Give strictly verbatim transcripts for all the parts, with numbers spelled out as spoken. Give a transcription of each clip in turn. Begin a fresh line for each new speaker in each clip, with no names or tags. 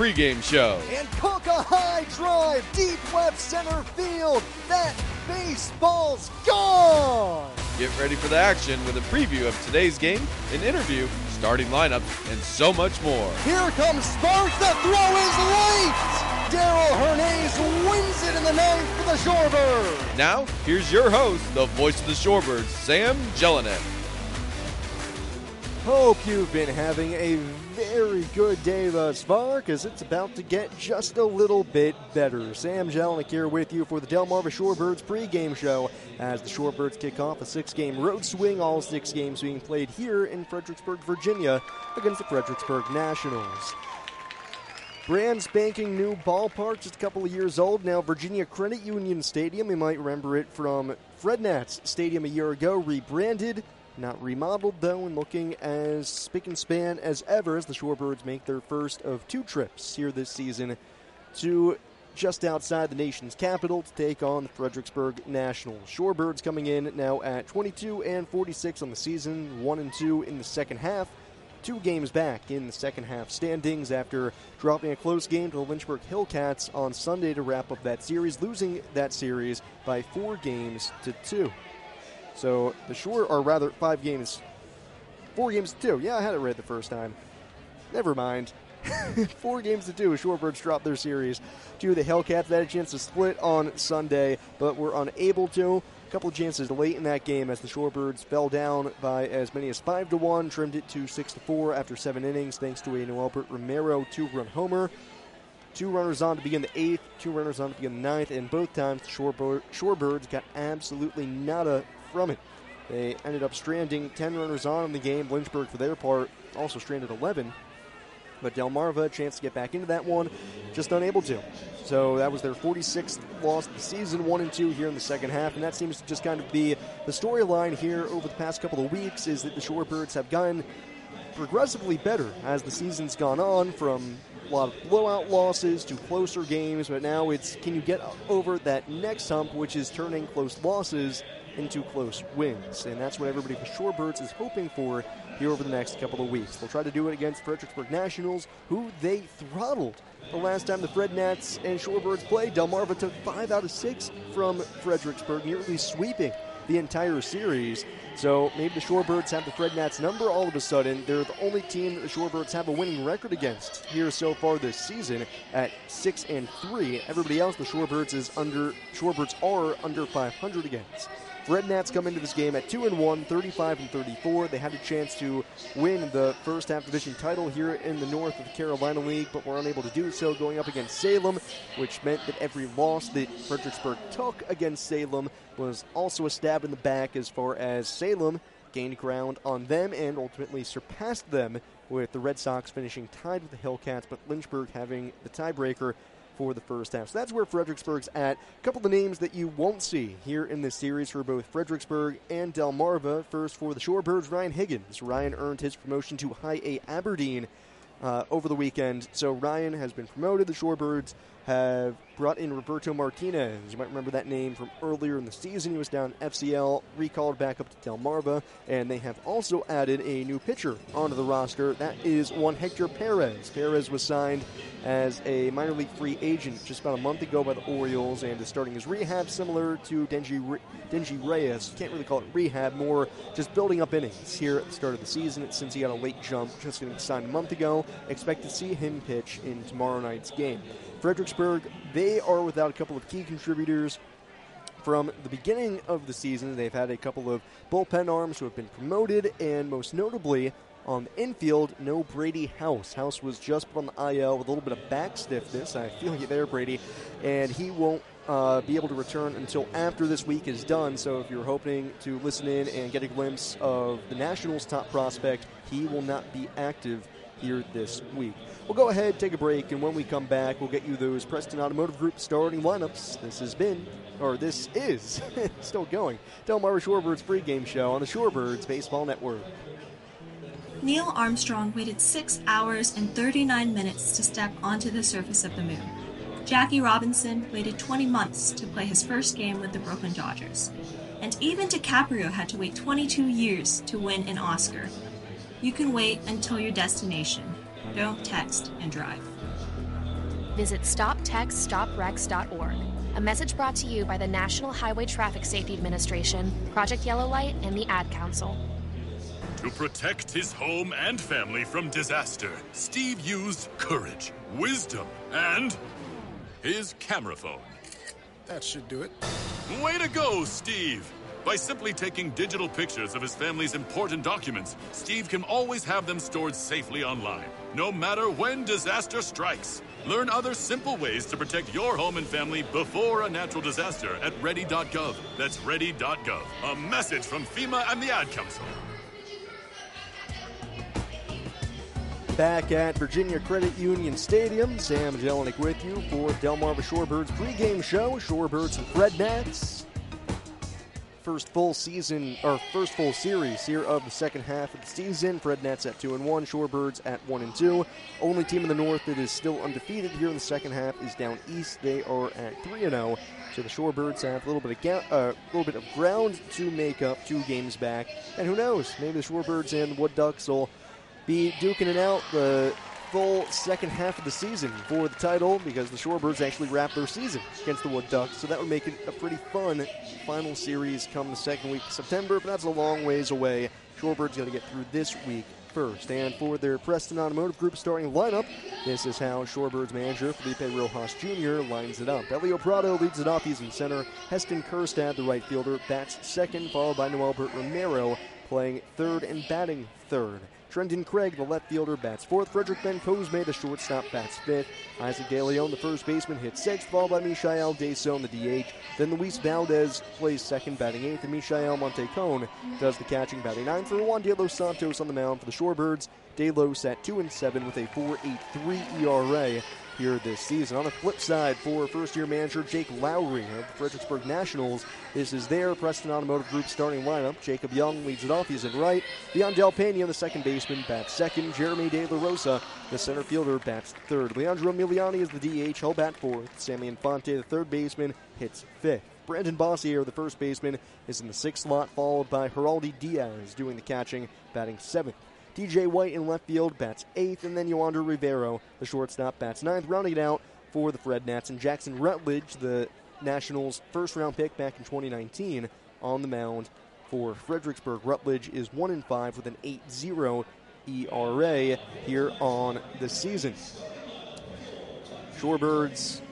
pregame show.
And cook a high drive, deep left center field. That baseball's gone!
Get ready for the action with a preview of today's game, an interview, starting lineup, and so much more.
Here comes Sparks, the throw is late! Daryl Hernandez wins it in the ninth for the Shorebirds.
Now, here's your host, the voice of the Shorebirds, Sam Jelinek.
Hope you've been having a very good day thus far, because it's about to get just a little bit better. Sam Jelinek here with you for the Delmarva Shorebirds pregame show as the Shorebirds kick off a six-game road swing, all six games being played here in Fredericksburg, Virginia, against the Fredericksburg Nationals. Brand spanking new ballpark, just a couple of years old now, Virginia Credit Union Stadium. You might remember it from Fred Nats Stadium a year ago, rebranded. Not remodeled, though, and looking as spick and span as ever as the Shorebirds make their first of two trips here this season to just outside the nation's capital to take on the Fredericksburg Nationals. Shorebirds coming in now at twenty-two and forty-six on the season, one and two in the second half. Two games back in the second half standings after dropping a close game to the Lynchburg Hillcats on Sunday to wrap up that series, losing that series by four games to two. So the Shore, or rather five games, four games to two. Yeah, I had it right the first time. Never mind. Four games to two. Shorebirds dropped their series to the Hellcats. They had a chance to split on Sunday, but were unable to. A couple of chances late in that game as the Shorebirds fell down by as many as five to one, trimmed it to six to four after seven innings, thanks to a Noelbert Romero two-run homer. Two runners on to begin the eighth, two runners on to begin the ninth, and both times the Shorebird, Shorebirds got absolutely nada from it. They ended up stranding ten runners on in the game. Lynchburg, for their part, also stranded eleven. But Delmarva, a chance to get back into that one, just unable to. So that was their forty-sixth loss of the season, one and two here in the second half. And that seems to just kind of be the storyline here over the past couple of weeks, is that the Shorebirds have gotten progressively better as the season's gone on, from a lot of blowout losses to closer games. But now it's, can you get over that next hump, which is turning close losses into close wins, and that's what everybody for Shorebirds is hoping for here over the next couple of weeks. They'll try to do it against Fredericksburg Nationals, who they throttled the last time the Fred Nats and Shorebirds played. Delmarva took five out of six from Fredericksburg, nearly sweeping the entire series. So maybe the Shorebirds have the Fred Nats number all of a sudden. They're the only team that the Shorebirds have a winning record against here so far this season at six and three. Everybody else, the Shorebirds is under Shorebirds are under five hundred against. Fred Nats come into this game at two and one, thirty-five and thirty-four. They had a chance to win the first half division title here in the north of the Carolina League, but were unable to do so, going up against Salem, which meant that every loss that Fredericksburg took against Salem was also a stab in the back, as far as Salem gained ground on them and ultimately surpassed them, with the Red Sox finishing tied with the Hillcats, but Lynchburg having the tiebreaker for the first half. So that's where Fredericksburg's at. A couple of names that you won't see here in this series for both Fredericksburg and Delmarva. First, for the Shorebirds, Ryan Higgins. Ryan earned his promotion to High A Aberdeen uh, over the weekend. So Ryan has been promoted. The Shorebirds have brought in Roberto Martinez. You might remember that name from earlier in the season. He was down F C L, recalled back up to Delmarva, and they have also added a new pitcher onto the roster. That is one Hector Perez. Perez was signed as a minor league free agent just about a month ago by the Orioles and is starting his rehab, similar to Denji, Re- Denji Reyes. Can't really call it rehab, more just building up innings here at the start of the season, since he got a late jump just getting signed a month ago. Expect to see him pitch in tomorrow night's game. Fredericksburg, they are without a couple of key contributors from the beginning of the season. They've had a couple of bullpen arms who have been promoted, and most notably on the infield, no Brady House. House was just put on the I L with a little bit of back stiffness. I feel you there, Brady. And he won't uh, be able to return until after this week is done. So if you're hoping to listen in and get a glimpse of the Nationals' top prospect, he will not be active here this week. We'll go ahead, take a break, and when we come back, we'll get you those Preston Automotive Group starting lineups. This has been, or this is, still going, Delmarva Shorebirds pregame show on the Shorebirds Baseball Network.
Neil Armstrong waited six hours and thirty-nine minutes to step onto the surface of the moon. Jackie Robinson waited twenty months to play his first game with the Brooklyn Dodgers. And even DiCaprio had to wait twenty-two years to win an Oscar. You can wait until your destination. Don't text and drive.
visit stop text stop wrecks dot org. A message brought to you by the National Highway Traffic Safety Administration, Project Yellow Light, and the Ad Council.
To protect his home and family from disaster, Steve used courage, wisdom, and his camera phone.
That should do it.
Way to go, Steve! By simply taking digital pictures of his family's important documents, Steve can always have them stored safely online, no matter when disaster strikes. Learn other simple ways to protect your home and family before a natural disaster at ready dot gov. That's ready dot gov. A message from FEMA and the Ad Council.
Back at Virginia Credit Union Stadium, Sam Jelinek with you for Delmarva Shorebirds pregame show. Shorebirds and Fred Nats. First full season, or first full series here of the second half of the season. Fred Nats at two and one, Shorebirds at one and two. Only team in the North that is still undefeated here in the second half is down east. They are at three and zero. So the Shorebirds have a little bit of ga- uh, little bit of ground to make up, two games back. And who knows? Maybe the Shorebirds and the Wood Ducks will be duking it out the full second half of the season for the title, because the Shorebirds actually wrap their season against the Wood Ducks, so that would make it a pretty fun final series come the second week of September, but that's a long ways away. Shorebirds got to get through this week first. And for their Preston Automotive Group starting lineup, this is how Shorebirds manager Felipe Rojas Junior lines it up. Elio Prado leads it off. He's in center. Heston Kerstad, the right fielder, bats second, followed by Noelbert Romero, playing third and batting third. Trenton Craig, the left fielder, bats fourth. Frederick Ben Cosme, the shortstop, bats fifth. Isaac De Leon, the first baseman, hits sixth, followed by Michael Deson, the D H. Then Luis Valdez plays second, batting eighth, and Michael Montecon does the catching, batting ninth. For Juan De Los Santos on the mound for the Shorebirds, De Los at two and seven with a four point eight three E R A here this season. On the flip side, for first-year manager Jake Lowry of the Fredericksburg Nationals, this is their Preston Automotive Group starting lineup. Jacob Young leads it off. He's in right. Leon Del Pena, the second baseman, bats second. Jeremy De La Rosa, the center fielder, bats third. Leandro Miliani is the D H. He'll bat fourth. Sammy Infante, the third baseman, hits fifth. Brandon Bossier, the first baseman, is in the sixth slot, followed by Geraldi Diaz doing the catching, batting seventh. T J White in left field bats eighth, and then Yoander Rivero, the shortstop, bats ninth. Rounding it out for the Fred Nats, and Jackson Rutledge, the Nationals' first-round pick back in twenty nineteen, on the mound for Fredericksburg. Rutledge is one and five with an eight point oh E R A here on the season. Shorebirds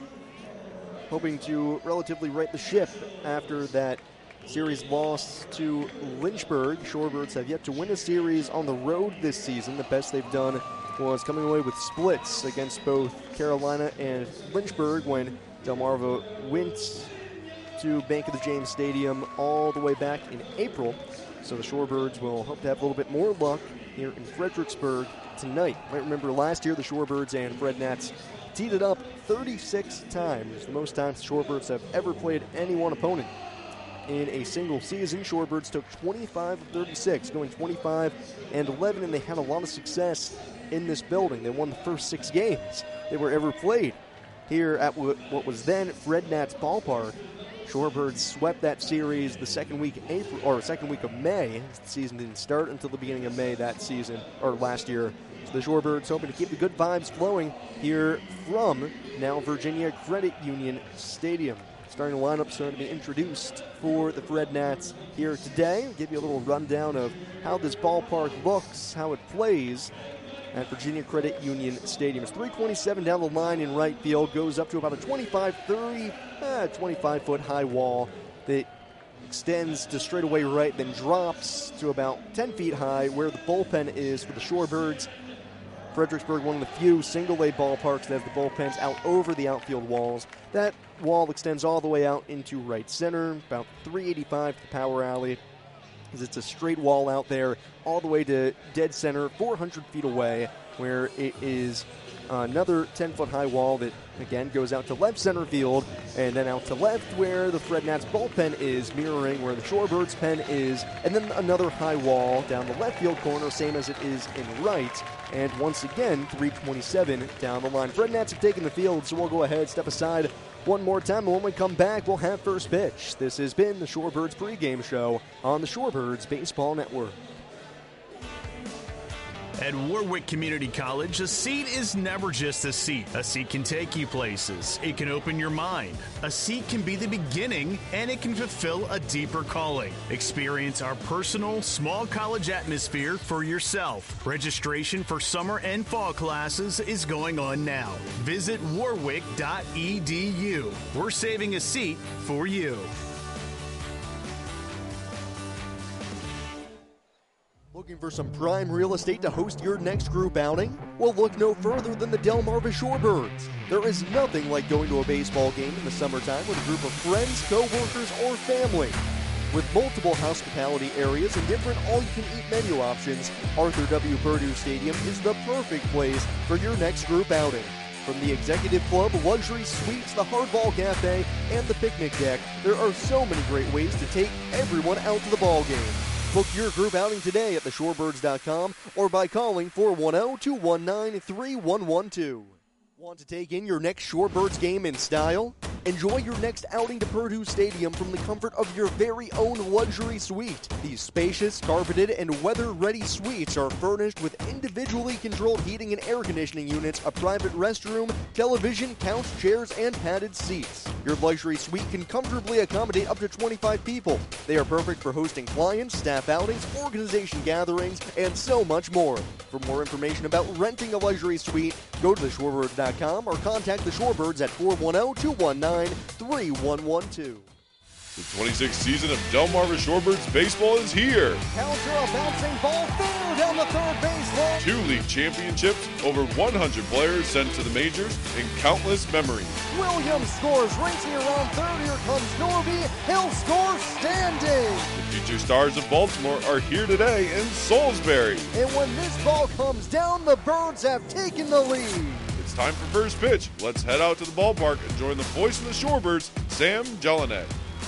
hoping to relatively right the ship after that series loss to Lynchburg. Shorebirds have yet to win a series on the road this season. The best they've done was coming away with splits against both Carolina and Lynchburg when Delmarva went to Bank of the James Stadium all the way back in April. So the Shorebirds will hope to have a little bit more luck here in Fredericksburg tonight. You might remember last year the Shorebirds and Fred Nats teed it up thirty-six times, the most times the Shorebirds have ever played any one opponent in a single season. Shorebirds took twenty-five of thirty-six, going twenty-five and eleven, and they had a lot of success in this building. They won the first six games they were ever played here at what was then Fred Nats Ballpark. Shorebirds swept that series the second week of April, or second week of May. The season didn't start until the beginning of May that season, or last year. So the Shorebirds hoping to keep the good vibes flowing here from now Virginia Credit Union Stadium. Starting lineup starting to be introduced for the Fred Nats here today. I'll give you a little rundown of how this ballpark looks, how it plays at Virginia Credit Union Stadium. It's three twenty-seven down the line in right field, goes up to about a twenty-five, thirty, eh, twenty-five foot high wall that extends to straightaway right, then drops to about ten feet high where the bullpen is for the Shorebirds. Fredericksburg, one of the few single-A ballparks that have the bullpens out over the outfield walls. That wall extends all the way out into right center, about three eighty-five to the power alley, because it's a straight wall out there all the way to dead center, four hundred feet away, where it is another ten foot high wall that, again, goes out to left center field, and then out to left where the Fred Nats bullpen is, mirroring where the Shorebirds pen is, and then another high wall down the left field corner, same as it is in right. And once again, three twenty-seven down the line. Fred Nats have taken the field, so we'll go ahead, step aside one more time, and when we come back, we'll have first pitch. This has been the Shorebirds pregame show on the Shorebirds Baseball Network.
At Warwick Community College, a seat is never just a seat. A seat can take you places. It can open your mind. A seat can be the beginning, and it can fulfill a deeper calling. Experience our personal, small college atmosphere for yourself. Registration for summer and fall classes is going on now. Visit warwick dot e d u. We're saving a seat for you.
Looking for some prime real estate to host your next group outing? Well, look no further than the Delmarva Shorebirds. There is nothing like going to a baseball game in the summertime with a group of friends, co-workers, or family. With multiple hospitality areas and different all-you-can-eat menu options, Arthur W. Purdue Stadium is the perfect place for your next group outing. From the Executive Club, luxury suites, the Hardball Cafe, and the picnic deck, there are so many great ways to take everyone out to the ball game. Book your group outing today at the shorebirds dot com or by calling four one zero, two one nine, three one one two. Want to take in your next Shorebirds game in style? Enjoy your next outing to Purdue Stadium from the comfort of your very own luxury suite. These spacious, carpeted, and weather-ready suites are furnished with individually controlled heating and air conditioning units, a private restroom, television, couch, chairs, and padded seats. Your luxury suite can comfortably accommodate up to twenty-five people. They are perfect for hosting clients, staff outings, organization gatherings, and so much more. For more information about renting a luxury suite, go to the shorebirds dot com or contact the Shorebirds at four one zero, two one nine, three one one two.
The twenty-sixth season of Delmarva Shorebirds baseball is here.
Counter a bouncing ball fair down the third baseline.
Two league championships, over one hundred players sent to the majors, and countless memories.
Williams scores, racing around third. Here comes Norby. He'll score standing.
The future stars of Baltimore are here today in Salisbury.
And when this ball comes down, the Birds have taken the lead.
It's time for first pitch. Let's head out to the ballpark and join the voice of the Shorebirds, Sam Jelinek.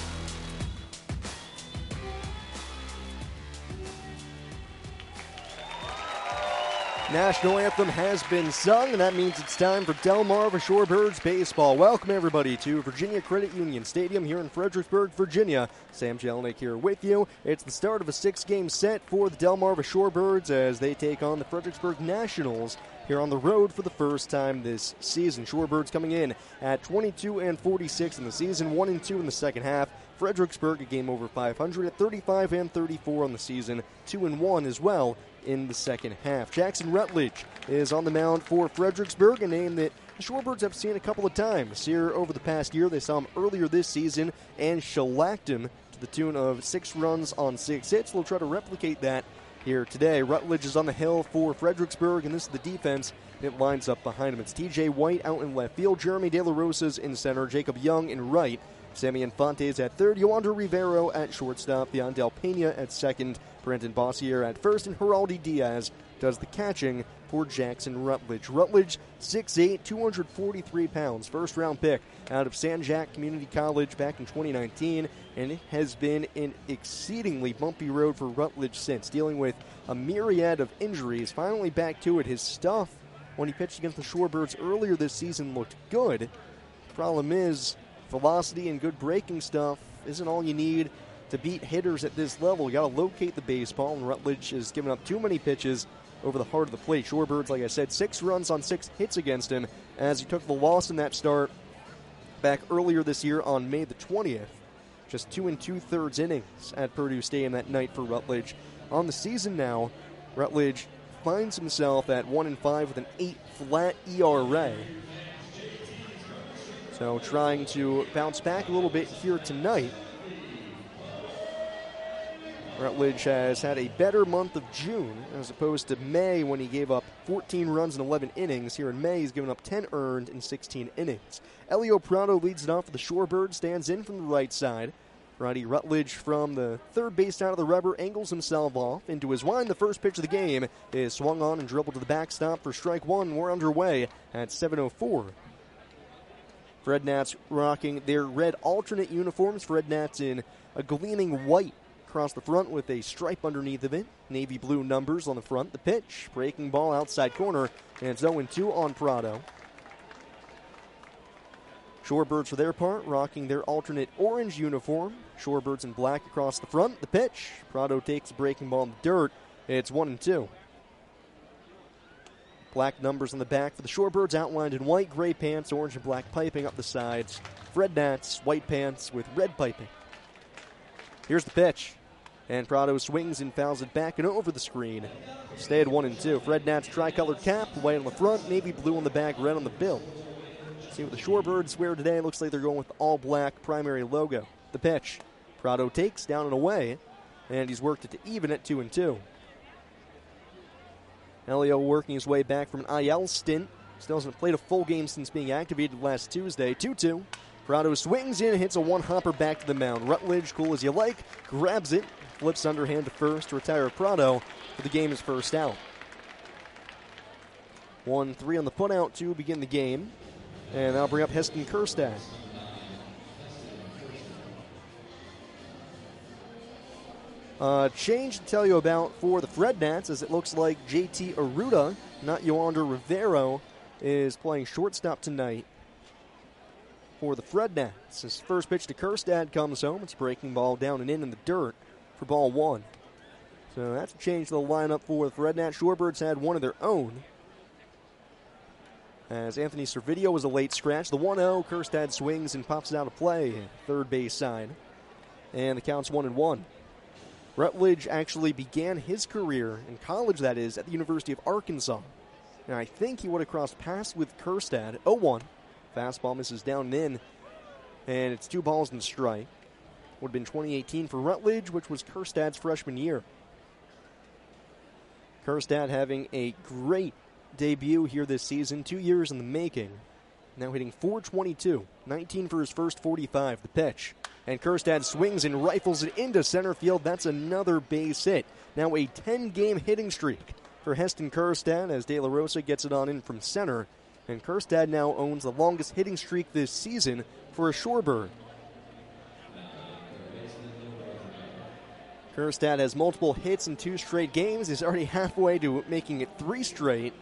National anthem has been sung, and that means it's time for Delmarva Shorebirds baseball. Welcome, everybody, to Virginia Credit Union Stadium here in Fredericksburg, Virginia. Sam Jelinek here with you. It's the start of a six-game set for the Delmarva Shorebirds as they take on the Fredericksburg Nationals here on the road for the first time this season. Shorebirds coming in at twenty-two and forty-six in the season, one and two in the second half. Fredericksburg a game over five hundred at thirty-five and thirty-four on the season, two and one as well in the second half. Jackson Rutledge is on the mound for Fredericksburg, a name that the Shorebirds have seen a couple of times here over the past year. They saw him earlier this season and shellacked him to the tune of six runs on six hits. They'll try to replicate that here today. Rutledge is on the hill for Fredericksburg, and this is the defense that lines up behind him. It's T J White out in left field, Jeremy De La Rosa's in center, Jacob Young in right, Sammy Infantes at third, Yoander Rivero at shortstop, Leondel Pena at second, Brandon Bossier at first, and Geraldi Diaz does the catching for Jackson Rutledge. Rutledge, six eight, two hundred forty-three pounds, first-round pick out of San Jac Community College back in twenty nineteen, and it has been an exceedingly bumpy road for Rutledge since, dealing with a myriad of injuries. Finally back to it. His stuff, when he pitched against the Shorebirds earlier this season, looked good. Problem is, velocity and good breaking stuff isn't all you need to beat hitters at this level. You got to locate the baseball, and Rutledge has given up too many pitches over the heart of the plate. Shorebirds, like I said, six runs on six hits against him as he took the loss in that start back earlier this year on May the twentieth. Just two and two-thirds innings at Purdue Stadium that night for Rutledge. On the season now, Rutledge finds himself at one and five with an eight flat E R A. So trying to bounce back a little bit here tonight. Rutledge has had a better month of June as opposed to May when he gave up fourteen runs in eleven innings. Here in May, he's given up ten earned in sixteen innings. Elio Prado leads it off for the Shorebirds, stands in from the right side. Roddy Rutledge from the third base side of the rubber angles himself off into his wind. The first pitch of the game is swung on and dribbled to the backstop for strike one. We're underway at seven oh four. Fred Nats rocking their red alternate uniforms. Fred Nats in a gleaming white across the front with a stripe underneath of it. Navy blue numbers on the front. The pitch, breaking ball outside corner, and it's oh two on Prado. Shorebirds, for their part, rocking their alternate orange uniform. Shorebirds in black across the front. The pitch, Prado takes a breaking ball in the dirt. It's one and two. Black numbers on the back for the Shorebirds outlined in white, gray pants, orange and black piping up the sides. Fred Nats, white pants with red piping. Here's the pitch. And Prado swings and fouls it back and over the screen. Stay at one and two. Fred Nats tricolored cap, white on the front, navy blue on the back, red on the bill. See what the Shorebirds wear today. Looks like they're going with the all-black primary logo. The pitch. Prado takes down and away, and he's worked it to even at two and two. Elio working his way back from an I L stint. Still hasn't played a full game since being activated last Tuesday. two two. Prado swings in, hits a one-hopper back to the mound. Rutledge, cool as you like, grabs it, flips underhand to first to retire Prado for the game is first out. one three on the putout to begin the game. And that'll bring up Heston Kjerstad. Uh, change to tell you about for the Fred Nats, as it looks like J T Arruda, not Yoander Rivero, is playing shortstop tonight for the Fred Nats. His first pitch to Kjerstad comes home. It's a breaking ball down and in in the dirt for ball one. So that's a change to the lineup for the Fred Nats. Shorebirds had one of their own, as Anthony Servideo was a late scratch. The one oh, Kjerstad swings and pops it out of play, third base side. And the count's one and one. Rutledge actually began his career, in college that is, at the University of Arkansas. And I think he would have crossed paths with Kjerstad. oh one. Fastball misses down and in. And it's two balls and a strike. Would have been twenty eighteen for Rutledge, which was Kjerstad's freshman year. Kjerstad having a great debut here this season, two years in the making. Now hitting four twenty-two, nineteen for his first forty-five. The pitch. And Kjerstad swings and rifles it into center field. That's another base hit. Now a ten-game hitting streak for Heston Kjerstad as De La Rosa gets it on in from center. And Kjerstad now owns the longest hitting streak this season for a Shorebird. Kjerstad has multiple hits in two straight games. He's already halfway to making it three straight.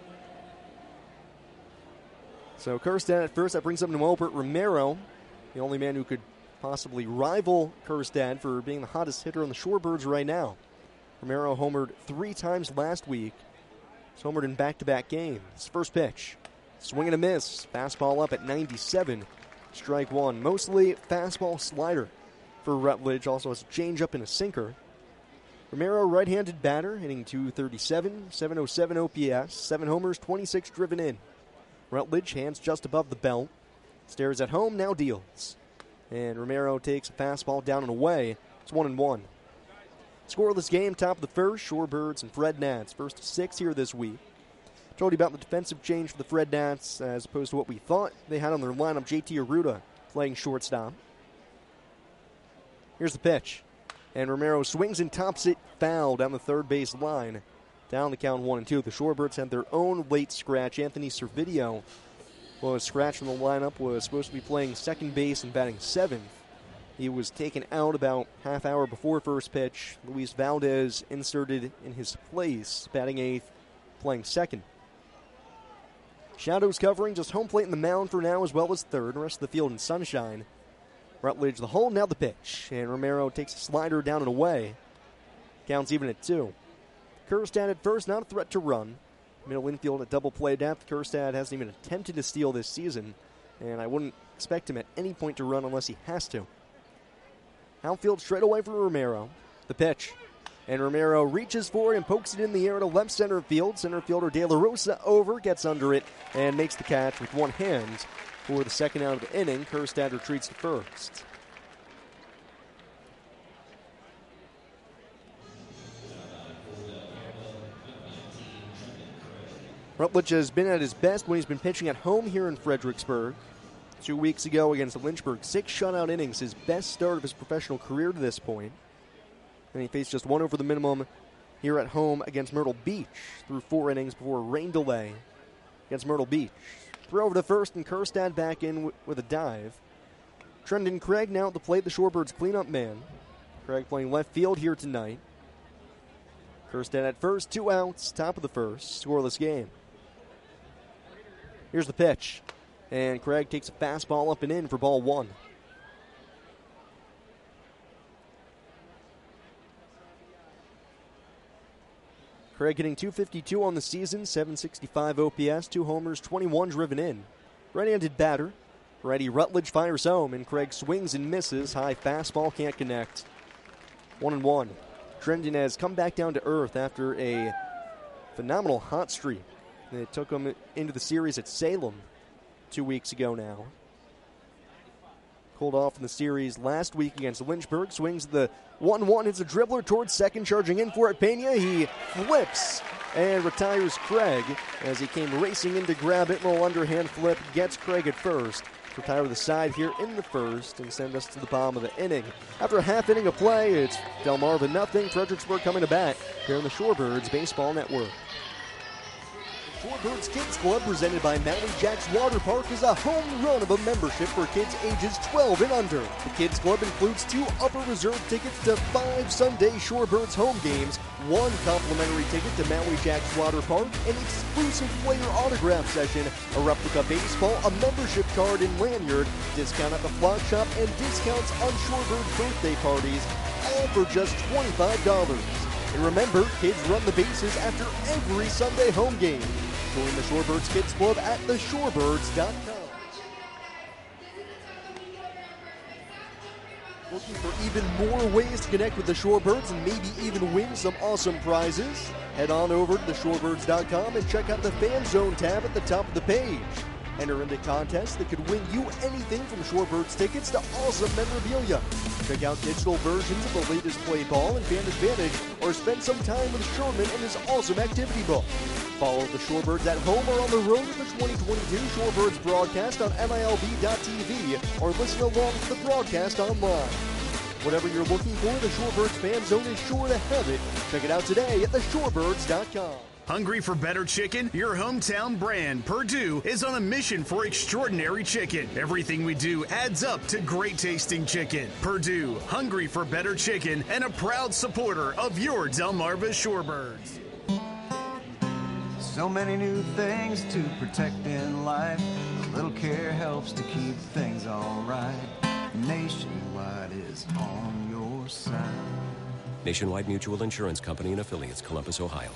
So Kjerstad at first, that brings up Noelbert Romero, the only man who could possibly rival Kjerstad for being the hottest hitter on the Shorebirds right now. Romero homered three times last week. He's homered in back-to-back games. First pitch, swing and a miss. Fastball up at ninety-seven. Strike one. Mostly fastball slider for Rutledge. Also has a changeup and a sinker. Romero, right-handed batter, hitting two thirty-seven, seven oh seven O P S, seven homers, twenty-six driven in. Rutledge, hands just above the belt. Stares at home, now deals. And Romero takes a fastball down and away. It's one and one. Scoreless game, top of the first. Shorebirds and Fred Nats. First of six here this week. Told you about the defensive change for the Fred Nats as opposed to what we thought they had on their lineup. J T Arruda playing shortstop. Here's the pitch. And Romero swings and tops it foul down the third base line. Down the count one and two. The Shorebirds had their own late scratch. Anthony Servideo was scratched from the lineup, was supposed to be playing second base and batting seventh. He was taken out about half hour before first pitch. Luis Valdez inserted in his place, batting eighth, playing second. Shadows covering just home plate and the mound for now, as well as third. The rest of the field in sunshine. Rutledge the hole, now the pitch. And Romero takes a slider down and away. Counts even at two. Kjerstad at first, not a threat to run. Middle infield at double play depth. Kjerstad hasn't even attempted to steal this season, and I wouldn't expect him at any point to run unless he has to. Outfield straight away for Romero. The pitch. And Romero reaches for it and pokes it in the air to left center field. Center fielder De La Rosa over, gets under it, and makes the catch with one hand for the second out of the inning. Kjerstad retreats to first. Rutledge has been at his best when he's been pitching at home here in Fredericksburg. Two weeks ago against Lynchburg, six shutout innings, his best start of his professional career to this point. And he faced just one over the minimum here at home against Myrtle Beach through four innings before a rain delay against Myrtle Beach. Throw over to first, and Kjerstad back in w- with a dive. Trendon Craig now at the plate, the Shorebirds cleanup man. Craig playing left field here tonight. Kjerstad at first, two outs, top of the first, scoreless game. Here's the pitch. And Craig takes a fastball up and in for ball one. Craig hitting two fifty-two on the season, seven sixty-five O P S, two homers, twenty-one driven in. Right-handed batter. Righty Rutledge fires home, and Craig swings and misses. High fastball can't connect. One and one. Trendon has come back down to earth after a phenomenal hot streak. It took him into the series at Salem two weeks ago now. Cooled off in the series last week against Lynchburg. Swings the one one, hits a dribbler towards second, charging in for it. Pena, he flips and retires Craig as he came racing in to grab it. Little underhand flip, gets Craig at first. Retire the side here in the first and send us to the bottom of the inning. After a half inning of play, it's Delmarva nothing. Fredericksburg coming to bat here on the Shorebirds Baseball Network. Shorebirds Kids Club, presented by Maui Jacks Water Park, is a home run of a membership for kids ages twelve and under. The Kids Club includes two upper reserve tickets to five Sunday Shorebirds home games, one complimentary ticket to Maui Jacks Water Park, an exclusive player autograph session, a replica baseball, a membership card and lanyard, discount at the flock shop, and discounts on Shorebirds birthday parties, all for just twenty-five dollars. And remember, kids run the bases after every Sunday home game. Join the Shorebirds Kids Club at the shorebirds dot com. Looking for even more ways to connect with the Shorebirds and maybe even win some awesome prizes? Head on over to the shorebirds dot com and check out the Fan Zone tab at the top of the page. Enter into contests that could win you anything from Shorebirds tickets to awesome memorabilia. Check out digital versions of the latest play ball and Fan Advantage, or spend some time with Sherman and his awesome activity book. Follow the Shorebirds at home or on the road with the twenty twenty-two Shorebirds broadcast on M I L B dot T V, or listen along to the broadcast online. Whatever you're looking for, the Shorebirds Fan Zone is sure to have it. Check it out today at the shorebirds dot com.
Hungry for better chicken? Your hometown brand, Perdue, is on a mission for extraordinary chicken. Everything we do adds up to great tasting chicken. Perdue, hungry for better chicken, and a proud supporter of your Delmarva Shorebirds.
So many new things to protect in life. A little care helps to keep things all right. Nationwide is on your side.
Nationwide Mutual Insurance Company and affiliates, Columbus, Ohio.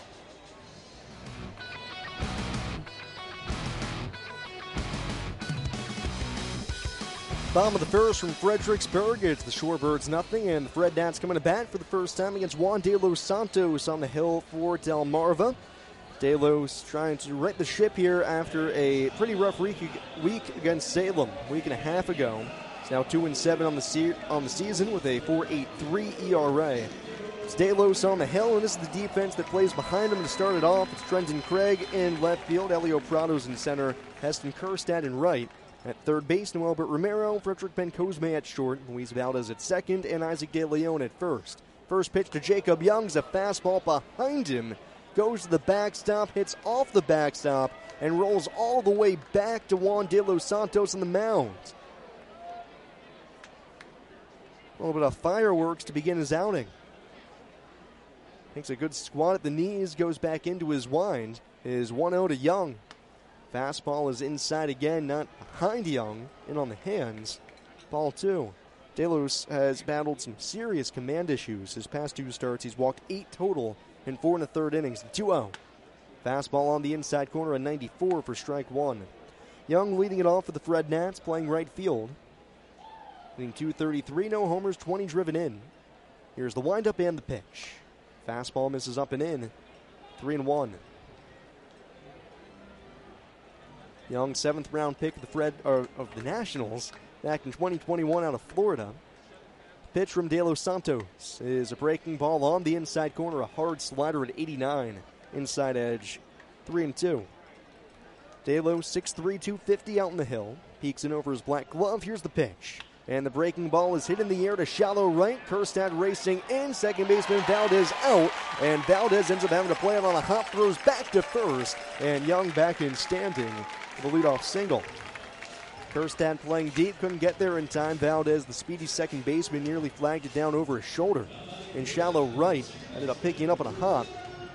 Bottom of the first from Fredericksburg. It's the Shorebirds nothing, and the Fred Nats coming to bat for the first time against Juan De Los Santos on the hill for Delmarva. De Los trying to right the ship here after a pretty rough week, week against Salem a week and a half ago. It's now two and seven on the se- on the season with a four point eight three E R A. It's De Los on the hill, and this is the defense that plays behind him to start it off. It's Trenton Craig in left field, Elio Prados in center, Heston Kerstad in right. At third base, Noelbert Romero, Frederick Ben-Cosme at short, Luis Valdez at second, and Isaac De Leon at first. First pitch to Jacob Young's a fastball behind him. Goes to the backstop, hits off the backstop, and rolls all the way back to Juan De Los Santos on the mound. A little bit of fireworks to begin his outing. Takes a good squat at the knees, goes back into his wind. Is one oh to Young. Fastball is inside again, not behind Young, and on the hands. Ball two. De Los has battled some serious command issues. His past two starts, he's walked eight total in four and a third innings. two oh. Fastball on the inside corner, a ninety-four for strike one. Young leading it off for the Fred Nats, playing right field. Hitting two thirty-three, no homers, twenty driven in. Here's the windup and the pitch. Fastball misses up and in. Three and one. Young, seventh round pick of the Fred or of the Nationals back in twenty twenty-one out of Florida. Pitch from De Los Santos is a breaking ball on the inside corner, a hard slider at eighty-nine. Inside edge, three and two. De Los, six three, two fifty out in the hill. Peeks in over his black glove. Here's the pitch. And the breaking ball is hit in the air to shallow right. Kerstad racing in. Second baseman Valdez out. And Valdez ends up having to play it on a hop. Throws back to first. And Young back in standing for the leadoff single. Kerstad playing deep. Couldn't get there in time. Valdez, the speedy second baseman, nearly flagged it down over his shoulder. In shallow right. Ended up picking it up on a hop.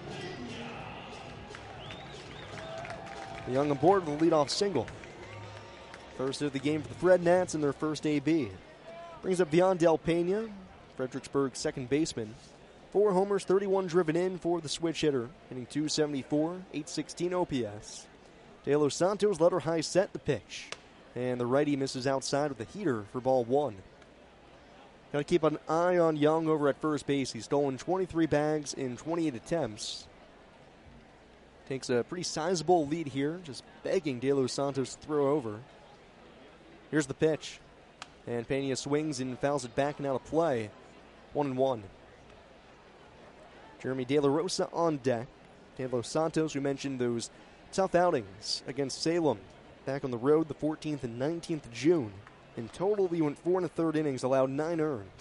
Young aboard with the leadoff single. First of the game for the Fred Nats in their first A B. Brings up Viandel Pena, Fredericksburg's second baseman. Four homers, thirty-one driven in for the switch hitter, hitting two seventy-four, eight sixteen O P S. De Los Santos let her high set the pitch, and the righty misses outside with a heater for ball one. Got to keep an eye on Young over at first base. He's stolen twenty-three bags in twenty-eight attempts. Takes a pretty sizable lead here, just begging De Los Santos to throw over. Here's the pitch, and Pena swings and fouls it back and out of play. One and one. Jeremy De La Rosa on deck. De Los Santos, we mentioned those tough outings against Salem back on the road the fourteenth and nineteenth of June. In total, he went four and a third innings, allowed nine earned.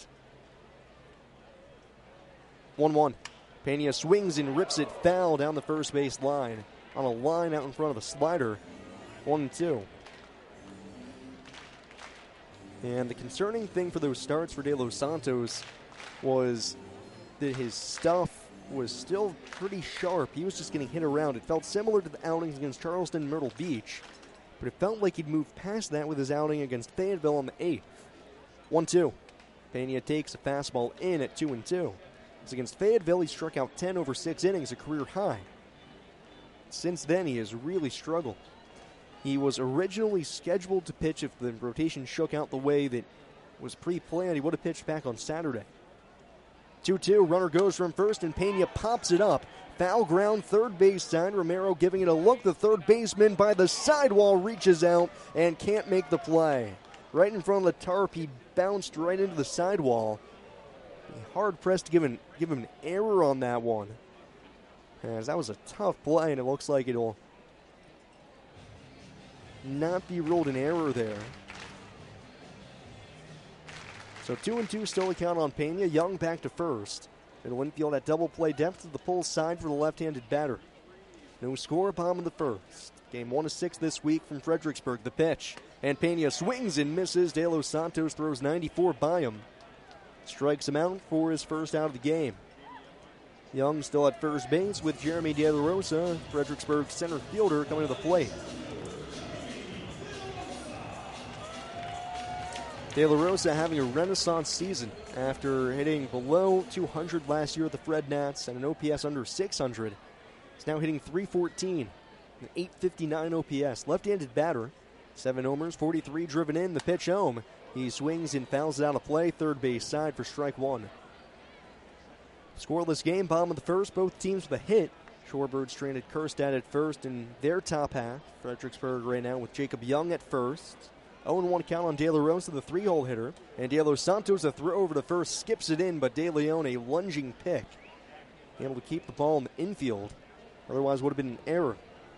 one one. Pena swings and rips it foul down the first base line on a line out in front of a slider. one and two. And the concerning thing for those starts for De Los Santos was that his stuff was still pretty sharp. He was just getting hit around. It felt similar to the outings against Charleston and Myrtle Beach, but it felt like he'd moved past that with his outing against Fayetteville on the eighth. one two. Pena takes a fastball in at two and two. As against Fayetteville, he struck out ten over six innings, a career high. Since then, he has really struggled. He was originally scheduled to pitch if the rotation shook out the way that was pre-planned. He would have pitched back on Saturday. two two, runner goes from first, and Pena pops it up. Foul ground, third base side. Romero giving it a look. The third baseman by the sidewall reaches out and can't make the play. Right in front of the tarp, he bounced right into the sidewall. Hard-pressed to give, an, give him an error on that one, as that was a tough play, and it looks like it'll not be ruled an error there. So two and two still a count on Pena. Young back to first. It'll infield at double play depth to the pull side for the left-handed batter. No score, bottom of the first. Game one of six this week from Fredericksburg. The pitch, and Pena swings and misses. De Los Santos throws ninety-four by him. Strikes him out for his first out of the game. Young still at first base with Jeremy De La Rosa, Fredericksburg center fielder, coming to the plate. De La Rosa having a renaissance season after hitting below two hundred last year at the Fred Nats and an O P S under six hundred. He's now hitting three fourteen, an eight fifty-nine O P S. Left-handed batter, seven homers, forty-three driven in. The pitch home. He swings and fouls it out of play, third base side for strike one. Scoreless game, bottom of the first, both teams with a hit. Shorebirds stranded Kerstad at first in their top half. Fredericksburg right now with Jacob Young at first. oh and one count on De La Rosa, the three-hole hitter. And De Los Santos, a throw over to first, skips it in, but De Leon, a lunging pick. Able to keep the ball in the infield. Otherwise would have been an error.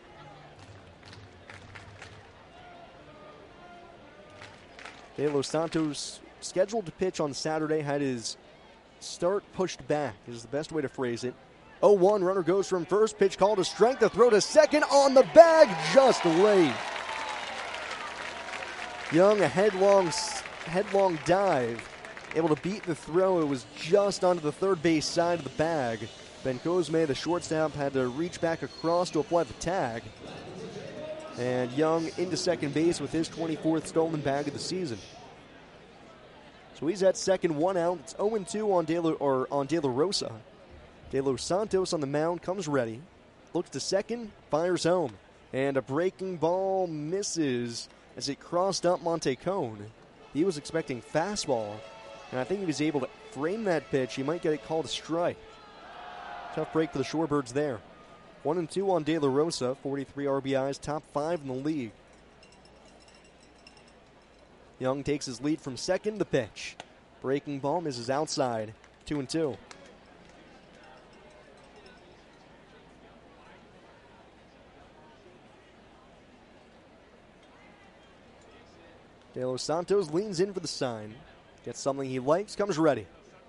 De Los Santos, scheduled to pitch on Saturday, had his start pushed back, is the best way to phrase it. oh one, runner goes from first, pitch called a strike, the throw to second, on the bag, just late. Young, a headlong, headlong dive, able to beat the throw. It was just onto the third base side of the bag. Ben Cosme, the shortstop, had to reach back across to apply the tag. And Young into second base with his twenty-fourth stolen bag of the season. So he's at second, one out. It's oh and two on De La, or on De La Rosa. De Los Santos on the mound, comes ready. Looks to second, fires home. And a breaking ball misses as it crossed up Montecone. He was expecting fastball, and I think he was able to frame that pitch. He might get it called a strike. Tough break for the Shorebirds there. One and two on De La Rosa, forty-three R B Is, top five in the league. Young takes his lead from second, the pitch. Breaking ball misses outside, two and two. De Los Santos leans in for the sign. Gets something he likes, comes ready.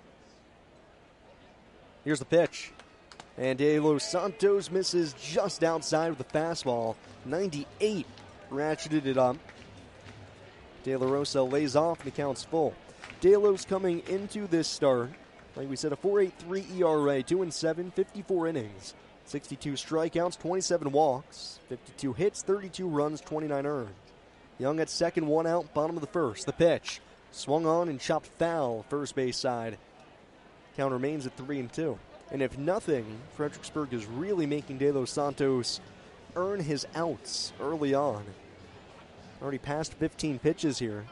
Here's the pitch. And De Los Santos misses just outside with the fastball. ninety-eight ratcheted it up. De La Rosa lays off and the count's full. De Los coming into this start, like we said, a four point eight three E R A, two and seven, fifty-four innings, sixty-two strikeouts, twenty-seven walks, fifty-two hits, thirty-two runs, twenty-nine earned. Young at second, one out, bottom of the first. The pitch swung on and chopped foul, first base side. Count remains at three and two. And if nothing, Fredericksburg is really making De Los Santos earn his outs early on. Already passed fifteen pitches here.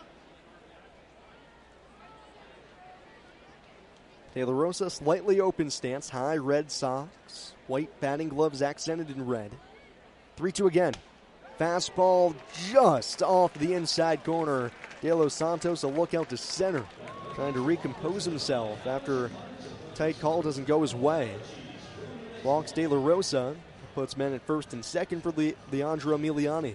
De La Rosa, slightly open stance, high red socks, white batting gloves accented in red. three two again. Fastball just off the inside corner. De Los Santos a look out to center, trying to recompose himself after tight call doesn't go his way. Walks De La Rosa, puts men at first and second for Le- Leandro Emiliani.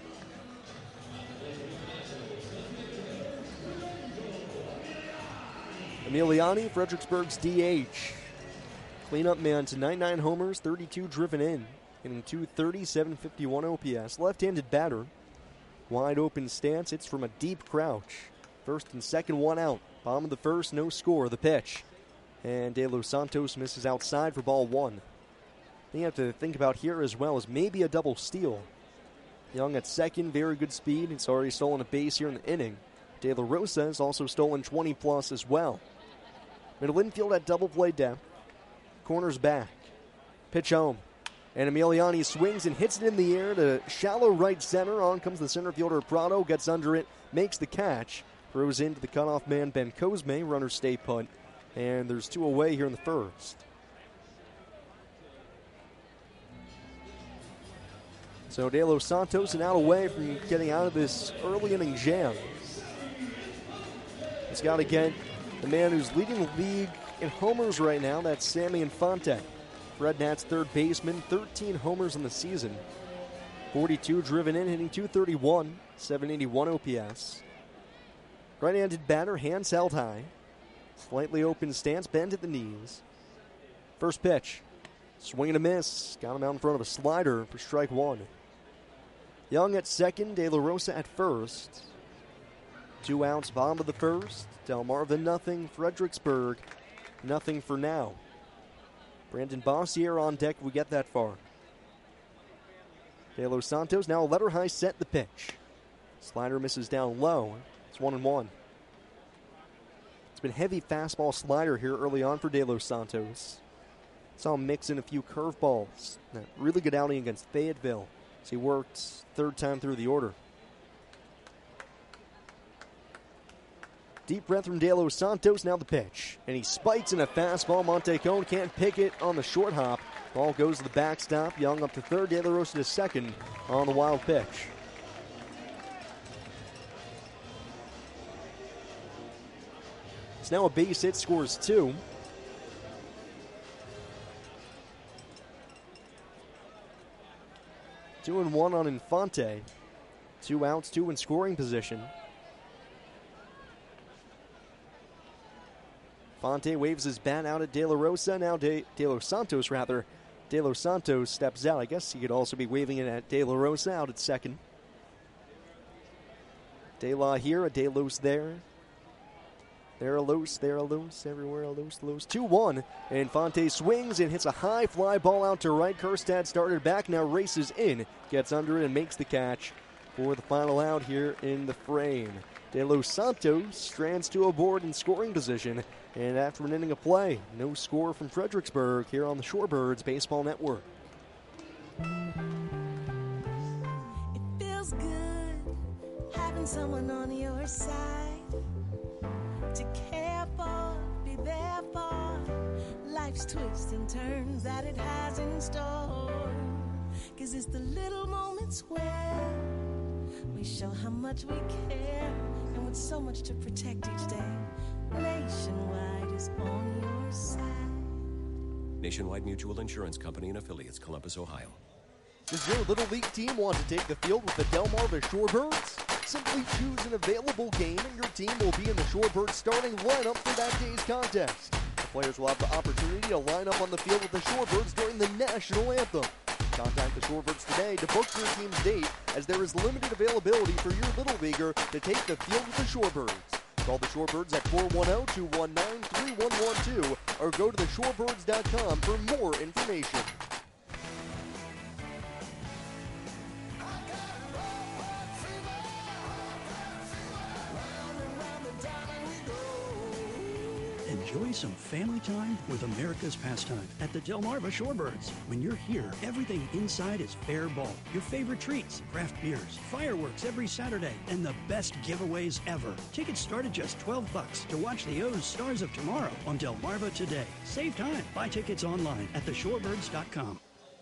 Emiliani, Fredericksburg's D H. Cleanup man tonight, nine homers, thirty-two driven in. Hitting two thirty, seven fifty-one O P S. Left-handed batter. Wide open stance. It's from a deep crouch. First and second, one out. Bottom of the first, no score. The pitch. And De Los Santos misses outside for ball one. Thing you have to think about here as well is maybe a double steal. Young at second, very good speed. It's already stolen a base here in the inning. De La Rosa has also stolen twenty plus as well. Middle infield at double play depth. Corners back. Pitch home. And Emiliani swings and hits it in the air to shallow right center. On comes the center fielder Prado, gets under it, makes the catch. Throws into the cutoff man Ben Cosme. Runners stay put. And there's two away here in the first. So De Los Santos an out away from getting out of this early inning jam. He's got to get the man who's leading the league in homers right now. That's Sammy Infante. Red Nats third baseman, thirteen homers in the season. forty-two driven in, hitting two thirty-one, seven eighty-one O P S. Right-handed batter, hands held high. Slightly open stance, bend at the knees. First pitch. Swing and a miss. Got him out in front of a slider for strike one. Young at second, De La Rosa at first. Two outs, bottom of the first. Delmarva nothing, Fredericksburg nothing for now. Brandon Bossier on deck, we get that far. De Los Santos now a letter high set the pitch. Slider misses down low. It's one and one. It's been heavy fastball slider here early on for De Los Santos. Saw him mix in a few curveballs. Really good outing against Fayetteville as he worked third time through the order. Deep breath from De Los Santos, now the pitch. And he spikes in a fastball. Montecone can't pick it on the short hop. Ball goes to the backstop. Young up to third, De La Rosa to second on the wild pitch. It's now a base hit, scores two. Two and one on Infante. Two outs, two in scoring position. Infante waves his bat out at De La Rosa. Now De, De Los Santos, rather. De Los Santos steps out. I guess he could also be waving it at De La Rosa out at second. De La here, a De Los there. There a Los, there a Los, everywhere a Los, Los. two one. Infante swings and hits a high fly ball out to right. Kerstad started back, now races in. Gets under it and makes the catch for the final out here in the frame. De Los Santos strands to a board in scoring position. And after an inning of play, no score from Fredericksburg here on the Shorebirds Baseball Network.
It feels good having someone on your side to care for, be there for life's twists and turns that it has in store. 'Cause it's the little moments where we show how much we care, and with so much to protect each day, Nationwide is on your side.
Nationwide Mutual Insurance Company and affiliates, Columbus, Ohio.
Does your Little League team want to take the field with the Delmarva Shorebirds? Simply choose an available game and your team will be in the Shorebirds starting lineup for that day's contest. The players will have the opportunity to line up on the field with the Shorebirds during the national anthem. Contact the Shorebirds today to book your team's date, as there is limited availability for your Little Leaguer to take the field with the Shorebirds. Call the Shorebirds at four one zero, two one nine, three one one two or go to the shorebirds dot com for more information.
And Enjoy some family time with America's pastime at the Delmarva Shorebirds. When you're here, everything inside is fair ball. Your favorite treats, craft beers, fireworks every Saturday, and the best giveaways ever. Tickets start at just twelve bucks to watch the O's Stars of Tomorrow on Delmarva today. Save time. Buy tickets online at the shorebirds dot com.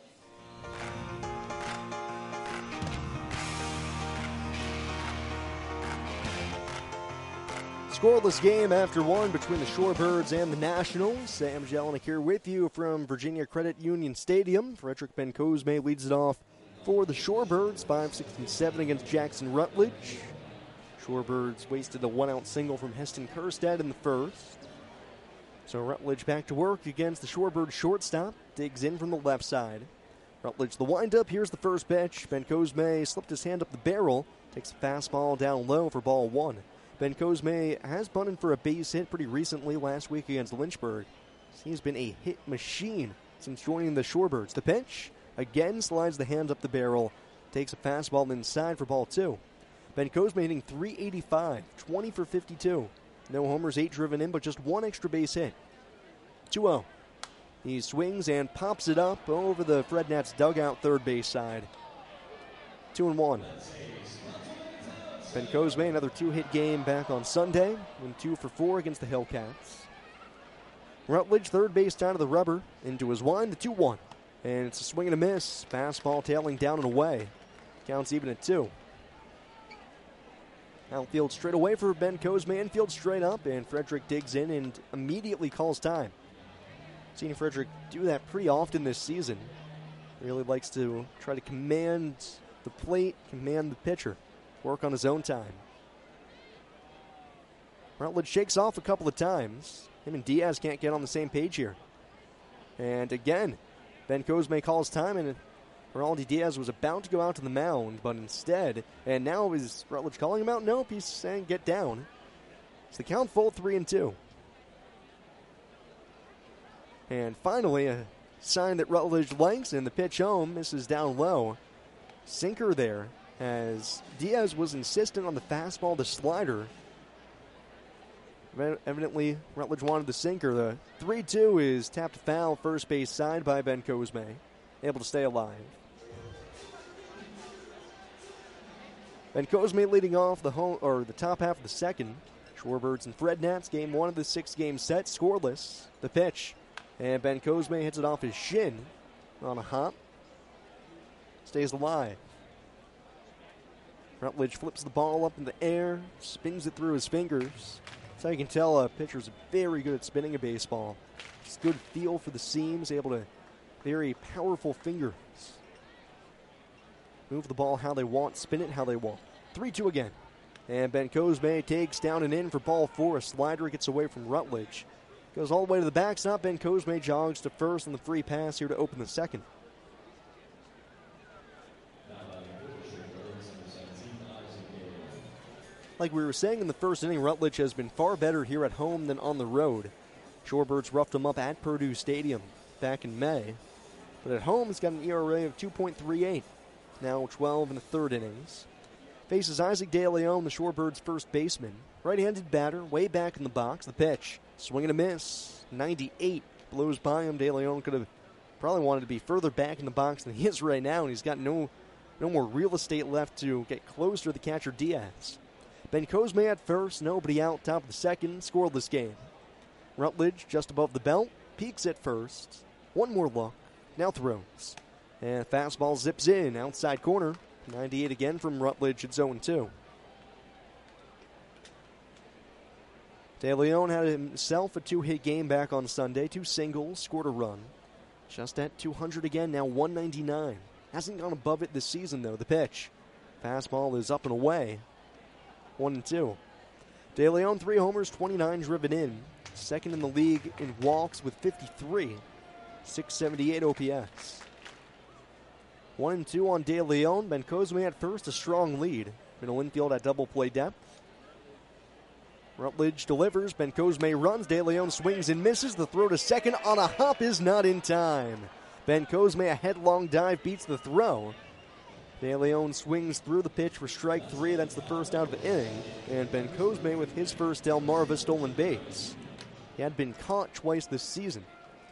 Scoreless game after one between the Shorebirds and the Nationals. Sam Jelinek here with you from Virginia Credit Union Stadium. Frederick Bencosme leads it off for the Shorebirds, five sixty-seven against Jackson Rutledge. Shorebirds wasted a one-out single from Heston Kerstad in the first. So Rutledge back to work against the Shorebirds shortstop. Digs in from the left side. Rutledge the windup. Here's the first pitch. Bencosme slipped his hand up the barrel. Takes a fastball down low for ball one. Bencosme has bunted for a base hit pretty recently last week against Lynchburg. He's been a hit machine since joining the Shorebirds. The pitch, again, slides the hand up the barrel, takes a fastball inside for ball two. Bencosme hitting three eighty-five, twenty for fifty-two. No homers, eight driven in, but just one extra base hit. two oh. He swings and pops it up over the Fred Nats dugout third base side. two and one. Bencosme, another two-hit game back on Sunday, went two for four against the Hellcats. Rutledge, third base down to the rubber, into his wind, the two one. And it's a swing and a miss. Fastball tailing down and away. Counts even at two. Outfield straight away for Bencosme, infield straight up, and Frederick digs in and immediately calls time. Seen Frederick do that pretty often this season. Really likes to try to command the plate, command the pitcher. Work on his own time. Rutledge shakes off a couple of times. Him and Diaz can't get on the same page here. And again, Bencosme calls time, and Ronaldo Diaz was about to go out to the mound, but instead, and now is Rutledge calling him out? Nope, he's saying get down. It's the count full, three and two. And finally, a sign that Rutledge likes, and the pitch home misses down low. Sinker there, as Diaz was insistent on the fastball to slider. Evidently, Rutledge wanted the sinker. The three two is tapped foul, first base side by Bencosme, able to stay alive. Bencosme leading off the home or the top half of the second. Shorebirds and Fred Nats, game one of the six-game set, scoreless. The pitch, and Bencosme hits it off his shin on a hop. Stays alive. Rutledge flips the ball up in the air, spins it through his fingers. So you can tell a pitcher's very good at spinning a baseball. Just good feel for the seams, able to very powerful fingers. Move the ball how they want, spin it how they want. three two again. And Bencosme takes down and in for ball four. A slider gets away from Rutledge. Goes all the way to the backstop. Bencosme jogs to first on the free pass here to open the second. Like we were saying in the first inning, Rutledge has been far better here at home than on the road. Shorebirds roughed him up at Purdue Stadium back in May. But at home, he's got an E R A of two point three eight. Now twelve in the third innings. Faces Isaac De Leon, the Shorebirds' first baseman. Right-handed batter, way back in the box. The pitch, swing and a miss. ninety-eight blows by him. De Leon could have probably wanted to be further back in the box than he is right now, and he's got no, no more real estate left to get closer to the catcher Diaz. Bencosme at first, nobody out, top of the second, scoreless game. Rutledge just above the belt, peeks at first. One more look, now throws. And fastball zips in, outside corner. ninety-eight again from Rutledge, it's oh two. De Leon had himself a two-hit game back on Sunday. Two singles, scored a run. Just at two hundred again, now one ninety-nine. Hasn't gone above it this season, though. The pitch. Fastball is up and away. One and two. De Leon, three homers, twenty-nine driven in. Second in the league in walks with fifty-three. six seventy-eight O P S. One and two on De Leon. Bencosme at first, a strong lead. Middle infield at double play depth. Rutledge delivers. Bencosme runs. De Leon swings and misses. The throw to second on a hop is not in time. Bencosme, a headlong dive, beats the throw. De Leon swings through the pitch for strike three. That's the first out of the inning. And Bencosme with his first Delmarva stolen base. He had been caught twice this season.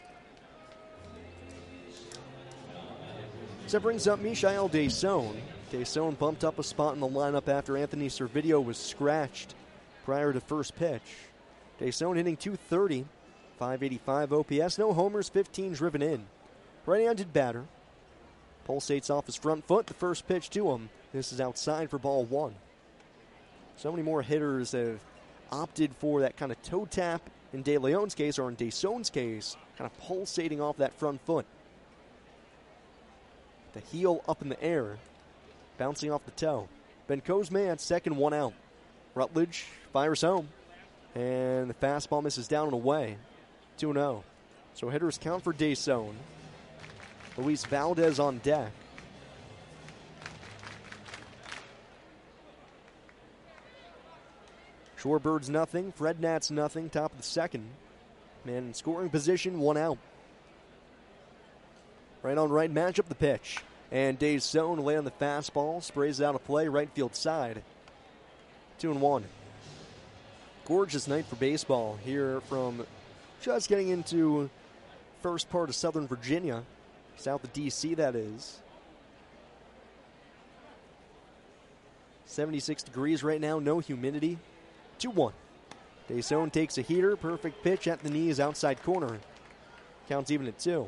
So that brings up Michael Desaulnes. Desaulnes bumped up a spot in the lineup after Anthony Servideo was scratched prior to first pitch. Desaulnes hitting two thirty, five eighty-five O P S, no homers, fifteen driven in. Right-handed batter. Pulsates off his front foot, the first pitch to him. This is outside for ball one. So many more hitters have opted for that kind of toe tap in De Leon's case, or in Desaulnes' case, kind of pulsating off that front foot. The heel up in the air, bouncing off the toe. Ben Cosme at second, one out. Rutledge fires home, and the fastball misses down and away. two oh. So hitters count for Desaulnes. Luis Valdez on deck. Shorebirds nothing, Fred Nats nothing, top of the second. Man in scoring position, one out. Right on right, match up the pitch. And Desaulnes lay on the fastball, sprays out a play, right field side. Two and one. Gorgeous night for baseball here from just getting into first part of Southern Virginia. South of D C, that is. seventy-six degrees right now, no humidity. two one. Desaulnes takes a heater, perfect pitch at the knees, outside corner. Counts even at two.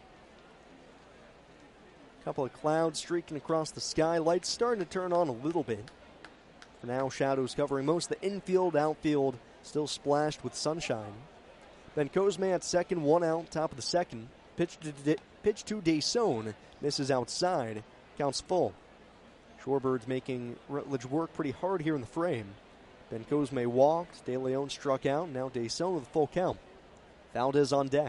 Couple of clouds streaking across the sky. Lights starting to turn on a little bit. For now, shadows covering most of the infield, outfield, still splashed with sunshine. Ben Cosme at second, one out, top of the second. Pitch to, De- pitch to Desaulnes. Misses outside. Counts full. Shorebirds making Rutledge work pretty hard here in the frame. Ben Cosme walked. De Leon struck out. Now Desaulnes with a full count. Valdez on deck.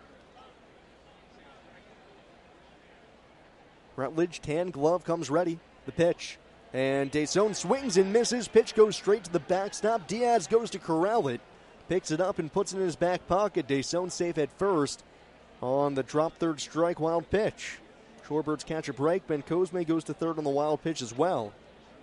Rutledge, tan glove, comes ready. The pitch. And Desaulnes swings and misses. Pitch goes straight to the backstop. Diaz goes to corral it. Picks it up and puts it in his back pocket. Desaulnes safe at first on the drop third strike wild pitch. Shorebirds catch a break. Ben Cosme goes to third on the wild pitch as well.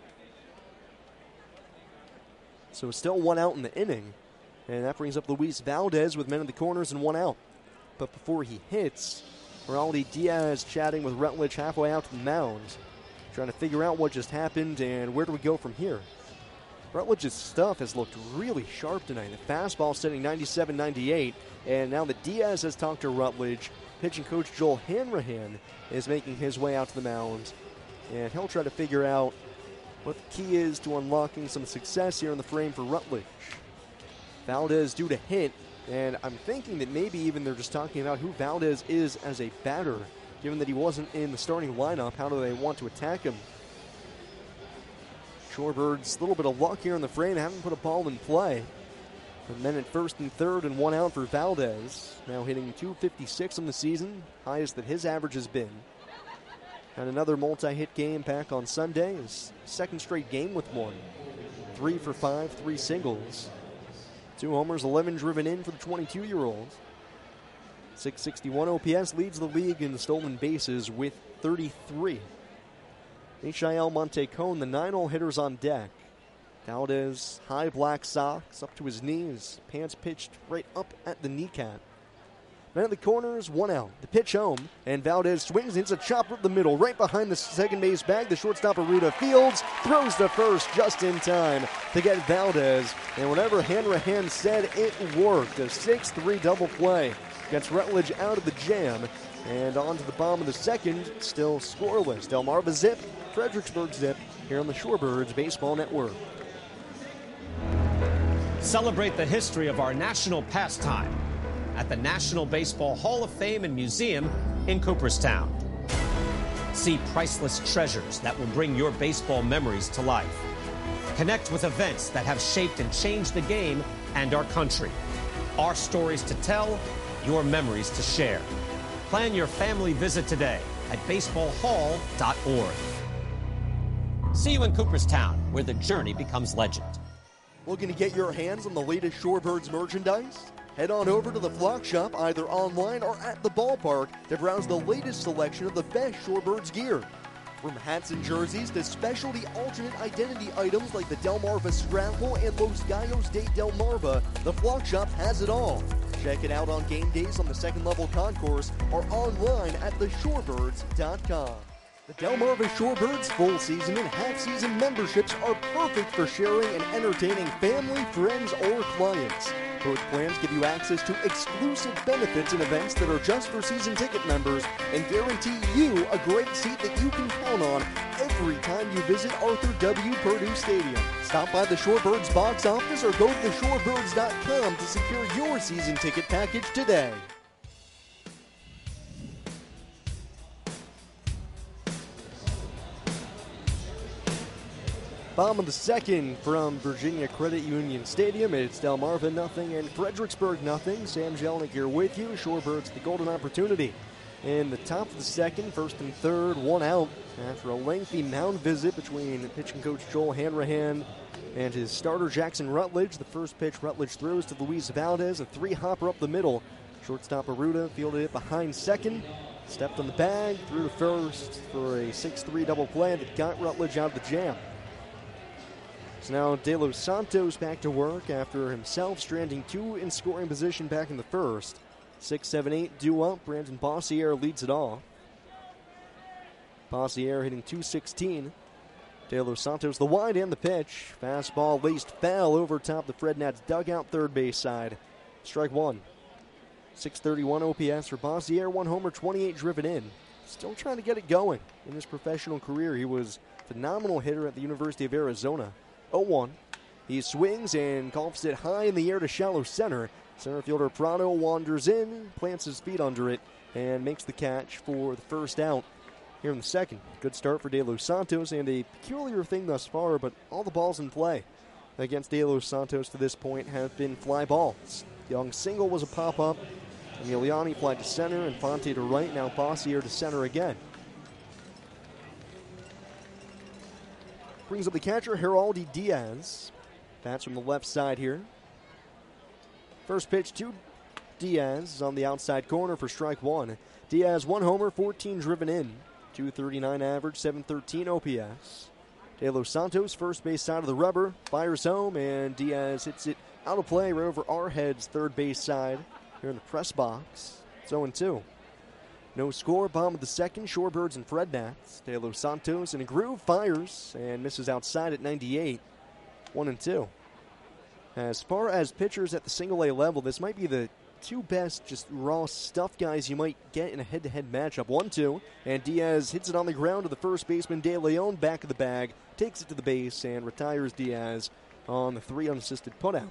So still one out in the inning. And that brings up Luis Valdez with men in the corners and one out. But before he hits, Morality Diaz chatting with Rutledge halfway out to the mound, trying to figure out what just happened and where do we go from here. Rutledge's stuff has looked really sharp tonight. The fastball setting ninety-seven ninety-eight, and now that Diaz has talked to Rutledge, pitching coach Joel Hanrahan is making his way out to the mound, and he'll try to figure out what the key is to unlocking some success here in the frame for Rutledge. Valdez due to hit, and I'm thinking that maybe even they're just talking about who Valdez is as a batter, given that he wasn't in the starting lineup. How do they want to attack him? Shorebirds, a little bit of luck here in the frame, haven't put a ball in play. And then at first and third and one out for Valdez, now hitting two fifty-six on the season, highest that his average has been. And another multi-hit game back on Sunday, his second straight game with one. Three for five, three singles. Two homers, eleven driven in for the twenty-two-year-old. six sixty-one O P S, leads the league in stolen bases with thirty-three. H I L Montecone, the nine-hole hitters on deck. Valdez, high black socks up to his knees. Pants pitched right up at the kneecap. Man at the corners, one out. The pitch home, and Valdez swings and hits a chopper up the middle, right behind the second base bag. The shortstop, Arita Fields, throws to first just in time to get Valdez. And whatever Hanrahan said, it worked. A six three double play gets Rutledge out of the jam. And on to the bottom of the second, still scoreless. Delmarva zip, Fredericksburg zip, here on the Shorebirds Baseball Network.
Celebrate the history of our national pastime at the National Baseball Hall of Fame and Museum in Cooperstown. See priceless treasures that will bring your baseball memories to life. Connect with events that have shaped and changed the game and our country. Our stories to tell, your memories to share. Plan your family visit today at baseball hall dot org. See you in Cooperstown, where the journey becomes legend.
Looking to get your hands on the latest Shorebirds merchandise? Head on over to the Flock Shop, either online or at the ballpark, to browse the latest selection of the best Shorebirds gear. From hats and jerseys to specialty alternate identity items like the Delmarva Scramble and Los Gallos de Delmarva, the Flock Shop has it all. Check it out on game days on the second level concourse or online at the shorebirds dot com. The Delmarva Shorebirds full season and half season memberships are perfect for sharing and entertaining family, friends, or clients. Both plans give you access to exclusive benefits and events that are just for season ticket members and guarantee you a great seat that you can count on every time you visit Arthur W. Purdue Stadium. Stop by the Shorebirds box office or go to the shorebirds dot com to secure your season ticket package today. Bottom of the second from Virginia Credit Union Stadium. It's Delmarva nothing and Fredericksburg nothing. Sam Jelinek here with you. Shorebirds the golden opportunity. In the top of the second, first and third, one out after a lengthy mound visit between pitching coach Joel Hanrahan and his starter Jackson Rutledge. The first pitch Rutledge throws to Luis Valdez, a three-hopper up the middle. Shortstop Aruda fielded it behind second, stepped on the bag, threw to first for a six three double play that got Rutledge out of the jam. So now De Los Santos back to work after himself stranding two in scoring position back in the first. six seven eight due up. Brandon Bossier leads it off. Bossier hitting two sixteen. De Los Santos the wide and the pitch. Fastball laced foul over top the Fred Nats dugout third base side. Strike one. six thirty-one O P S for Bossier. One homer, twenty-eight driven in. Still trying to get it going in his professional career. He was a phenomenal hitter at the University of Arizona. oh one. He swings and golfs it high in the air to shallow center. Center fielder Prado wanders in, plants his feet under it, and makes the catch for the first out here in the second. Good start for De Los Santos, and a peculiar thing thus far, but all the balls in play against De Los Santos to this point have been fly balls. Young single was a pop-up. Emiliani flied to center, and Fonte to right. Now Bossier to center again. Brings up the catcher, Heraldi Diaz. Bats from the left side here. First pitch to Diaz is on the outside corner for strike one. Diaz, one homer, fourteen driven in. two thirty-nine average, seven thirteen O P S. De Los Santos, first base side of the rubber, fires home, and Diaz hits it out of play right over our heads, third base side here in the press box. It's oh two. No score, bottom of the second, Shorebirds and Fred Nats. De Los Santos in a groove, fires, and misses outside at ninety-eight. One and two. As far as pitchers at the single A level, this might be the two best just raw stuff guys you might get in a head-to-head matchup. one two, and Diaz hits it on the ground to the first baseman, De Leon, back of the bag, takes it to the base, and retires Diaz on the three unassisted putout.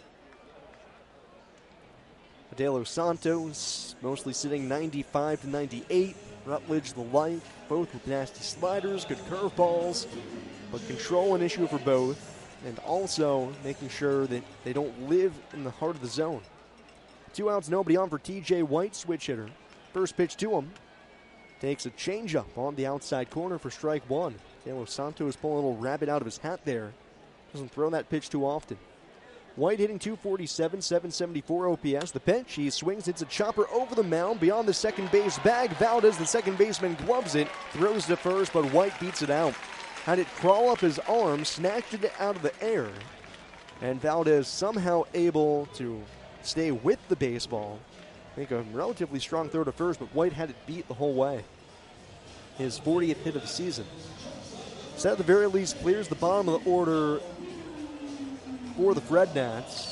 De Los Santos mostly sitting ninety-five to ninety-eight. Rutledge the like, both with nasty sliders, good curveballs, but control an issue for both, and also making sure that they don't live in the heart of the zone. Two outs, nobody on for T J White, switch hitter. First pitch to him. Takes a changeup on the outside corner for strike one. De Los Santos pulling a little rabbit out of his hat there. Doesn't throw that pitch too often. White hitting two forty-seven, seven seventy-four O P S. The pitch, he swings, hits a chopper over the mound beyond the second base bag. Valdez, the second baseman, gloves it, throws to first, but White beats it out. Had it crawl up his arm, snatched it out of the air, and Valdez somehow able to stay with the baseball. Make a relatively strong throw to first, but White had it beat the whole way. His fortieth hit of the season. So at the very least clears the bottom of the order for the Fred Nats.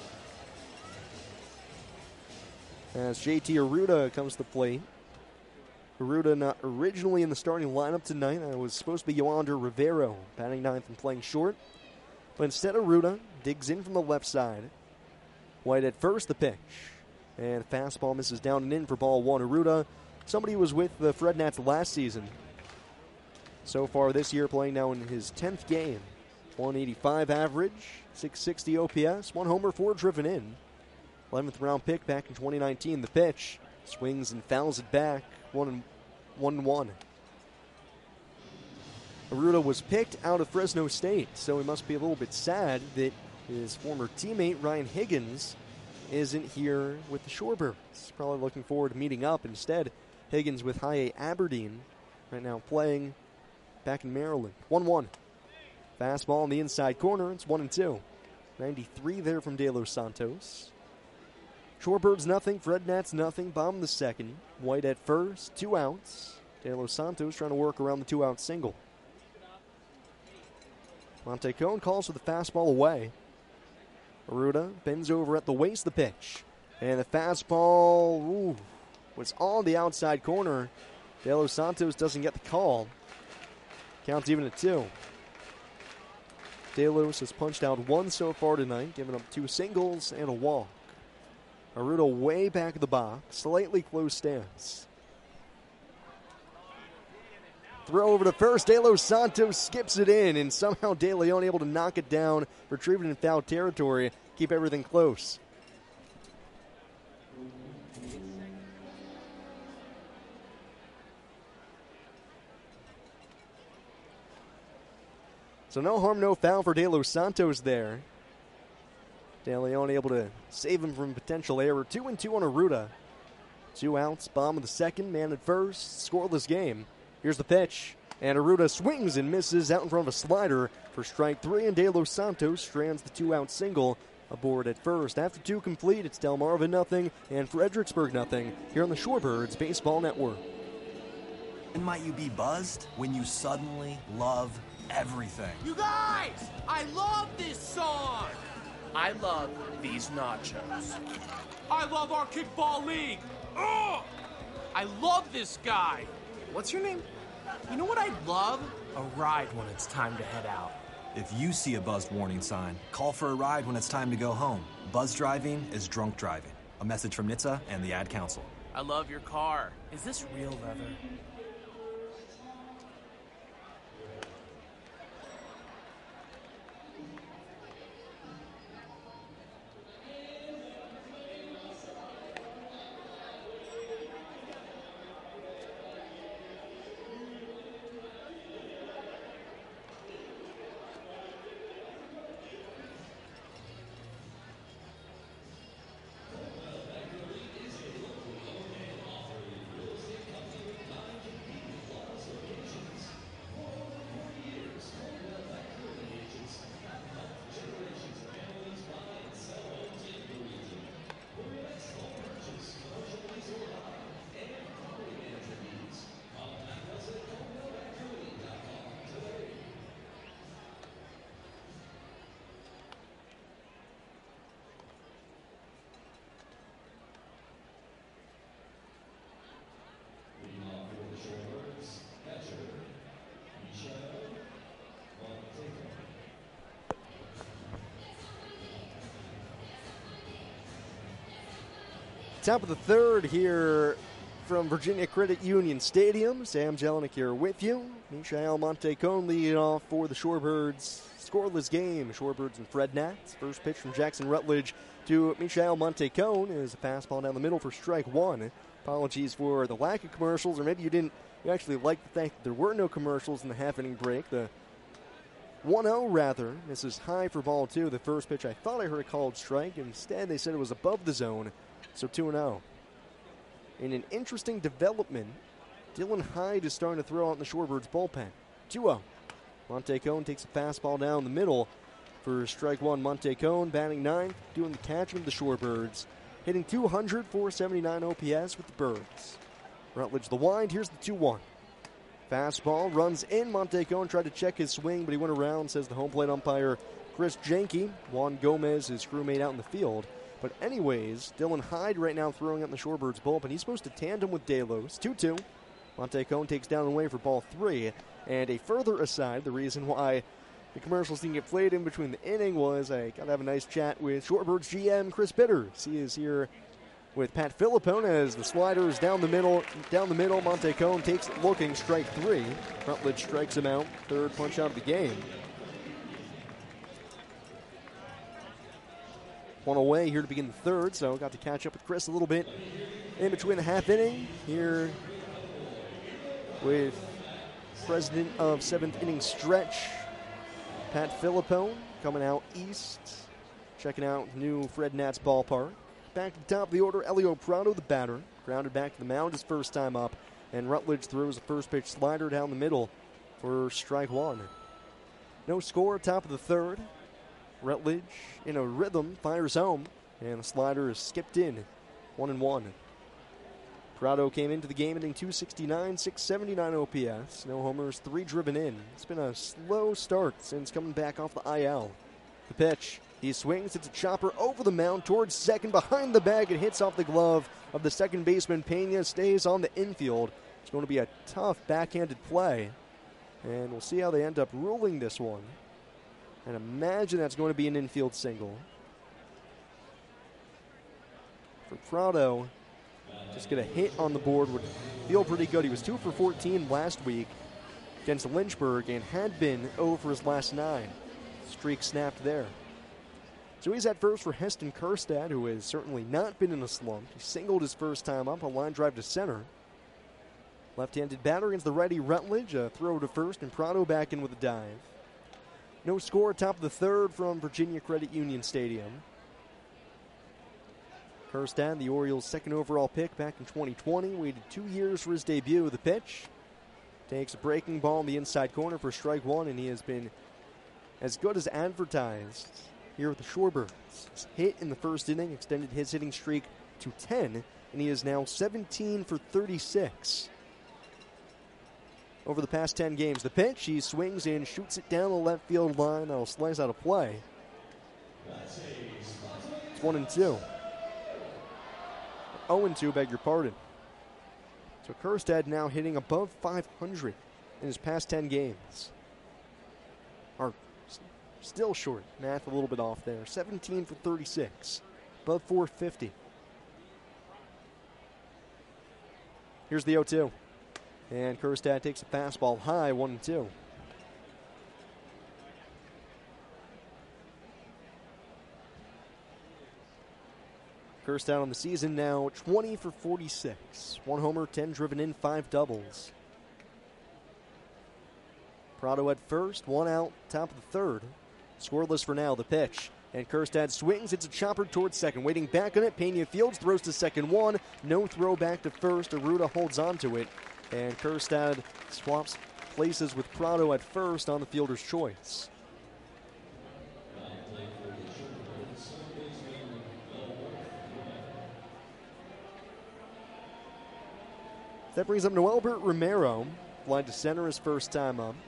As J T Aruda comes to the plate. Aruda not originally in the starting lineup tonight. That was supposed to be Yoander Rivero, batting ninth and playing short. But instead, Aruda digs in from the left side. White at first, the pitch. And fastball misses down and in for ball one. Aruda, somebody who was with the Fred Nats last season. So far this year, playing now in his tenth game. one eighty-five average, six sixty O P S, one homer, four driven in. eleventh round pick back in twenty nineteen. The pitch swings and fouls it back, one and one. one. Aruda was picked out of Fresno State, so he must be a little bit sad that his former teammate Ryan Higgins isn't here with the Shorebirds. Probably looking forward to meeting up. Instead, Higgins with High A Aberdeen right now playing back in Maryland. one one. Fastball in the inside corner. It's one and two. ninety-three there from De Los Santos. Shorebirds nothing. Fred Nats nothing. Bottom the second. White at first. Two outs. De Los Santos trying to work around the two-out single. Montecone calls for the fastball away. Arruda bends over at the waist of the pitch. And the fastball ooh, was on the outside corner. De Los Santos doesn't get the call. Counts even at two. De Los has punched out one so far tonight, giving up two singles and a walk. Arruda way back of the box, slightly close stance. Throw over to first. De Los Santos skips it in, and somehow De Leon able to knock it down, retrieve it in foul territory, keep everything close. So no harm, no foul for De Los Santos there. De Leon able to save him from potential error. Two and two on Arruda. Two outs, bottom of the second, man at first, scoreless game. Here's the pitch, and Arruda swings and misses out in front of a slider for strike three, and De Los Santos strands the two-out single aboard at first. After two complete, it's Delmarva nothing and Fredericksburg nothing here on the Shorebirds Baseball Network.
And might you be buzzed when you suddenly love everything?
You guys, I love this song. I love these nachos. I love our kickball league. Ugh! I love this guy. What's your name? You know what I'd love? A ride when it's time to head out.
If you see a buzzed warning sign, call for a ride when it's time to go home. Buzz driving is drunk driving. A message from N H T S A and the Ad Council.
I love your car. Is this real leather?
Top of the third here from Virginia Credit Union Stadium. Sam Jelinek here with you. Michael Montecone leading off for the Shorebirds. Scoreless game. Shorebirds and Fred Nats. First pitch from Jackson Rutledge to Michael Montecone is a fastball down the middle for strike one. Apologies for the lack of commercials, or maybe you didn't you actually like the fact that there were no commercials in the half-inning break. The one oh rather. This is high for ball two. The first pitch I thought I heard a called strike. Instead, they said it was above the zone. So two and oh. In an interesting development, Dylan Hyde is starting to throw out in the Shorebirds bullpen. two oh. Montecone takes a fastball down the middle for strike one. Montecone batting ninth, doing the catching of the Shorebirds. Hitting two hundred, four seventy-nine O P S with the Birds. Rutledge the wind. Here's the two one. Fastball runs in. Montecone tried to check his swing, but he went around, says the home plate umpire Chris Janke. Juan Gomez, his crewmate out in the field. But anyways, Dylan Hyde right now throwing out in the Shorebirds bullpen. He's supposed to tandem with De Los. two two. Montecone takes down and away for ball three. And a further aside, the reason why the commercials didn't get played in between the inning was I got to have a nice chat with Shorebirds G M Chris Bitters. He is here with Pat Philippone as the slider is down the middle. Down the middle, Montecone takes it looking, strike three. Rutledge strikes him out, third punch out of the game. One away here to begin the third, so got to catch up with Chris a little bit in between the half inning here with president of seventh inning stretch, Pat Philippone, coming out east, checking out new Fred Nats ballpark. Back to the top of the order, Elio Prado, the batter, grounded back to the mound his first time up, and Rutledge throws a first pitch slider down the middle for strike one. No score, top of the third. Rutledge in a rhythm fires home, and the slider is skipped in. One and one. Prado came into the game hitting two sixty-nine, six seventy-nine O P S. No homers, three driven in. It's been a slow start since coming back off the I L. The pitch. He swings. It's a chopper over the mound towards second. Behind the bag, it hits off the glove of the second baseman. Pena stays on the infield. It's going to be a tough backhanded play. And we'll see how they end up ruling this one. And imagine that's going to be an infield single. For Prado, just get a hit on the board would feel pretty good. He was two for fourteen last week against Lynchburg and had been zero for his last nine. Streak snapped there. So he's at first for Heston Kerstad, who has certainly not been in a slump. He singled his first time up, a line drive to center. Left-handed batter against the righty Rutledge, a throw to first, and Prado back in with a dive. No score, top of the third from Virginia Credit Union Stadium. Kerstad, the Orioles' second overall pick back in twenty twenty, waited two years for his debut. The pitch takes a breaking ball in the inside corner for strike one, and he has been as good as advertised here with the Shorebirds. His hit in the first inning extended his hitting streak to ten, and he is now seventeen for thirty-six. Over the past ten games, the pitch, he swings and shoots it down the left field line. That'll slice out of play. It's one and two. oh and two, beg your pardon. So Kerstad now hitting above five hundred in his past ten games. Are still short. Math a little bit off there. seventeen for thirty-six. Above four fifty. Here's the oh two. And Kerstad takes a fastball high, one and two. Kerstad on the season now twenty for forty-six. One homer, ten driven in, five doubles. Prado at first, one out, top of the third. Scoreless for now, the pitch. And Kerstad swings, it's a chopper towards second. Waiting back on it, Pena Fields throws to second one. No throw back to first, Aruda holds on to it. And Kerstad swaps places with Prado at first on the fielder's choice. That brings up Noelbert Romero. Flied to center his first time up.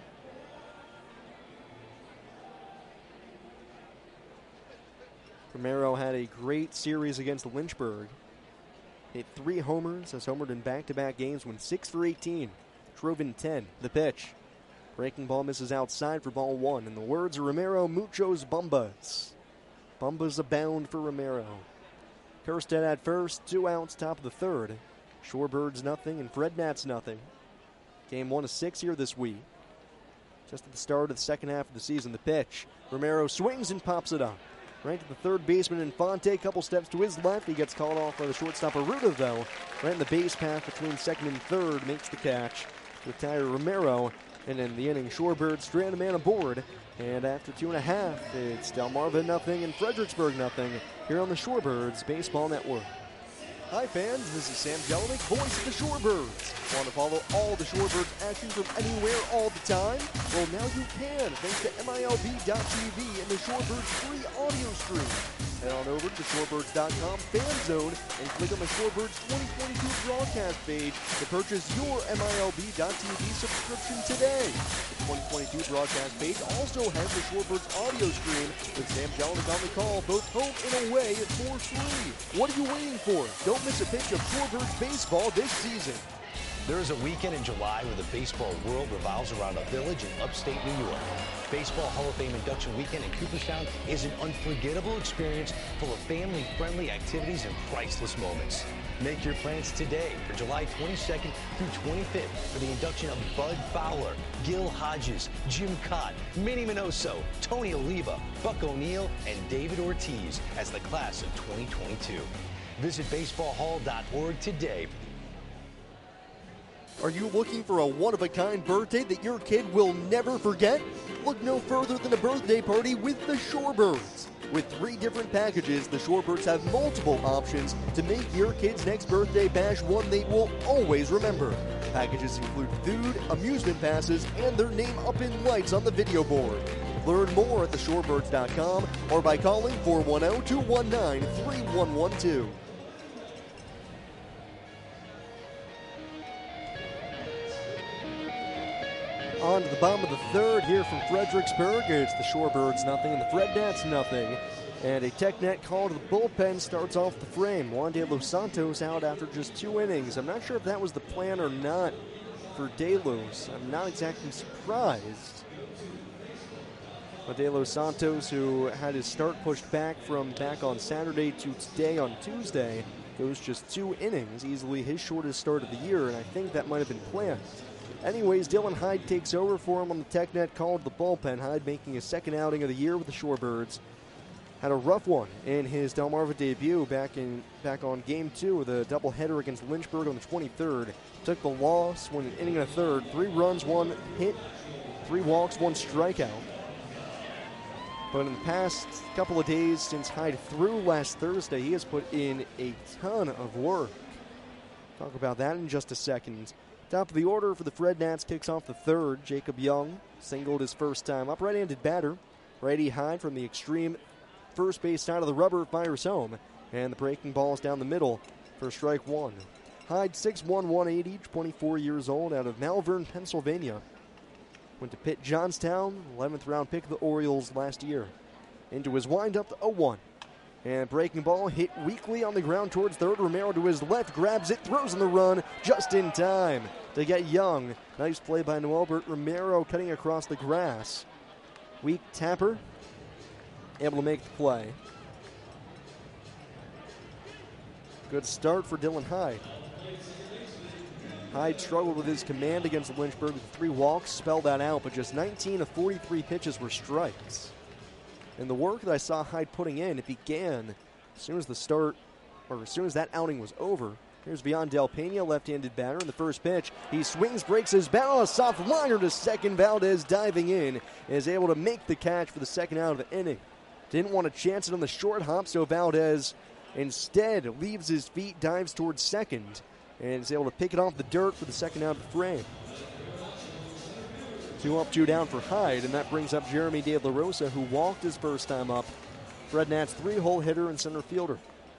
Romero had a great series against Lynchburg. Hit three homers, has homered in back-to-back games, went six for eighteen. Drove in ten. The pitch. Breaking ball misses outside for ball one. In the words of Romero, muchos bombas. Bombas abound for Romero. Kerstad at first, two outs, top of the third. Shorebirds nothing and Fred Nats nothing. Game one of six here this week. Just at the start of the second half of the season, the pitch. Romero swings and pops it up. Right to the third baseman, Infante, couple steps to his left. He gets called off by the shortstop, Aruda, though. Right in the base path between second and third, makes the catch to retire Romero. And in the inning, Shorebirds strand a man aboard. And after two and a half, it's Delmarva nothing and Fredericksburg nothing here on the Shorebirds Baseball Network. Hi fans, this is Sam Jelinek, voice of the Shorebirds. Want to follow all the Shorebirds action from anywhere all the time? Well, now you can, thanks to M I L B dot T V and the Shorebirds free audio stream. Head on over to shorebirds dot com fan zone and click on the Shorebirds twenty twenty-two broadcast page to purchase your M I L B dot T V subscription today. The twenty twenty-two broadcast page also has the Shorebirds audio stream with Sam Jelinek on the call, both home and away for free. What are you waiting for? Don't miss a pitch of Shorebirds baseball this season.
There is a weekend in July where the baseball world revolves around a village in upstate New York. Baseball Hall of Fame induction weekend in Cooperstown is an unforgettable experience full of family-friendly activities and priceless moments. Make your plans today for July twenty-second through twenty-fifth for the induction of Bud Fowler, Gil Hodges, Jim Cott, Minnie Minoso, Tony Oliva, Buck O'Neill, and David Ortiz as the class of twenty twenty-two. Visit baseball hall dot org today.
Are you looking for a one-of-a-kind birthday that your kid will never forget? Look no further than a birthday party with the Shorebirds. With three different packages, the Shorebirds have multiple options to make your kid's next birthday bash one they will always remember. Packages include food, amusement passes, and their name up in lights on the video board. Learn more at the shorebirds dot com or by calling four one zero, two one nine, three one one two. On to the bottom of the third here from Fredericksburg. It's the Shorebirds nothing and the Frednats nothing. And a TechNet call to the bullpen starts off the frame. Juan De Los Santos out after just two innings. I'm not sure if that was the plan or not for De Los. I'm not exactly surprised. But De Los Santos, who had his start pushed back from back on Saturday to today on Tuesday, goes just two innings, easily his shortest start of the year, and I think that might have been planned. Anyways, Dylan Hyde takes over for him on the TechNet call to the bullpen. Hyde making his second outing of the year with the Shorebirds. Had a rough one in his Delmarva debut back in back on game two with a doubleheader against Lynchburg on the twenty-third. Took the loss, won an inning and a third. Three runs, one hit, three walks, one strikeout. But in the past couple of days since Hyde threw last Thursday, he has put in a ton of work. Talk about that in just a second. Top of the order for the Frednats kicks off the third. Jacob Young singled his first time up. Right-handed batter. Righty Hyde from the extreme first base side of the rubber fires home. And the breaking ball is down the middle for strike one. Hyde, six one, one eighty, twenty-four years old, out of Malvern, Pennsylvania. Went to Pitt Johnstown, eleventh round pick of the Orioles last year. Into his windup, the oh one. And breaking ball hit weakly on the ground towards third. Romero to his left, grabs it, throws in the run just in time to get Young. Nice play by Noelbert Romero cutting across the grass. Weak Tapper able to make the play. Good start for Dylan Hyde. Hyde struggled with his command against Lynchburg with three walks, spelled that out, but just nineteen of forty-three pitches were strikes. And the work that I saw Hyde putting in, it began as soon as the start, or as soon as that outing was over. Here's Vion Del Pena, left-handed batter in the first pitch. He swings, breaks his bat on a soft liner to second. Valdez diving in and is able to make the catch for the second out of the inning. Didn't want to chance it on the short hop, so Valdez instead leaves his feet, dives towards second, and is able to pick it off the dirt for the second out of the frame. Two up, two down for Hyde, and that brings up Jeremy De La Rosa, who walked his first time up. Frednat's three-hole hitter and center fielder.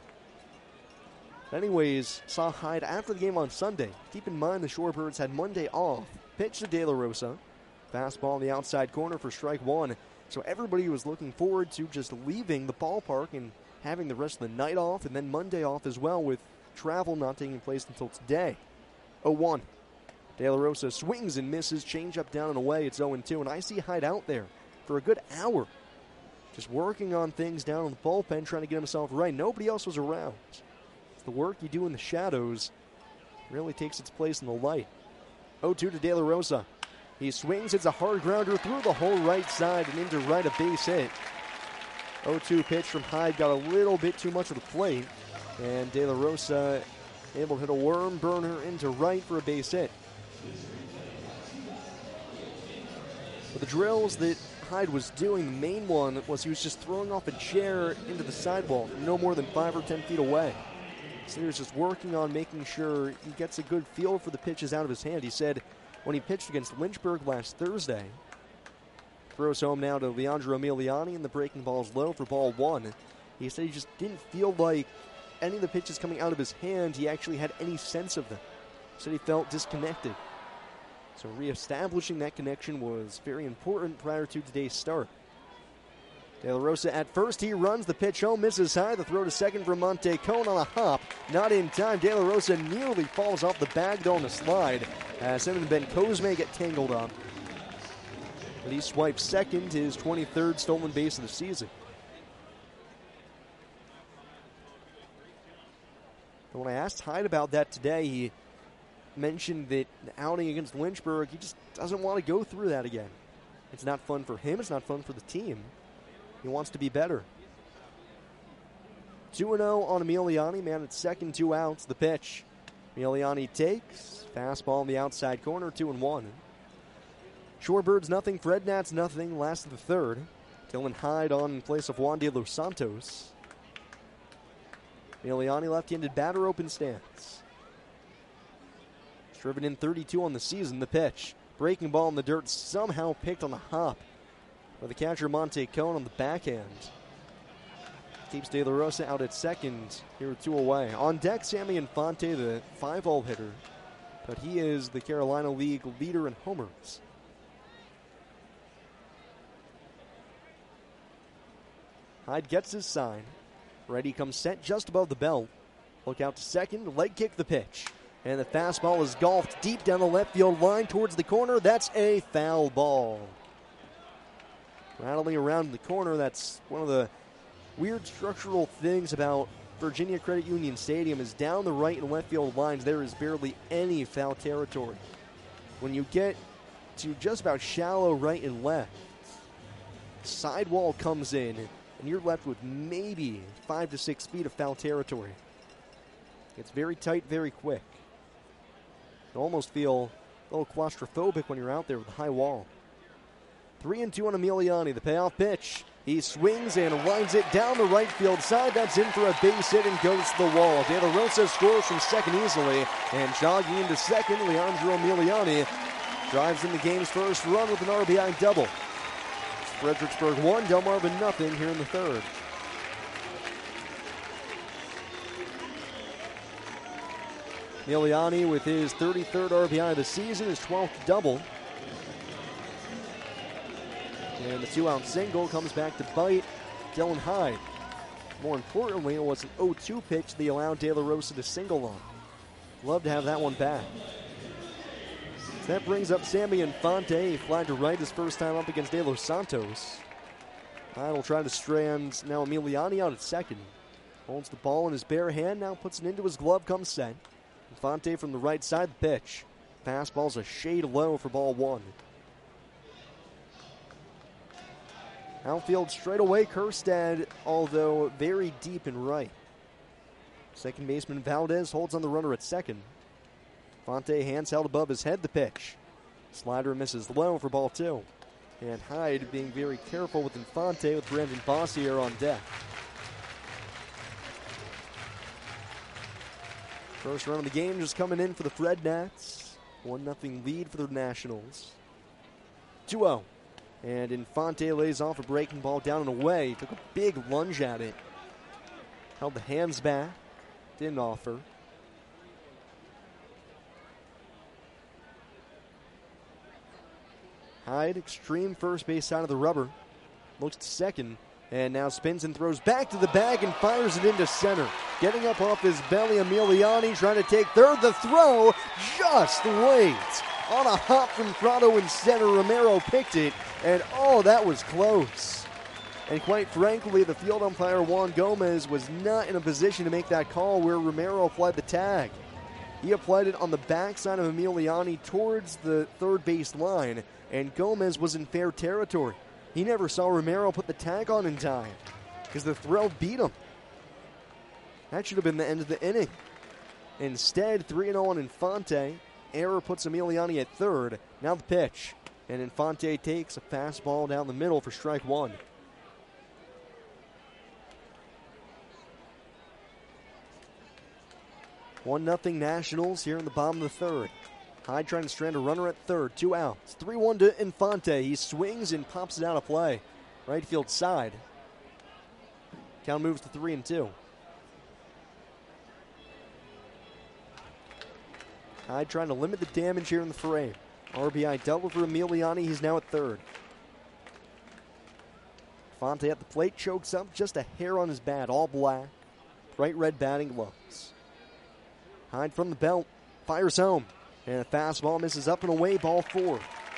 Anyways, saw Hyde after the game on Sunday. Keep in mind the Shorebirds had Monday off. Pitch to De La Rosa. Fastball in the outside corner for strike one. So everybody was looking forward to just leaving the ballpark and having the rest of the night off, and then Monday off as well, with travel not taking place until today. oh one. De La Rosa swings and misses, changeup down and away. It's oh two, and I see Hyde out there for a good hour, just working on things down in the bullpen, trying to get himself right. Nobody else was around. It's the work you do in the shadows really takes its place in the light. oh two to De La Rosa. He swings, it's a hard grounder through the whole right side and into right, a base hit. oh two pitch from Hyde got a little bit too much of the plate, and De La Rosa able to hit a worm burner into right for a base hit. But the drills that Hyde was doing, the main one was he was just throwing off a chair into the sidewalk, no more than five or ten feet away. So he was just working on making sure he gets a good feel for the pitches out of his hand. He said when he pitched against Lynchburg last Thursday, throws home now to Leandro Emiliani, and the breaking ball is low for ball one. He said he just didn't feel like any of the pitches coming out of his hand, he actually had any sense of them. He said he felt disconnected. So reestablishing that connection was very important prior to today's start. De La Rosa at first, he runs the pitch home, misses high. The throw to second from Monte Cone on a hop. Not in time. De La Rosa nearly falls off the bag though on the slide as him and Ben Cosme get tangled up. But he swipes second, his twenty-third stolen base of the season. But when I asked Hyde about that today, he mentioned that the outing against Lynchburg, he just doesn't want to go through that again. It's not fun for him. It's not fun for the team. He wants to be better. two and oh on Emiliani, man at second, two outs. The pitch. Emiliani takes. Fastball in the outside corner, two and one. Shorebirds nothing, Frednats nothing. Last of the third. Dylan Hyde on in place of Juan De Los Santos. Emiliani left-handed batter, open stance. driven in thirty-two on the season. The pitch. Breaking ball in the dirt, somehow picked on the hop by the catcher Monte Cone on the backhand. Keeps De La Rosa out at second here with two away. On deck, Sammy Infante, the five-hole hitter, but he is the Carolina League leader in homers. Hyde gets his sign. Ready comes set just above the belt. Look out to second, leg kick the pitch. And the fastball is golfed deep down the left field line towards the corner. That's a foul ball. Rattling around in the corner, that's one of the weird structural things about Virginia Credit Union Stadium is down the right and left field lines, there is barely any foul territory. When you get to just about shallow right and left, sidewall comes in, and you're left with maybe five to six feet of foul territory. It's very tight, very quick. You almost feel a little claustrophobic when you're out there with the high wall. Three and two on Emiliani, the payoff pitch. He swings and lines it down the right field side. That's in for a base hit and goes to the wall. De La Rosa scores from second easily, and jogging into second, Leandro Emiliani drives in the game's first run with an R B I double. Fredericksburg one, Delmarva nothing here in the third. Emiliani with his thirty-third R B I of the season, his twelfth double. And the two-out single comes back to bite Dylan Hyde. More importantly, it was an oh two pitch they allowed De La Rosa to single on. Love to have that one back. So that brings up Sammy Infante. He flied to right his first time up against De Los Santos. Hyde will try to strand now Emiliani out at second. Holds the ball in his bare hand, now puts it into his glove, comes set. Infante from the right side, the pitch. Fastball's a shade low for ball one. Outfield straight away, Kerstad, although very deep in right. Second baseman Valdez holds on the runner at second. Fonte hands held above his head, the pitch. Slider misses low for ball two. And Hyde being very careful with Infante with Brandon Bossier on deck. First run of the game just coming in for the Fred Nats. one nothing lead for the Nationals. two oh. And Infante lays off a breaking ball down and away. He took a big lunge at it. Held the hands back. Didn't offer. Hyde, extreme first base side of the rubber. Looks to second. And now spins and throws back to the bag and fires it into center. Getting up off his belly, Emiliani trying to take third. The throw just late. On a hop from Prado in center, Romero picked it. And oh, that was close. And quite frankly, the field umpire Juan Gomez was not in a position to make that call where Romero applied the tag. He applied it on the backside of Emiliani towards the third base line, and Gomez was in fair territory. He never saw Romero put the tag on in time because the throw beat him. That should have been the end of the inning. Instead, three and oh on Infante. Error puts Emiliani at third. Now the pitch. And Infante takes a fastball down the middle for strike one. one nothing Nationals here in the bottom of the third. Hyde trying to strand a runner at third. Two outs. three one to Infante. He swings and pops it out of play. Right field side. Count moves to three and two. Hyde trying to limit the damage here in the frame. R B I double for Emiliani. He's now at third. Fonte at the plate, chokes up just a hair on his bat, all black. Bright red batting gloves. Hyde from the belt, fires home. And a fastball misses up and away, ball four.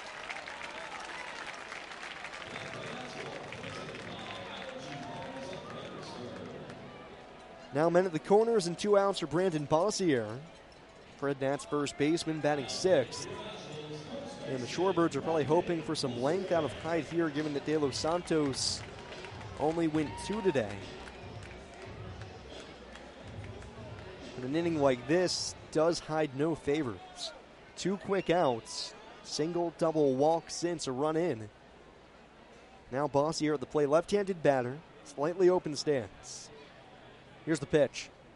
Now men at the corners and two outs for Brandon Bossier. Fred Nats first baseman batting sixth. And the Shorebirds are probably hoping for some length out of Hyde here, given that De Los Santos only went two today. In an inning like this, does Hyde no favors. Two quick outs, single, double, walk since a run in. Now Bossier at the plate, left-handed batter, slightly open stance. Here's the pitch.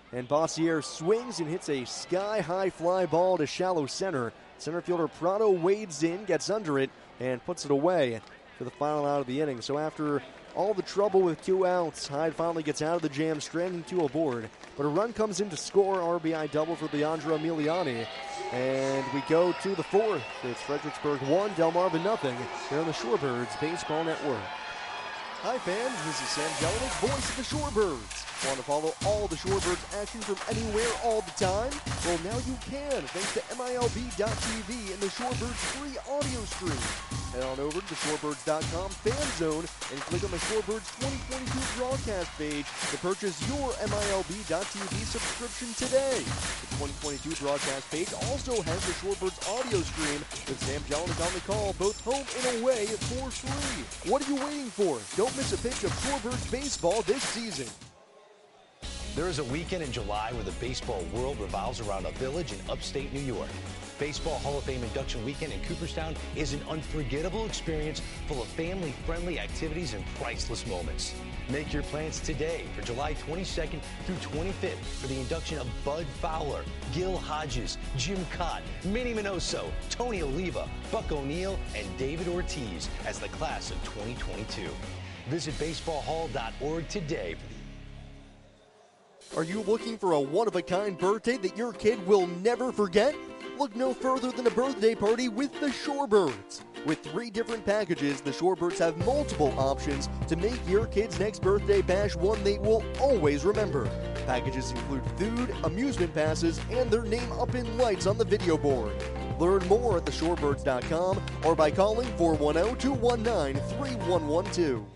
And Bossier swings and hits a sky-high fly ball to shallow center. Center fielder Prado wades in, gets under it, and puts it away for the final out of the inning. So after all the trouble with two outs, Hyde finally gets out of the jam, stranding two aboard. But a run comes in to score, R B I double for Leandro Emiliani. And we go to the fourth. It's Fredericksburg one, Delmarva nothing. Here on the Shorebirds Baseball Network. Hi fans, this is Sam Jelinek, voice of the Shorebirds. Want to follow all the Shorebirds action from anywhere all the time? Well, now you can, thanks to M I L B dot T V and the Shorebirds free audio stream. Head on over to the shorebirds dot com fan zone and click on the Shorebirds twenty twenty-two broadcast page to purchase your M I L B dot T V subscription today. The twenty twenty-two broadcast page also has the Shorebirds audio stream with Sam Jelinek on the call, both home and away for free. What are you waiting for? Don't miss a pitch of Shorebirds baseball this season.
There is a weekend in July where the baseball world revolves around a village in upstate New York. Baseball Hall of Fame induction weekend in Cooperstown is an unforgettable experience full of family-friendly activities and priceless moments. Make your plans today for July twenty-second through twenty-fifth for the induction of Bud Fowler, Gil Hodges, Jim Cott, Minnie Minoso, Tony Oliva, Buck O'Neill, and David Ortiz as the class of twenty twenty-two. Visit baseball hall dot org today for the
Are you looking for a one-of-a-kind birthday that your kid will never forget? Look no further than a birthday party with the Shorebirds. With three different packages, the Shorebirds have multiple options to make your kid's next birthday bash one they will always remember. Packages include food, amusement passes, and their name up in lights on the video board. Learn more at the shorebirds dot com or by calling four one zero, two one nine, three one one two.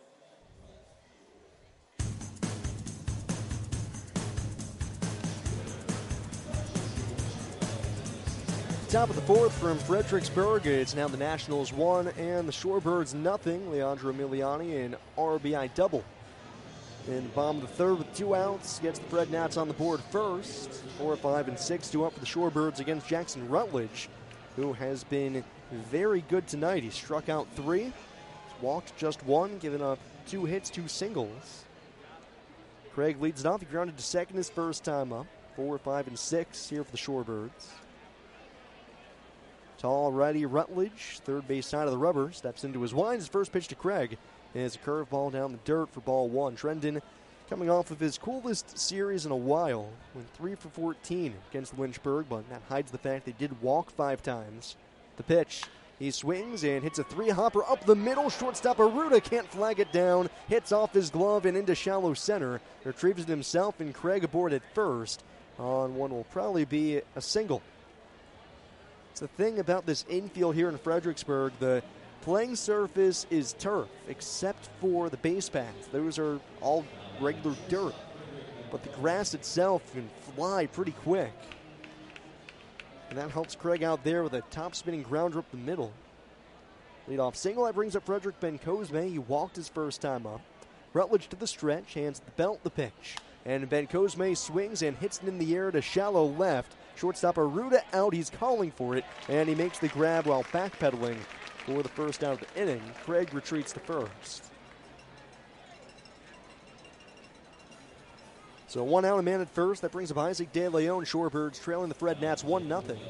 Top of the fourth from Fredericksburg. It's now the Nationals one and the Shorebirds nothing. Leandro Emiliani an R B I double. In the bottom of the third with two outs, gets the Fred Nats on the board first. Four, five, and six, two up for the Shorebirds against Jackson Rutledge, who has been very good tonight. He struck out three, walked just one, giving up two hits, two singles. Craig leads it off. He grounded to second his first time up. Four, five, and six here for the Shorebirds. Tall righty Rutledge, third base side of the rubber, steps into his wind. His first pitch to Craig is a curveball down the dirt for ball one. Trendon coming off of his coolest series in a while, went three for fourteen against Lynchburg, but that hides the fact they did walk five times. The pitch, he swings and hits a three-hopper up the middle. Shortstop Aruda can't flag it down, hits off his glove and into shallow center. Retrieves it himself, and Craig aboard at first on one will probably be a single. The thing about this infield here in Fredericksburg, the playing surface is turf, except for the base paths. Those are all regular dirt. But the grass itself can fly pretty quick. And that helps Craig out there with a top-spinning grounder up the middle. Leadoff single, that brings up Frederick Bencosme. He walked his first time up. Rutledge to the stretch, hands the belt the pitch. And Bencosme swings and hits it in the air to shallow left. Shortstop Aruda out, he's calling for it, and he makes the grab while backpedaling for the first out of the inning. Craig retreats to first. So one out, a man at first. That brings up Isaac De Leon. Shorebirds trailing the Fred Nats one nothing.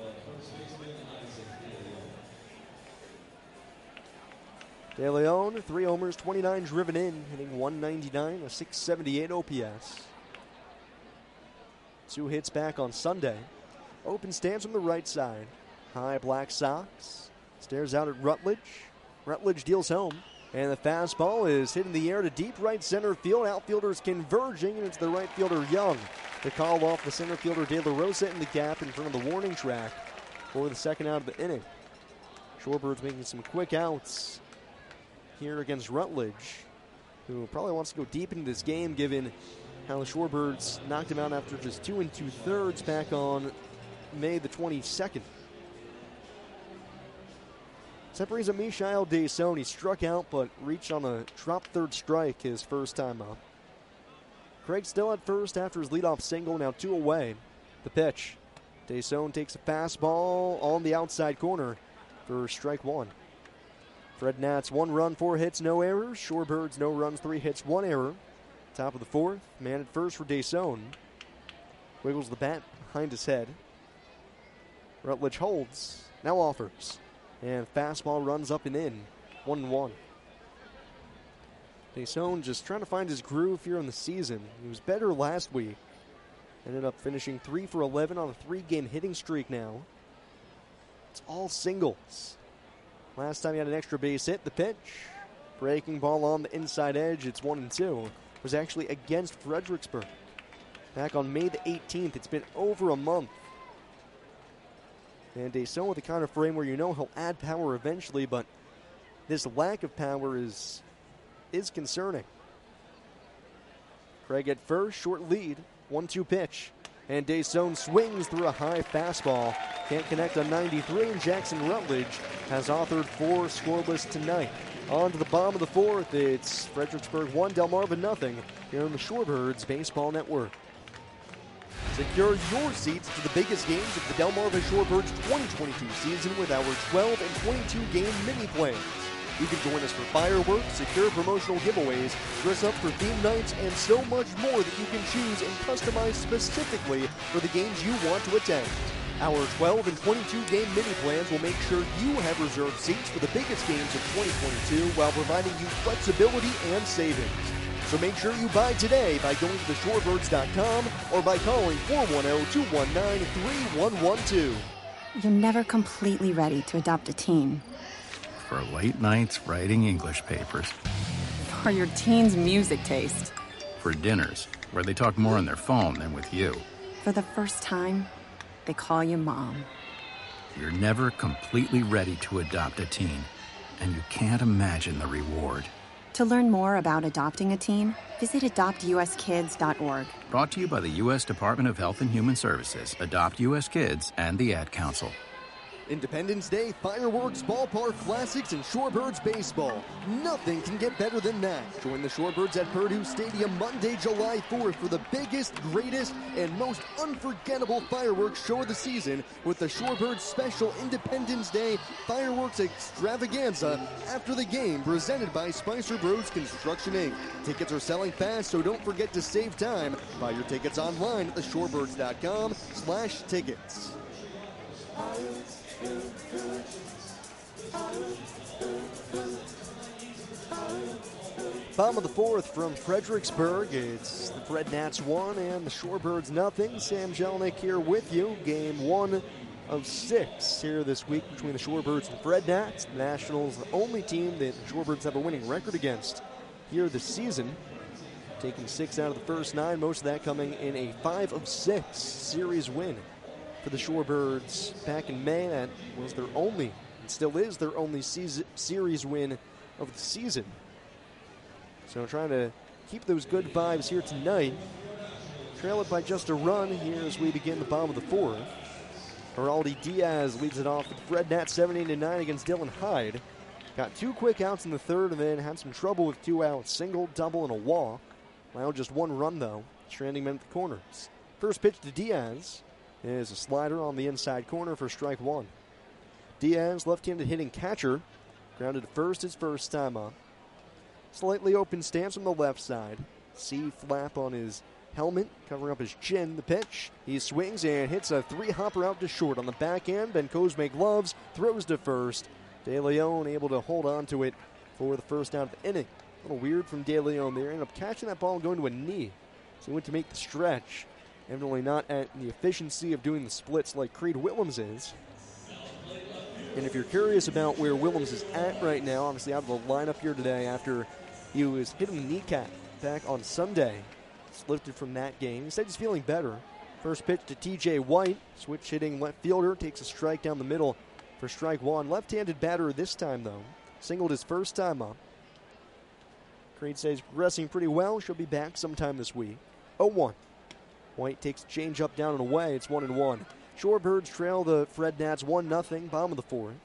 De Leon, three homers, twenty-nine driven in, hitting one ninety-nine, a six seventy-eight O P S. Two hits back on Sunday. Open stance from the right side. High black socks. Stares out at Rutledge. Rutledge deals home. And the fastball is hit in the air to deep right center field. Outfielders converging, and it's the right fielder Young to call off the center fielder De La Rosa in the gap in front of the warning track for the second out of the inning. Shorebirds making some quick outs here against Rutledge, who probably wants to go deep into this game given how the Shorebirds knocked him out after just two and two-thirds back on May the twenty-second. That brings up Michael Deson. He struck out but reached on a drop third strike his first time up. Craig still at first after his leadoff single, now two away. The pitch. Deson takes a fastball on the outside corner for strike one. Fred Nats, one run, four hits, no errors. Shorebirds, no runs, three hits, one error. Top of the fourth, man at first for Deson. Wiggles the bat behind his head. Rutledge holds, now offers. And fastball runs up and in. One and one. Desaun just trying to find his groove here in the season. He was better last week. Ended up finishing three for eleven on a three-game hitting streak now. It's all singles. Last time he had an extra base hit, the pitch. Breaking ball on the inside edge, it's one and two. It was actually against Fredericksburg. Back on May the eighteenth, it's been over a month. And Desaun with the kind of frame where you know he'll add power eventually, but this lack of power is, is concerning. Craig at first, short lead, one two pitch. And Desaun swings through a high fastball. Can't connect on ninety-three, and Jackson Rutledge has authored four scoreless tonight. On to the bottom of the fourth, it's Fredericksburg one, Delmarva nothing here on the Shorebirds Baseball Network. Secure your seats to the biggest games of the Delmarva Shorebirds twenty twenty-two season with our twelve and twenty-two game mini plans. You can join us for fireworks, secure promotional giveaways, dress up for theme nights, and so much more that you can choose and customize specifically for the games you want to attend. Our twelve and twenty-two game mini plans will make sure you have reserved seats for the biggest games of twenty twenty-two while providing you flexibility and savings. So make sure you buy today by going to the shorebirds dot com or by calling four one zero, two one nine, three one one two.
You're never completely ready to adopt a teen.
For late nights writing English papers.
For your teen's music taste.
For dinners where they talk more on their phone than with you.
For the first time, they call you mom.
You're never completely ready to adopt a teen, and you can't imagine the reward.
To learn more about adopting a teen, visit adopt u s kids dot org.
Brought to you by the U S Department of Health and Human Services, Adopt U S Kids, and the Ad Council.
Independence Day, fireworks, ballpark classics, and Shorebirds baseball. Nothing can get better than that. Join the Shorebirds at Purdue Stadium Monday, July fourth for the biggest, greatest, and most unforgettable fireworks show of the season with the Shorebirds special Independence Day fireworks extravaganza after the game presented by Spicer Bros Construction Incorporated. Tickets are selling fast, so don't forget to save time. Buy your tickets online at the shorebirds dot com slash tickets. Bottom of the fourth from Fredericksburg. It's the Fred Nats one and the Shorebirds nothing. Sam Jelinek here with you. Game one of six here this week between the Shorebirds and Fred Nats. The Nationals, the only team that the Shorebirds have a winning record against here this season. Taking six out of the first nine, most of that coming in a five of six series win for the Shorebirds back in May. That was their only, and still is their only season, series win of the season. So trying to keep those good vibes here tonight. Trail it by just a run here as we begin the bottom of the fourth. Geraldi Diaz leads it off with Fred Nat seventeen to nine against Dylan Hyde. Got two quick outs in the third and then had some trouble with two outs. Single, double, and a walk. Allowed just one run though. Stranding men at the corners. First pitch to Diaz is a slider on the inside corner for strike one. Diaz, left-handed hitting catcher, grounded to first his first time up. Slightly open stance from the left side. C flap on his helmet, covering up his chin. The pitch, he swings and hits a three-hopper out to short on the back end. Ben Cosme gloves, throws to first. De Leon able to hold on to it for the first out of the inning. A little weird from De Leon there. Ended up catching that ball and going to a knee. So he went to make the stretch. Evidently not at the efficiency of doing the splits like Creed Willems is. And if you're curious about where Willems is at right now, obviously out of the lineup here today after he was hit in the kneecap back on Sunday. It's lifted from that game. He said he's feeling better. First pitch to T J White. Switch hitting left fielder. Takes a strike down the middle for strike one. Left-handed batter this time, though. Singled his first time up. Creed says progressing pretty well. She'll be back sometime this week. oh one. White takes a change up down and away. It's one and one. Shorebirds trail the Fred Nats one nothing. Bottom of the fourth.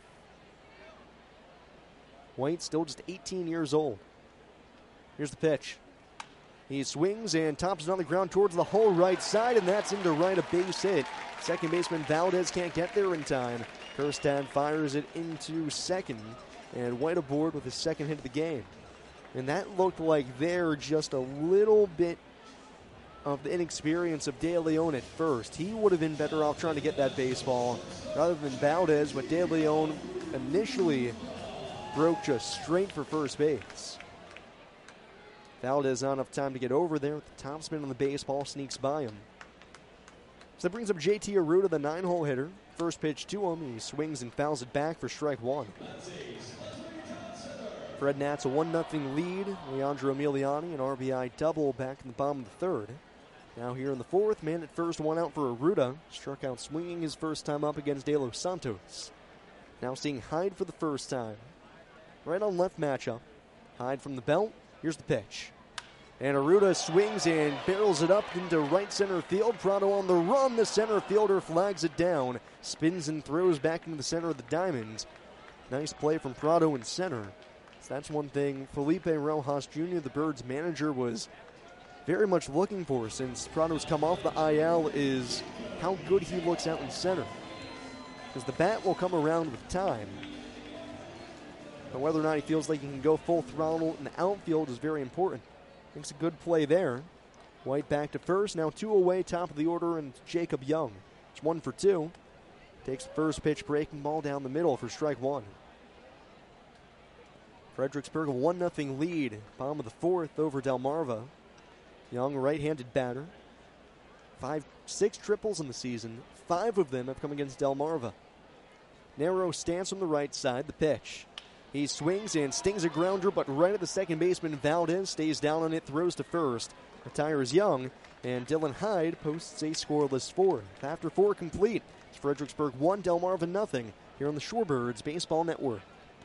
White still just eighteen years old. Here's the pitch. He swings and tops it on the ground towards the whole right side, and that's into right, a base hit. Second baseman Valdez can't get there in time. Kirstad fires it into second, and White aboard with his second hit of the game. And that looked like they're just a little bit of the inexperience of De Leon at first. He would have been better off trying to get that baseball rather than Valdez, but De Leon initially broke just straight for first base. Valdez not enough time to get over there. The topspin on the baseball sneaks by him. So that brings up J T Arruda, the nine-hole hitter. First pitch to him. He swings and fouls it back for strike one. Fred Nats a one nothing lead. Leandro Emiliani, an R B I double back in the bottom of the third. Now here in the fourth, man at first, one out for Arruda. Struck out swinging his first time up against De Los Santos. Now seeing Hyde for the first time. Right on left matchup. Hyde from the belt. Here's the pitch. And Arruda swings and barrels it up into right center field. Prado on the run. The center fielder flags it down. Spins and throws back into the center of the diamond. Nice play from Prado in center. So that's one thing Felipe Rojas Junior, the Birds manager, was very much looking for since Prado's come off the I L is how good he looks out in center. Because the bat will come around with time. But whether or not he feels like he can go full throttle in the outfield is very important. Makes a good play there. White back to first. Now two away, top of the order, and Jacob Young. It's one for two. Takes the first pitch, breaking ball down the middle for strike one. Fredericksburg a one nothing lead. Bottom of the fourth over Delmarva. Young, right-handed batter. Five, six triples in the season. Five of them have come against Delmarva. Narrow stance from the right side. The pitch. He swings and stings a grounder, but right at the second baseman, Valdez stays down on it, throws to first. Retires Young, and Dylan Hyde posts a scoreless fourth. After four complete, it's Fredericksburg one, Delmarva nothing, here on the Shorebirds Baseball Network.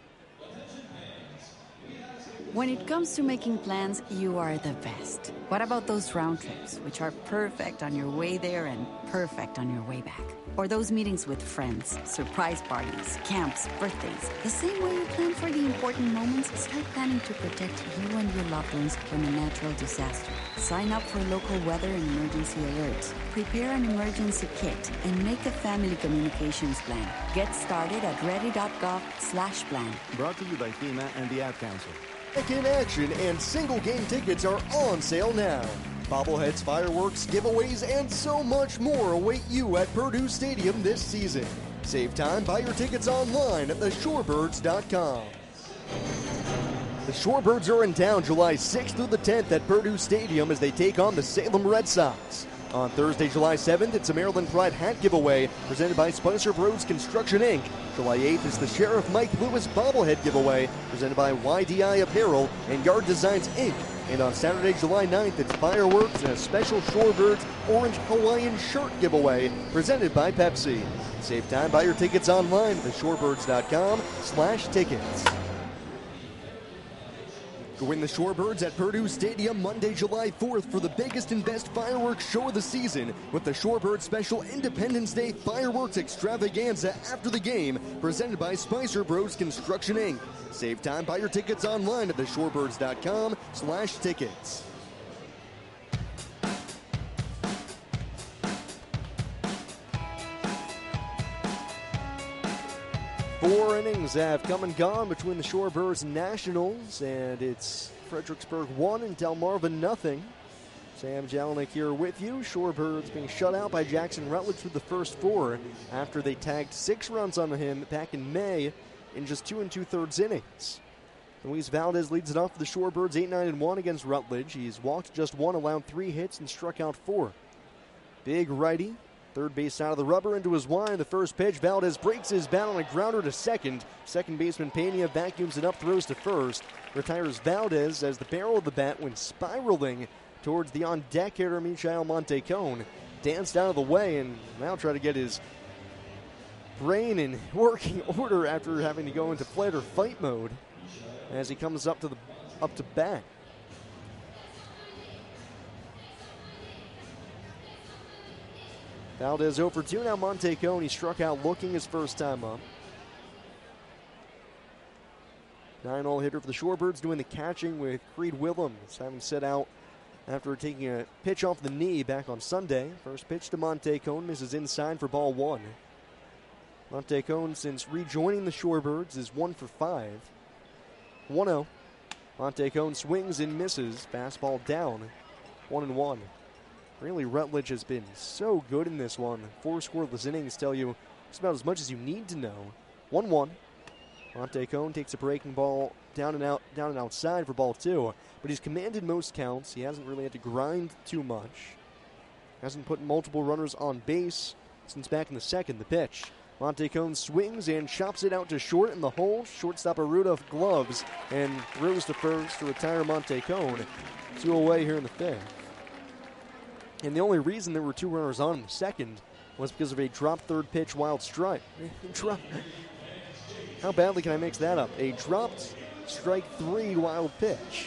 When it comes to making plans, you are the best. What about those round trips, which are perfect on your way there and perfect on your way back? Or those meetings with friends, surprise parties, camps, birthdays. The same way you plan for the important moments, start planning to protect you and your loved ones from a natural disaster. Sign up for local weather and emergency alerts. Prepare an emergency kit and make a family communications plan. Get started at ready.gov slash plan.
Brought to you by FEMA and the Ad Council.
In action and single game tickets are on sale now. Bobbleheads, fireworks, giveaways, and so much more await you at Purdue Stadium this season. Save time, buy your tickets online at the shorebirds dot com. The Shorebirds are in town July sixth through the tenth at Purdue Stadium as they take on the Salem Red Sox. On Thursday, July seventh, it's a Maryland Pride hat giveaway presented by Spicer Bros Construction, Incorporated. July eighth is the Sheriff Mike Lewis bobblehead giveaway presented by Y D I Apparel and Yard Designs, Incorporated. And on Saturday, July ninth, it's fireworks and a special Shorebirds Orange Hawaiian shirt giveaway presented by Pepsi. Save time, buy your tickets online at the shorebirds dot com slash tickets. Join the Shorebirds at Purdue Stadium Monday, July fourth for the biggest and best fireworks show of the season with the Shorebirds Special Independence Day Fireworks Extravaganza after the game presented by Spicer Bros Construction, Incorporated. Save time, buy your tickets online at the shorebirds dot com slash tickets. Four innings have come and gone between the Shorebirds and Nationals, and it's Fredericksburg one and Delmarva nothing. Sam Jelinek here with you. Shorebirds being shut out by Jackson Rutledge through the first four after they tagged six runs on him back in May in just two and two-thirds innings. Luis Valdez leads it off for the Shorebirds eight nine one against Rutledge. He's walked just one, allowed three hits, and struck out four. Big righty. Third base side of the rubber into his wide. The first pitch, Valdez breaks his bat on a grounder to second. Second baseman Pena vacuums it up, throws to first. Retires Valdez as the barrel of the bat went spiraling towards the on-deck hitter, Michael Montecon. Danced out of the way and now try to get his brain in working order after having to go into flight or fight mode as he comes up to the up to bat. Valdez oh for two. Now Montecon, he struck out looking his first time up. Nine-hole hitter for the Shorebirds doing the catching with Creed Willems, having set out after taking a pitch off the knee back on Sunday. First pitch to Montecon, misses inside for ball one. Montecon, since rejoining the Shorebirds, is one for five. one oh. Montecon swings and misses. Fastball down. One and one. Really, Rutledge has been so good in this one. Four scoreless innings tell you just about as much as you need to know. one one. Monte Cone takes a breaking ball down and out, down and outside for ball two, but he's commanded most counts. He hasn't really had to grind too much. Hasn't put multiple runners on base since back in the second. The pitch. Monte Cone swings and chops it out to short in the hole. Shortstop Arruda gloves and throws to first to retire Monte Cone. Two away here in the fifth. And the only reason there were two runners on in the second was because of a drop third pitch wild strike. Drop. How badly can I mix that up? A dropped strike three wild pitch.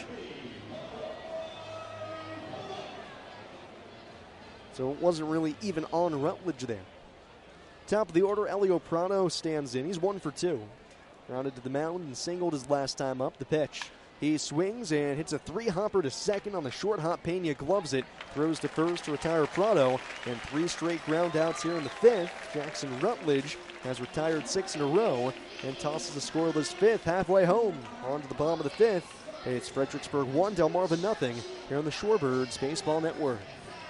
So it wasn't really even on Rutledge there. Top of the order, Elio Prado stands in. He's one for two. Rounded to the mound and singled his last time up. The pitch. He swings and hits a three-hopper to second on the short hop. Pena gloves it, throws to first to retire Prado, and three straight ground outs here in the fifth. Jackson Rutledge has retired six in a row and tosses a scoreless fifth halfway home. On to the bottom of the fifth. It's Fredericksburg one, Delmarva nothing here on the Shorebirds Baseball Network.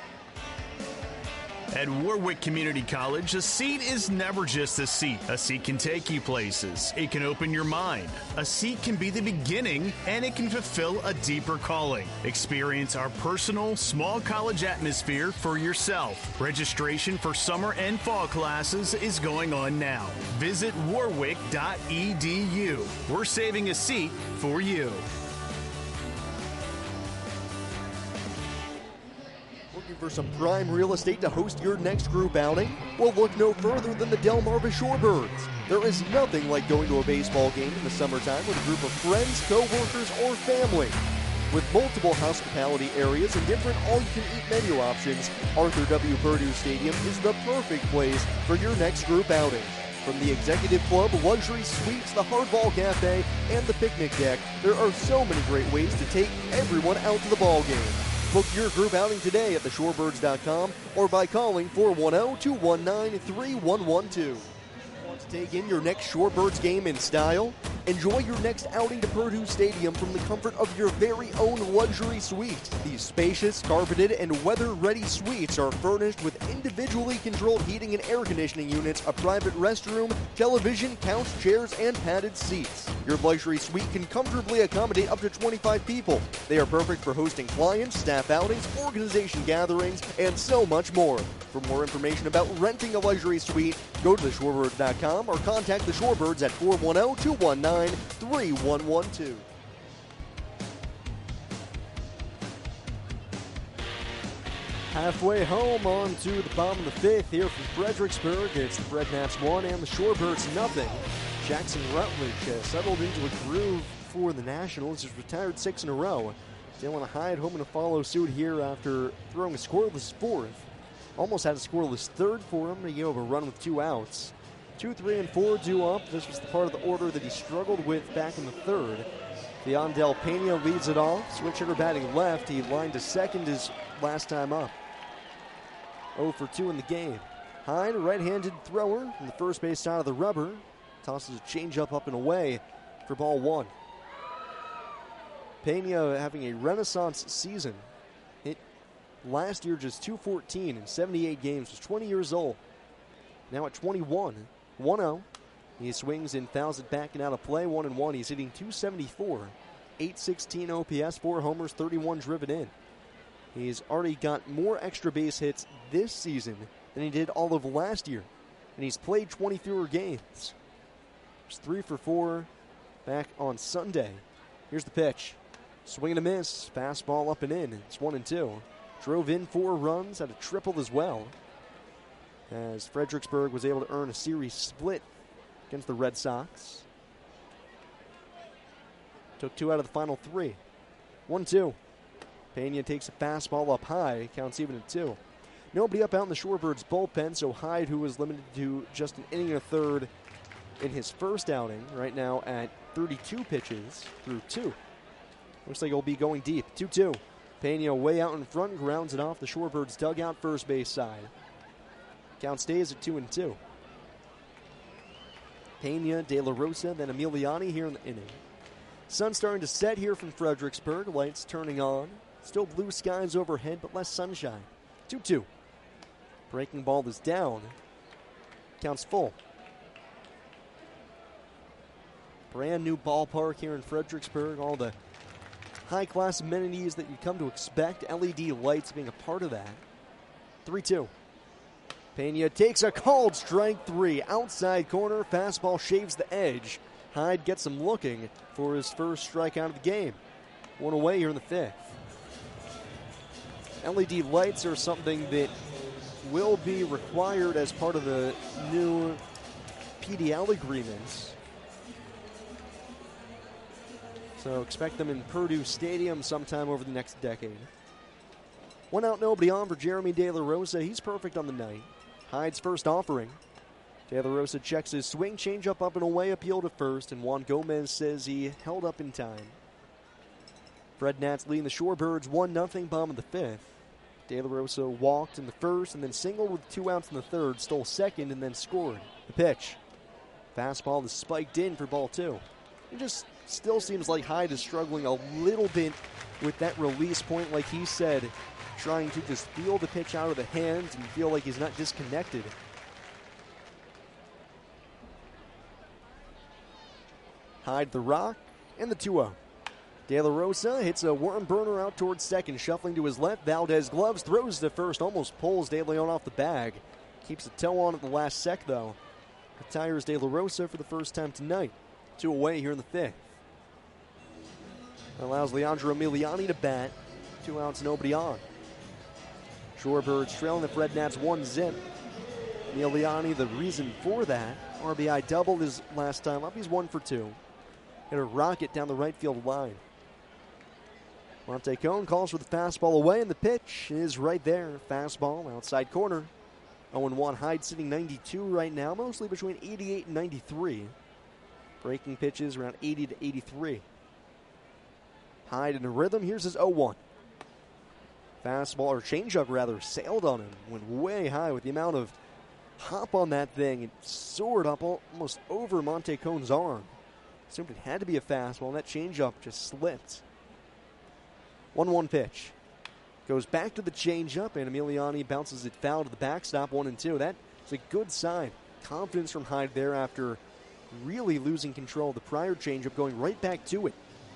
At Warwick Community College, a seat is never just a seat. A seat can take you places. It can open your mind. A seat can be the beginning, and it can fulfill a deeper calling. Experience our personal, small college atmosphere for yourself. Registration for summer and fall classes is going on now. Visit warwick dot e d u. We're saving a seat for you.
For some prime real estate to host your next group outing? Well, look no further than the Delmarva Shorebirds. There is nothing like going to a baseball game in the summertime with a group of friends, co-workers, or family. With multiple hospitality areas and different all-you-can-eat menu options, Arthur W. Purdue Stadium is the perfect place for your next group outing. From the Executive Club, luxury suites, the Hardball Cafe, and the picnic deck, there are so many great ways to take everyone out to the ball game. Book your group outing today at the shorebirds dot com or by calling four one zero, two one nine, three one one two. Want to take in your next Shorebirds game in style? Enjoy your next outing to Purdue Stadium from the comfort of your very own luxury suite. These spacious, carpeted, and weather-ready suites are furnished with individually controlled heating and air conditioning units, a private restroom, television, couch, chairs, and padded seats. Your luxury suite can comfortably accommodate up to twenty-five people. They are perfect for hosting clients, staff outings, organization gatherings, and so much more. For more information about renting a luxury suite, go to the shorebirds dot com or contact the Shorebirds at four one zero, two one nine, three one one two. Halfway home on to the bottom of the fifth here from Fredericksburg. It's the Fred Naps one and the Shorebirds nothing. Jackson Rutledge has settled into a groove for the Nationals. He's retired six in a row. Dylan Hyde hoping to follow suit here after throwing a scoreless fourth. Almost had a scoreless third for him. He gave up a run with two outs. Two, three, and four due up. This was the part of the order that he struggled with back in the third. Leondel Pena leads it off. Switch hitter batting left. He lined to second his last time up. oh for two in the game. Hyde, a right-handed thrower from the first base side of the rubber. Tosses a changeup up and away for ball one. Pena having a renaissance season. Hit last year just two fourteen in seventy-eight games. Was twenty years old. Now at twenty-one. one oh. He swings and fouls it back and out of play. one and one. He's hitting two seventy-four. eight sixteen O P S, four homers, thirty-one driven in. He's already got more extra base hits this season than he did all of last year. And he's played twenty fewer games. He's three for four back on Sunday. Here's the pitch. Swing and a miss. Fastball up and in. It's one and two. Drove in four runs, had a triple as well, as Fredericksburg was able to earn a series split against the Red Sox. Took two out of the final three. one two. Pena takes a fastball up high. Counts even at two. Nobody up out in the Shorebirds bullpen, so Hyde, who was limited to just an inning and a third in his first outing, right now at thirty-two pitches through two. Looks like he'll be going deep. two two. Pena way out in front, grounds it off the Shorebirds dugout first base side. Count stays at two and two. Pena, De La Rosa, then Emiliani here in the inning. Sun starting to set here from Fredericksburg. Lights turning on. Still blue skies overhead, but less sunshine. two two. Breaking ball is down. Counts full. Brand new ballpark here in Fredericksburg. All the high-class amenities that you come to expect. L E D lights being a part of that. three two. Pena takes a called strike three. Outside corner. Fastball shaves the edge. Hyde gets him looking for his first strikeout of the game. One away here in the fifth. L E D lights are something that will be required as part of the new P D L agreements. So expect them in Purdue Stadium sometime over the next decade. One out, nobody on for Jeremy De La Rosa. He's perfect on the night. Hyde's first offering. De La Rosa checks his swing, changeup up and away, appeal to first, and Juan Gomez says he held up in time. Fred Nats leading the Shorebirds one nothing, bottom of the fifth. De La Rosa walked in the first and then singled with two outs in the third, stole second, and then scored. The pitch. Fastball is spiked in for ball two. It just still seems like Hyde is struggling a little bit with that release point, like he said, trying to just feel the pitch out of the hands and feel like he's not disconnected. Hyde the rock and the two oh. De La Rosa hits a worm burner out towards second, shuffling to his left. Valdez gloves, throws to first, almost pulls De Leon off the bag. Keeps a toe on at the last sec, though. Retires De La Rosa for the first time tonight. Two away here in the fifth. Allows Leandro Emiliani to bat. Two outs, nobody on. Shorebirds trailing the Fred Nats one zip. Emiliani, the reason for that. R B I doubled his last time up. He's one for two. Hit a rocket down the right field line. Monte Cone calls for the fastball away, and the pitch is right there. Fastball, outside corner. oh one. Hyde sitting ninety-two right now, mostly between eighty-eight and ninety-three. Breaking pitches around eighty to eighty-three. Hyde in a rhythm. Here's his oh one. Fastball, or changeup rather, sailed on him. Went way high with the amount of hop on that thing. It soared up almost over Monte Cone's arm. Assumed it had to be a fastball, and that changeup just slipped. one one pitch. Goes back to the changeup, and Emiliani bounces it foul to the backstop, one and two. That is a good sign. Confidence from Hyde there after really losing control of the prior changeup, going right back to it.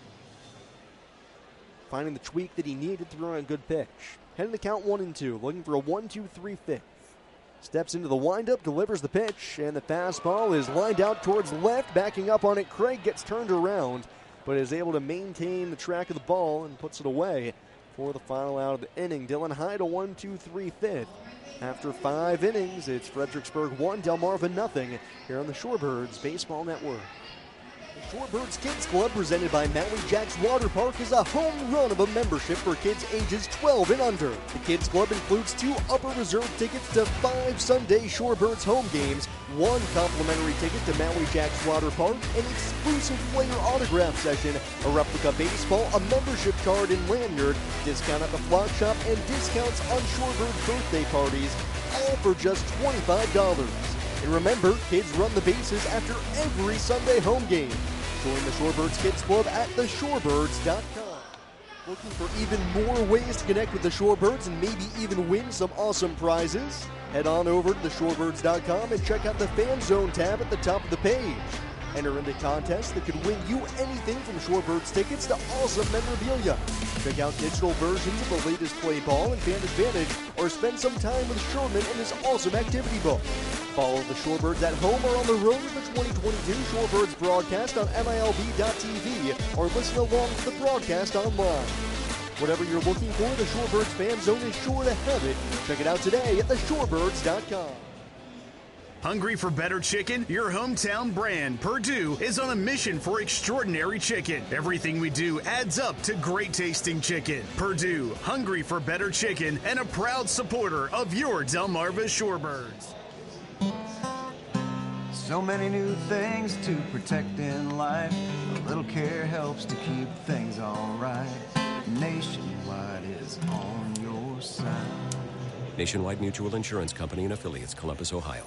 Finding the tweak that he needed, throwing a good pitch. Heading the count one and two, looking for a one two three fifth. Steps into the windup, delivers the pitch, and the fastball is lined out towards left. Backing up on it, Craig gets turned around, but is able to maintain the track of the ball and puts it away for the final out of the inning. Dylan Hyde, a one two three fifth. After five innings, it's Fredericksburg one, Delmarva nothing here on the Shorebirds Baseball Network. The Shorebirds Kids Club, presented by Maui Jacks Water Park, is a home run of a membership for kids ages twelve and under. The Kids Club includes two upper reserve tickets to five Sunday Shorebirds home games, one complimentary ticket to Maui Jacks Water Park, an exclusive player autograph session, a replica baseball, a membership card and lanyard, discount at the flock shop, and discounts on Shorebirds birthday parties, all for just twenty-five dollars. And remember, kids run the bases after every Sunday home game. Join the Shorebirds Kids Club at the shorebirds dot com. Looking for even more ways to connect with the Shorebirds and maybe even win some awesome prizes? Head on over to the shorebirds dot com and check out the Fan Zone tab at the top of the page. Enter into contests that could win you anything from Shorebirds tickets to awesome memorabilia. Check out digital versions of the latest play ball and Fan Advantage, or spend some time with Sherman and his awesome activity book. Follow the Shorebirds at home or on the road with the twenty twenty-two Shorebirds broadcast on M I L B dot T V, or listen along to the broadcast online. Whatever you're looking for, the Shorebirds Fan Zone is sure to have it. Check it out today at the shorebirds dot com.
Hungry for better chicken? Your hometown brand, Purdue, is on a mission for extraordinary chicken. Everything we do adds up to great tasting chicken. Purdue, hungry for better chicken, and a proud supporter of your Delmarva Shorebirds.
So many new things to protect in life. A little care helps to keep things alright. Nationwide is on your side.
Nationwide Mutual Insurance Company and affiliates, Columbus, Ohio.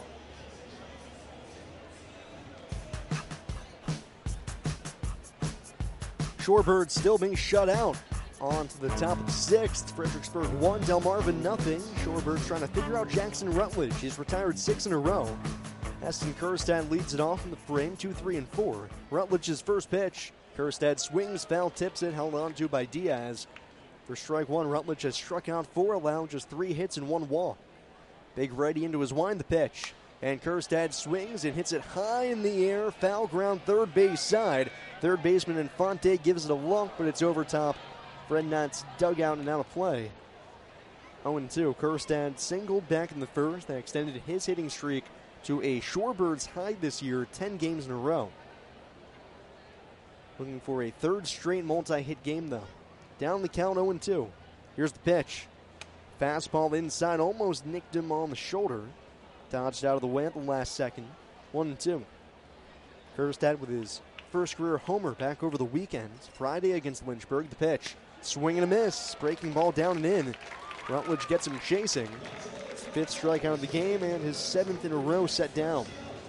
Shorebirds still being shut out On to the top of the sixth. Fredericksburg one, Delmarva nothing. Shorebirds trying to figure out Jackson Rutledge. He's retired six in a row. Heston Kerstad leads it off in the frame, two, three, and four. Rutledge's first pitch. Kerstad swings, foul, tips it, held on to by Diaz. For strike one, Rutledge has struck out four, allowed just three hits and one walk. Big righty into his wind, the pitch. And Kerstad swings and hits it high in the air, foul ground third base side. Third baseman Infante gives it a look, but it's over top. Fred Knott's dugout and out of play. oh and two. Kerstad singled back in the first. That extended his hitting streak to a Shorebirds high this year, ten games in a row. Looking for a third straight multi-hit game, though. Down the count, oh and two. Here's the pitch. Fastball inside, almost nicked him on the shoulder. Dodged out of the way at the last second. one and two. Kerstad with his first career homer back over the weekend. Friday against Lynchburg. The pitch. Swing and a miss. Breaking ball down and in. Rutledge gets him chasing. Fifth strikeout of the game and his seventh in a row set down.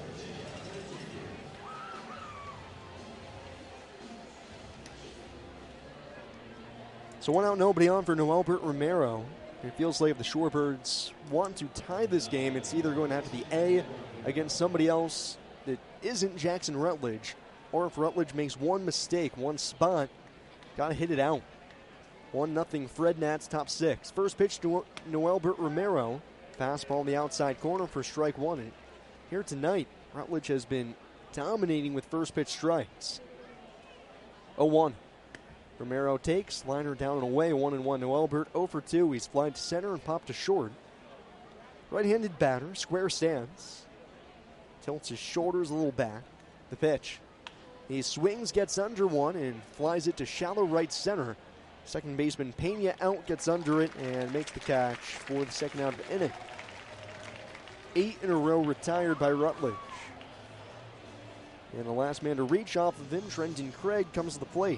So one out, nobody on for Noelbert Romero. It feels like if the Shorebirds want to tie this game, it's either going to have to be A, against somebody else that isn't Jackson Rutledge, or if Rutledge makes one mistake, one spot, got to hit it out. one nothing Fred Nats, top six. First pitch to Noelbert Romero. Fastball in the outside corner for strike one. And here tonight, Rutledge has been dominating with first pitch strikes. oh one. Romero takes, liner down and away, one and one. Noelbert oh for two. He's flied to center and popped to short. Right-handed batter, square stance. Tilts his shoulders a little back. The pitch. He swings, gets under one, and flies it to shallow right center. Second baseman Pena out, gets under it, and makes the catch for the second out of the inning. Eight in a row retired by Rutledge. And the last man to reach off of him, Trenton Craig, comes to the plate.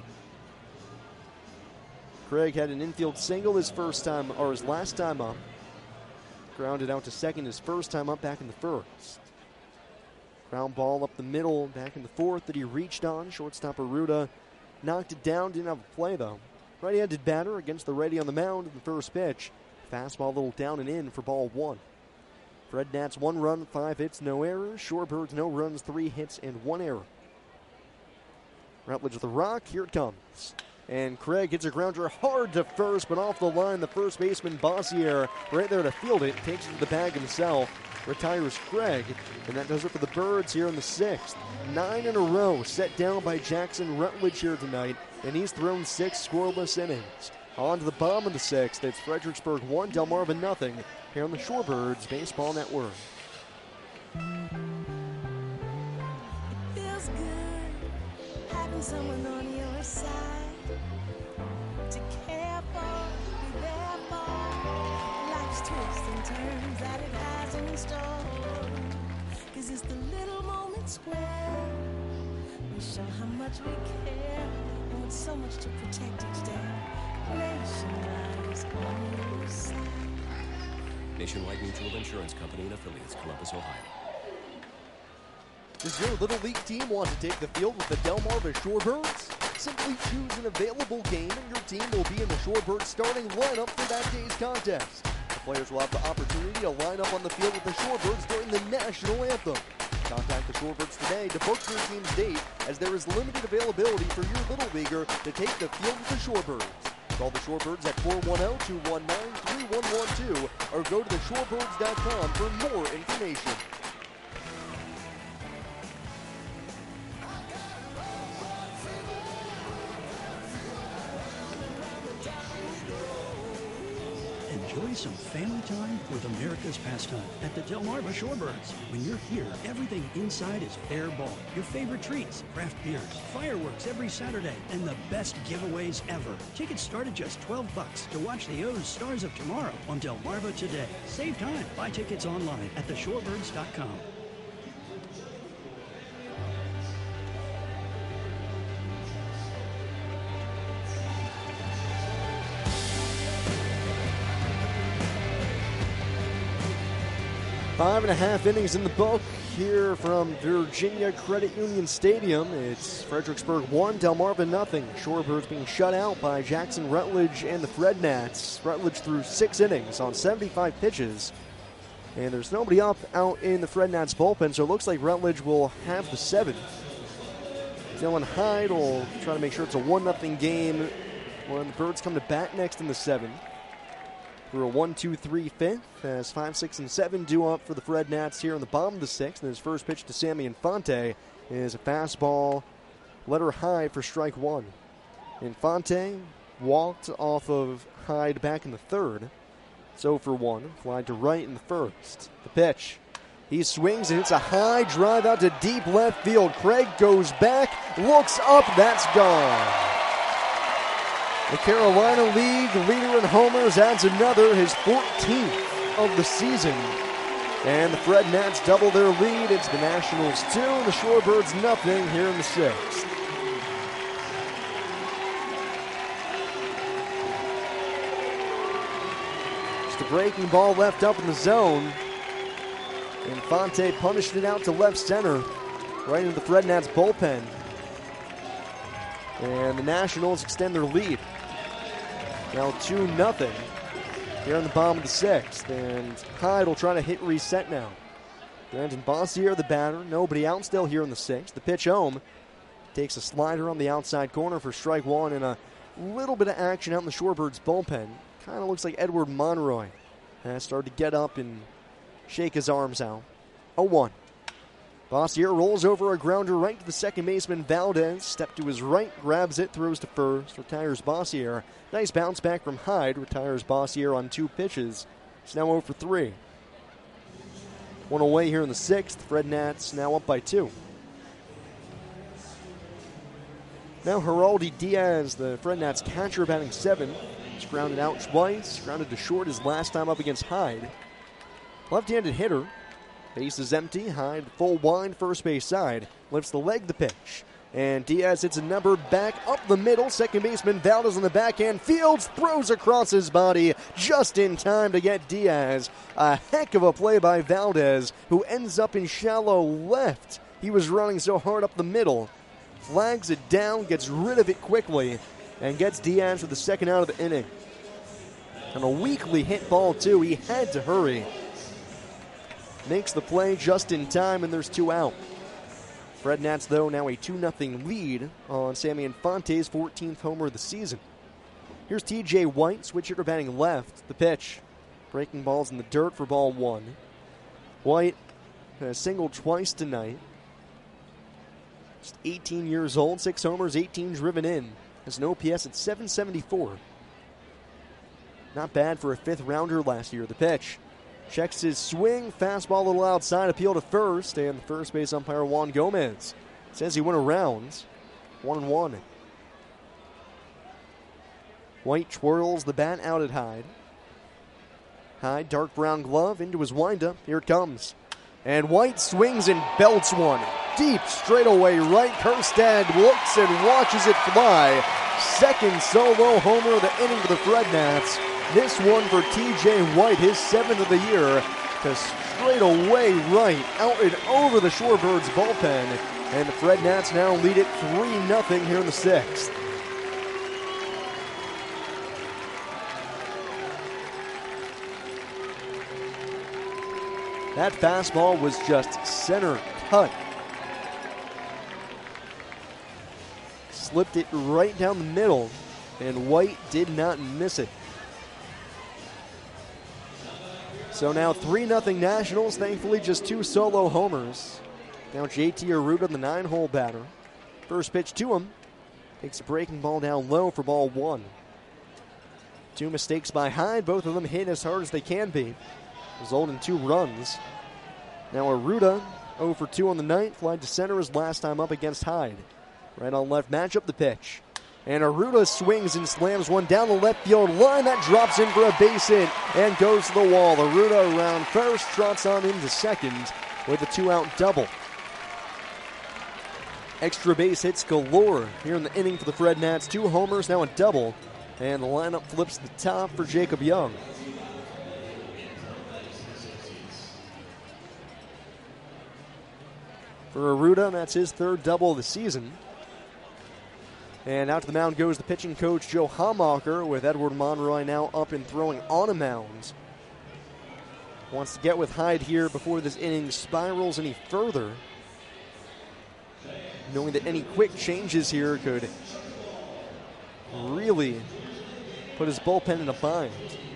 Craig had an infield single his first time, or his last time up. Grounded out to second his first time up back in the first. Ground ball up the middle back in the fourth that he reached on. Shortstop Aruda knocked it down, didn't have a play though. Right-handed batter against the righty on the mound in the first pitch. Fastball a little down and in for ball one. Fred Nats one run, five hits, no errors. Shorebirds no runs, three hits, and one error. Rutledge with the rock, here it comes. And Craig hits a grounder hard to first, but off the line, the first baseman, Bossier, right there to field it, takes it to the bag himself, retires Craig, and that does it for the Birds here in the sixth. Nine in a row set down by Jackson Rutledge here tonight, and he's thrown six scoreless innings. On to the bottom of the sixth, it's Fredericksburg one, Delmarva nothing, here on the Shorebirds Baseball Network.
It feels good having someone on your side. To care for, be there for life's twists and turns that it has in store. Cause it's the little moments where we show how much we care, and with so much to protect each day. Nationwide is on your side.
Nationwide Mutual Insurance Company and affiliates, Columbus, Ohio.
Does your Little League team want to take the field with the Delmarva Shorebirds? Simply choose an available game and your team will be in the Shorebirds starting lineup for that day's contest. The players will have the opportunity to line up on the field with the Shorebirds during the national anthem. Contact the Shorebirds today to book your team's date, as there is limited availability for your Little Leaguer to take the field with the Shorebirds. Call the Shorebirds at four one zero, two one nine, three one one two or go to the shorebirds dot com for more information.
Enjoy some family time with America's pastime at the Delmarva Shorebirds. When you're here, everything inside is fair ball. Your favorite treats, craft beers, fireworks every Saturday, and the best giveaways ever. Tickets start at just twelve bucks to watch the O's Stars of Tomorrow on Delmarva today. Save time. Buy tickets online at the shorebirds dot com.
Five and a half innings in the book here from Virginia Credit Union Stadium. It's Fredericksburg one, Delmarva nothing. Shorebirds being shut out by Jackson Rutledge and the Fred Nats. Rutledge threw six innings on seventy-five pitches. And there's nobody up out in the Fred Nats bullpen, so it looks like Rutledge will have the seventh. Dylan Hyde will try to make sure it's a one nothing game when the Birds come to bat next in the seventh. For a one two three fifth, as five, six, and seven due up for the Fred Nats here in the bottom of the sixth. And his first pitch to Sammy Infante is a fastball, letter high for strike one. Infante walked off of Hyde back in the third. It's oh for one, fly to right in the first. The pitch. He swings and hits a high drive out to deep left field. Craig goes back, looks up, that's gone. The Carolina League leader in homers adds another, his fourteenth of the season. And the Fred Nats double their lead. It's the Nationals two, the Shorebirds nothing here in the sixth. Just a breaking ball left up in the zone. Infante punished it out to left center, right into the Fred Nats bullpen. And the Nationals extend their lead. Now two nothing here in the bottom of the sixth. And Hyde will try to hit reset now. Brandon Bossier, the batter. Nobody out still here in the sixth. The pitch home. Takes a slider on the outside corner for strike one. And a little bit of action out in the Shorebirds bullpen. Kind of looks like Edward Monroy has started to get up and shake his arms out. oh one. Bossier rolls over a grounder right to the second baseman Valdez. Step to his right, grabs it, throws to first, retires Bossier. Nice bounce back from Hyde, retires Bossier on two pitches. It's now oh for three. One away here in the sixth. Fred Nats now up by two. Now Geraldi Diaz, the Fred Nats catcher, batting seven. He's grounded out twice, grounded to short his last time up against Hyde. Left-handed hitter. Base is empty. Hyde full wind, first base side. Lifts the leg, the pitch. And Diaz hits a number back up the middle. Second baseman Valdez on the backhand. Fields throws across his body just in time to get Diaz. A heck of a play by Valdez, who ends up in shallow left. He was running so hard up the middle. Flags it down, gets rid of it quickly, and gets Diaz for the second out of the inning. On a weakly hit ball, too. He had to hurry. Makes the play just in time, and there's two out. Fred Nats, though, now a two nothing lead on Sammy Infante's fourteenth homer of the season. Here's T J White, switch hitter batting left. The pitch. Breaking balls in the dirt for ball one. White has singled twice tonight. Just eighteen years old, six homers, eighteen driven in. Has an O P S at seven seventy-four. Not bad for a fifth rounder last year. The pitch. Checks his swing, fastball a little outside, appeal to first, and the first base umpire Juan Gomez says he went around. One and one. White twirls the bat out at Hyde. Hyde, dark brown glove into his windup. Here it comes. And White swings and belts one. Deep straightaway right. Kerstad looks and watches it fly. Second solo homer of the inning for the Fred Nats. This one for T J White, his seventh of the year, to straight away right, out and over the Shorebirds bullpen. And the Fred Nats now lead it three nothing here in the sixth. That fastball was just center cut. Slipped it right down the middle, and White did not miss it. So now three nothing Nationals, thankfully just two solo homers. Now J T Arruda, the nine-hole batter. First pitch to him. Takes a breaking ball down low for ball one. Two mistakes by Hyde, both of them hit as hard as they can be. Result in two runs. Now Arruda, oh for two on the night, flied to center his last time up against Hyde. Right on left matchup, the pitch. And Arruda swings and slams one down the left field line. That drops in for a base hit and goes to the wall. Arruda around first, trots on into second with a two-out double. Extra base hits galore here in the inning for the Fred Nats. Two homers, now a double. And the lineup flips to the top for Jacob Young. for Arruda, and that's his third double of the season. And out to the mound goes the pitching coach, Joe Hamacher, with Edward Monroy now up and throwing on a mound. Wants to get with Hyde here before this inning spirals any further, knowing that any quick changes here could really put his bullpen in a bind.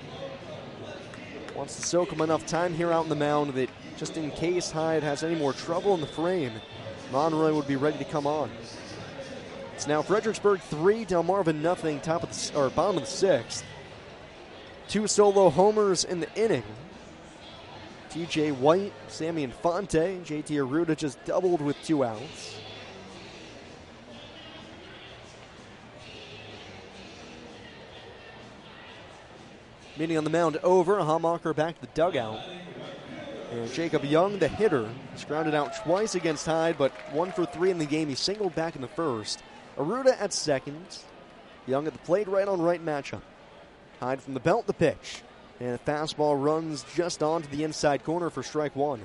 Wants to soak him enough time here out in the mound that just in case Hyde has any more trouble in the frame, Monroy would be ready to come on. It's now Fredericksburg three, Delmarva nothing, top of the or bottom of the sixth. Two solo homers in the inning. T J White, Sammy Infante, J T Arruda just doubled with two outs. Meeting on the mound over, Hamacher back to the dugout. And Jacob Young, the hitter, is grounded out twice against Hyde, but one for three in the game. He singled back in the first. Arruda at second. Young at the plate, right on right matchup. Hyde from the belt, the pitch. And the fastball runs just onto the inside corner for strike one.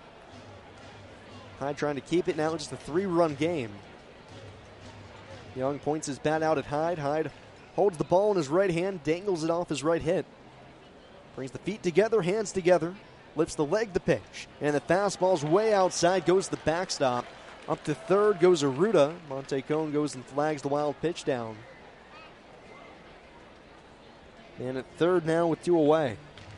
Hyde trying to keep it now, just a three-run game. Young points his bat out at Hyde. Hyde holds the ball in his right hand, dangles it off his right hip. Brings the feet together, hands together, lifts the leg, the pitch. And the fastball's way outside, goes to the backstop. Up to third goes Arruda. Monte Cone goes and flags the wild pitch down. And at third now with two away.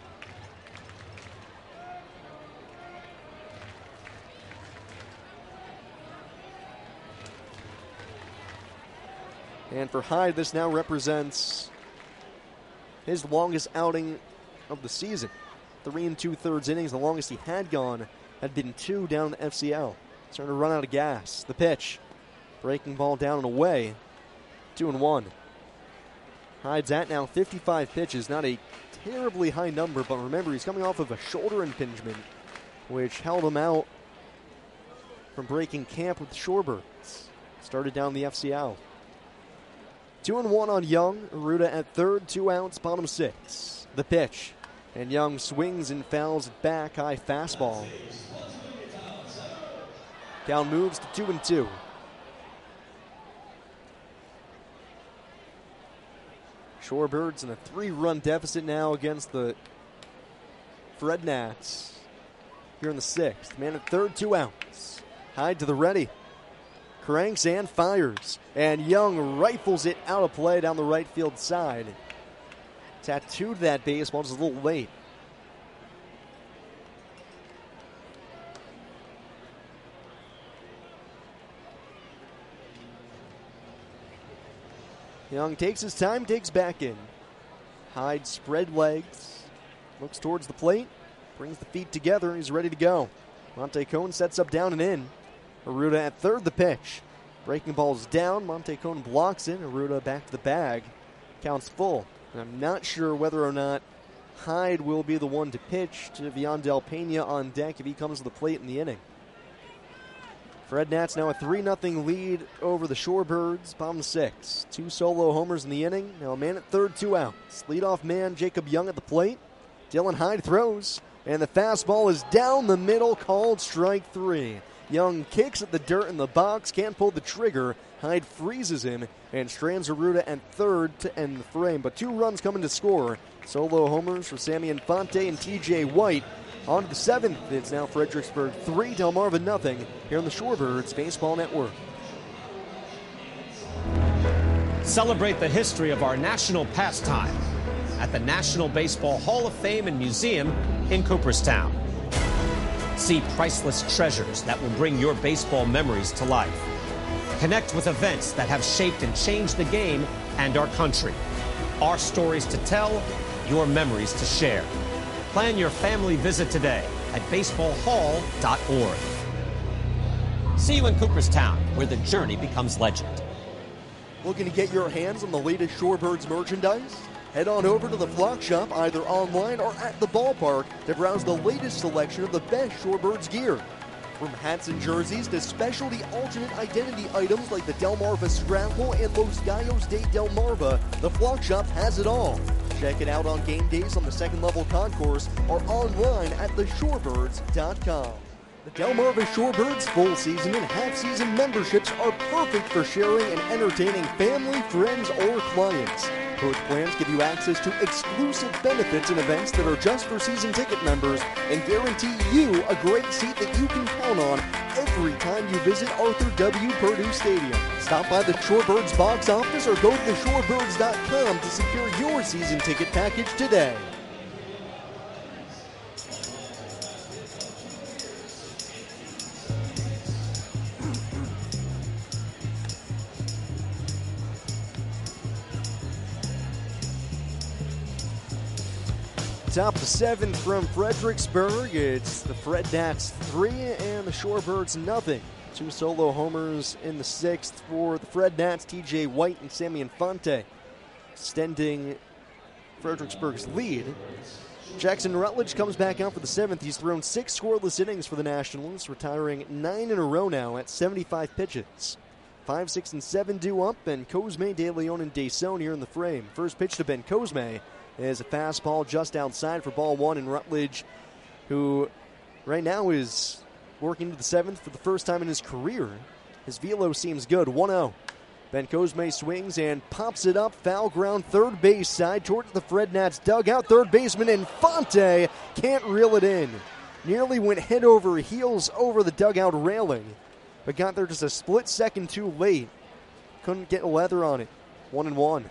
And for Hyde, this now represents his longest outing of the season. Three and two-thirds innings. The longest he had gone had been two down in the F C L. Starting to run out of gas. The pitch. Breaking ball down and away. Two and one. Hyde's at now fifty-five pitches. Not a terribly high number, but remember, he's coming off of a shoulder impingement, which held him out from breaking camp with the Shorebirds. Started down the F C L. Two and one on Young. Arruda at third, two outs, bottom six. The pitch. And Young swings and fouls it back. High fastball. Count moves to two and two. Shorebirds in a three-run deficit now against the Fred Nats here in the sixth. Man at third, two outs. Hyde to the ready. Cranks and fires. And Young rifles it out of play down the right field side. Tattooed that baseball just a little late. Young takes his time, digs back in. Hyde spread legs, looks towards the plate, brings the feet together, he's ready to go. Monte Cone sets up down and in. Arruda at third, the pitch. Breaking ball's down, Monte Cone blocks it, Arruda back to the bag. Counts full. And I'm not sure whether or not Hyde will be the one to pitch to Viandel Pena on deck if he comes to the plate in the inning. Fred Nats now a three nothing lead over the Shorebirds, bottom six. Two solo homers in the inning. Now a man at third, two outs. Leadoff man Jacob Young at the plate. Dylan Hyde throws, and the fastball is down the middle, called strike three. Young kicks at the dirt in the box, can't pull the trigger. Hyde freezes him and strands Arruda at third to end the frame. But two runs coming to score. Solo homers for Sammy Infante and T J White. On to the seventh, it's now Fredericksburg three, Delmarva nothing, here on the Shorebirds Baseball Network.
Celebrate the history of our national pastime at the National Baseball Hall of Fame and Museum in Cooperstown. See priceless treasures that will bring your baseball memories to life. Connect with events that have shaped and changed the game and our country. Our stories to tell, your memories to share. Plan your family visit today at baseball hall dot org. See you in Cooperstown, where the journey becomes legend.
Looking to get your hands on the latest Shorebirds merchandise? Head on over to the Flock Shop, either online or at the ballpark, to browse the latest selection of the best Shorebirds gear. From hats and jerseys to specialty alternate identity items like the Delmarva Scramble and Los Gallos de Delmarva, the Flock Shop has it all. Check it out on game days on the second level concourse or online at the shorebirds dot com. The Delmarva Shorebirds full season and half season memberships are perfect for sharing and entertaining family, friends, or clients. Both plans give you access to exclusive benefits and events that are just for season ticket members and guarantee you a great seat that you can count on every time you visit Arthur W. Purdue Stadium. Stop by the Shorebirds box office or go to the shorebirds dot com to secure your season ticket package today. Top of the seventh from Fredericksburg. It's the Fred Nats three and the Shorebirds nothing. Two solo homers in the sixth for the Fred Nats, T J White and Sammy Infante, extending Fredericksburg's lead. Jackson Rutledge comes back out for the seventh. He's thrown six scoreless innings for the Nationals, retiring nine in a row now at seventy-five pitches. Five, six, and seven due up, and Cosme, De Leon, and Desaune here in the frame. First pitch to Ben Cosme is a fastball just outside for ball one, and Rutledge, who right now is working to the seventh for the first time in his career. His velo seems good, one oh. Ben Cosme swings and pops it up, foul ground, third base side towards the Fred Nats dugout. Third baseman Infante can't reel it in. Nearly went head over heels over the dugout railing, but got there just a split second too late. Couldn't get leather on it, one and one.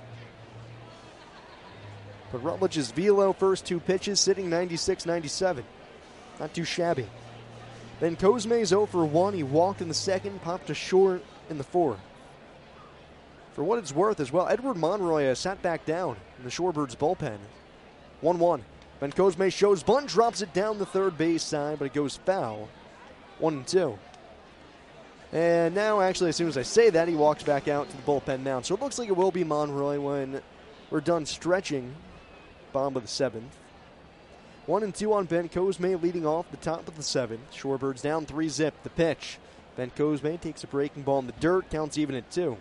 But Rutledge's velo first two pitches sitting ninety-six ninety-seven. Not too shabby. Then Cosme's oh for one. He walked in the second, popped a short in the fourth. For what it's worth as well, Edward Monroy has sat back down in the Shorebirds bullpen. one one. Ben Cosme shows bunt, drops it down the third base side, but it goes foul. one and two. And now, actually, as soon as I say that, he walks back out to the bullpen mound. So it looks like it will be Monroy when we're done stretching. Bottom of the seventh. One and two on Ben Cosme, leading off the top of the seventh. Shorebirds down three zip. The pitch. Ben Cosme takes a breaking ball in the dirt. Counts even at two.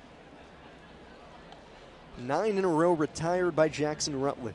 Nine in a row retired by Jackson Rutledge.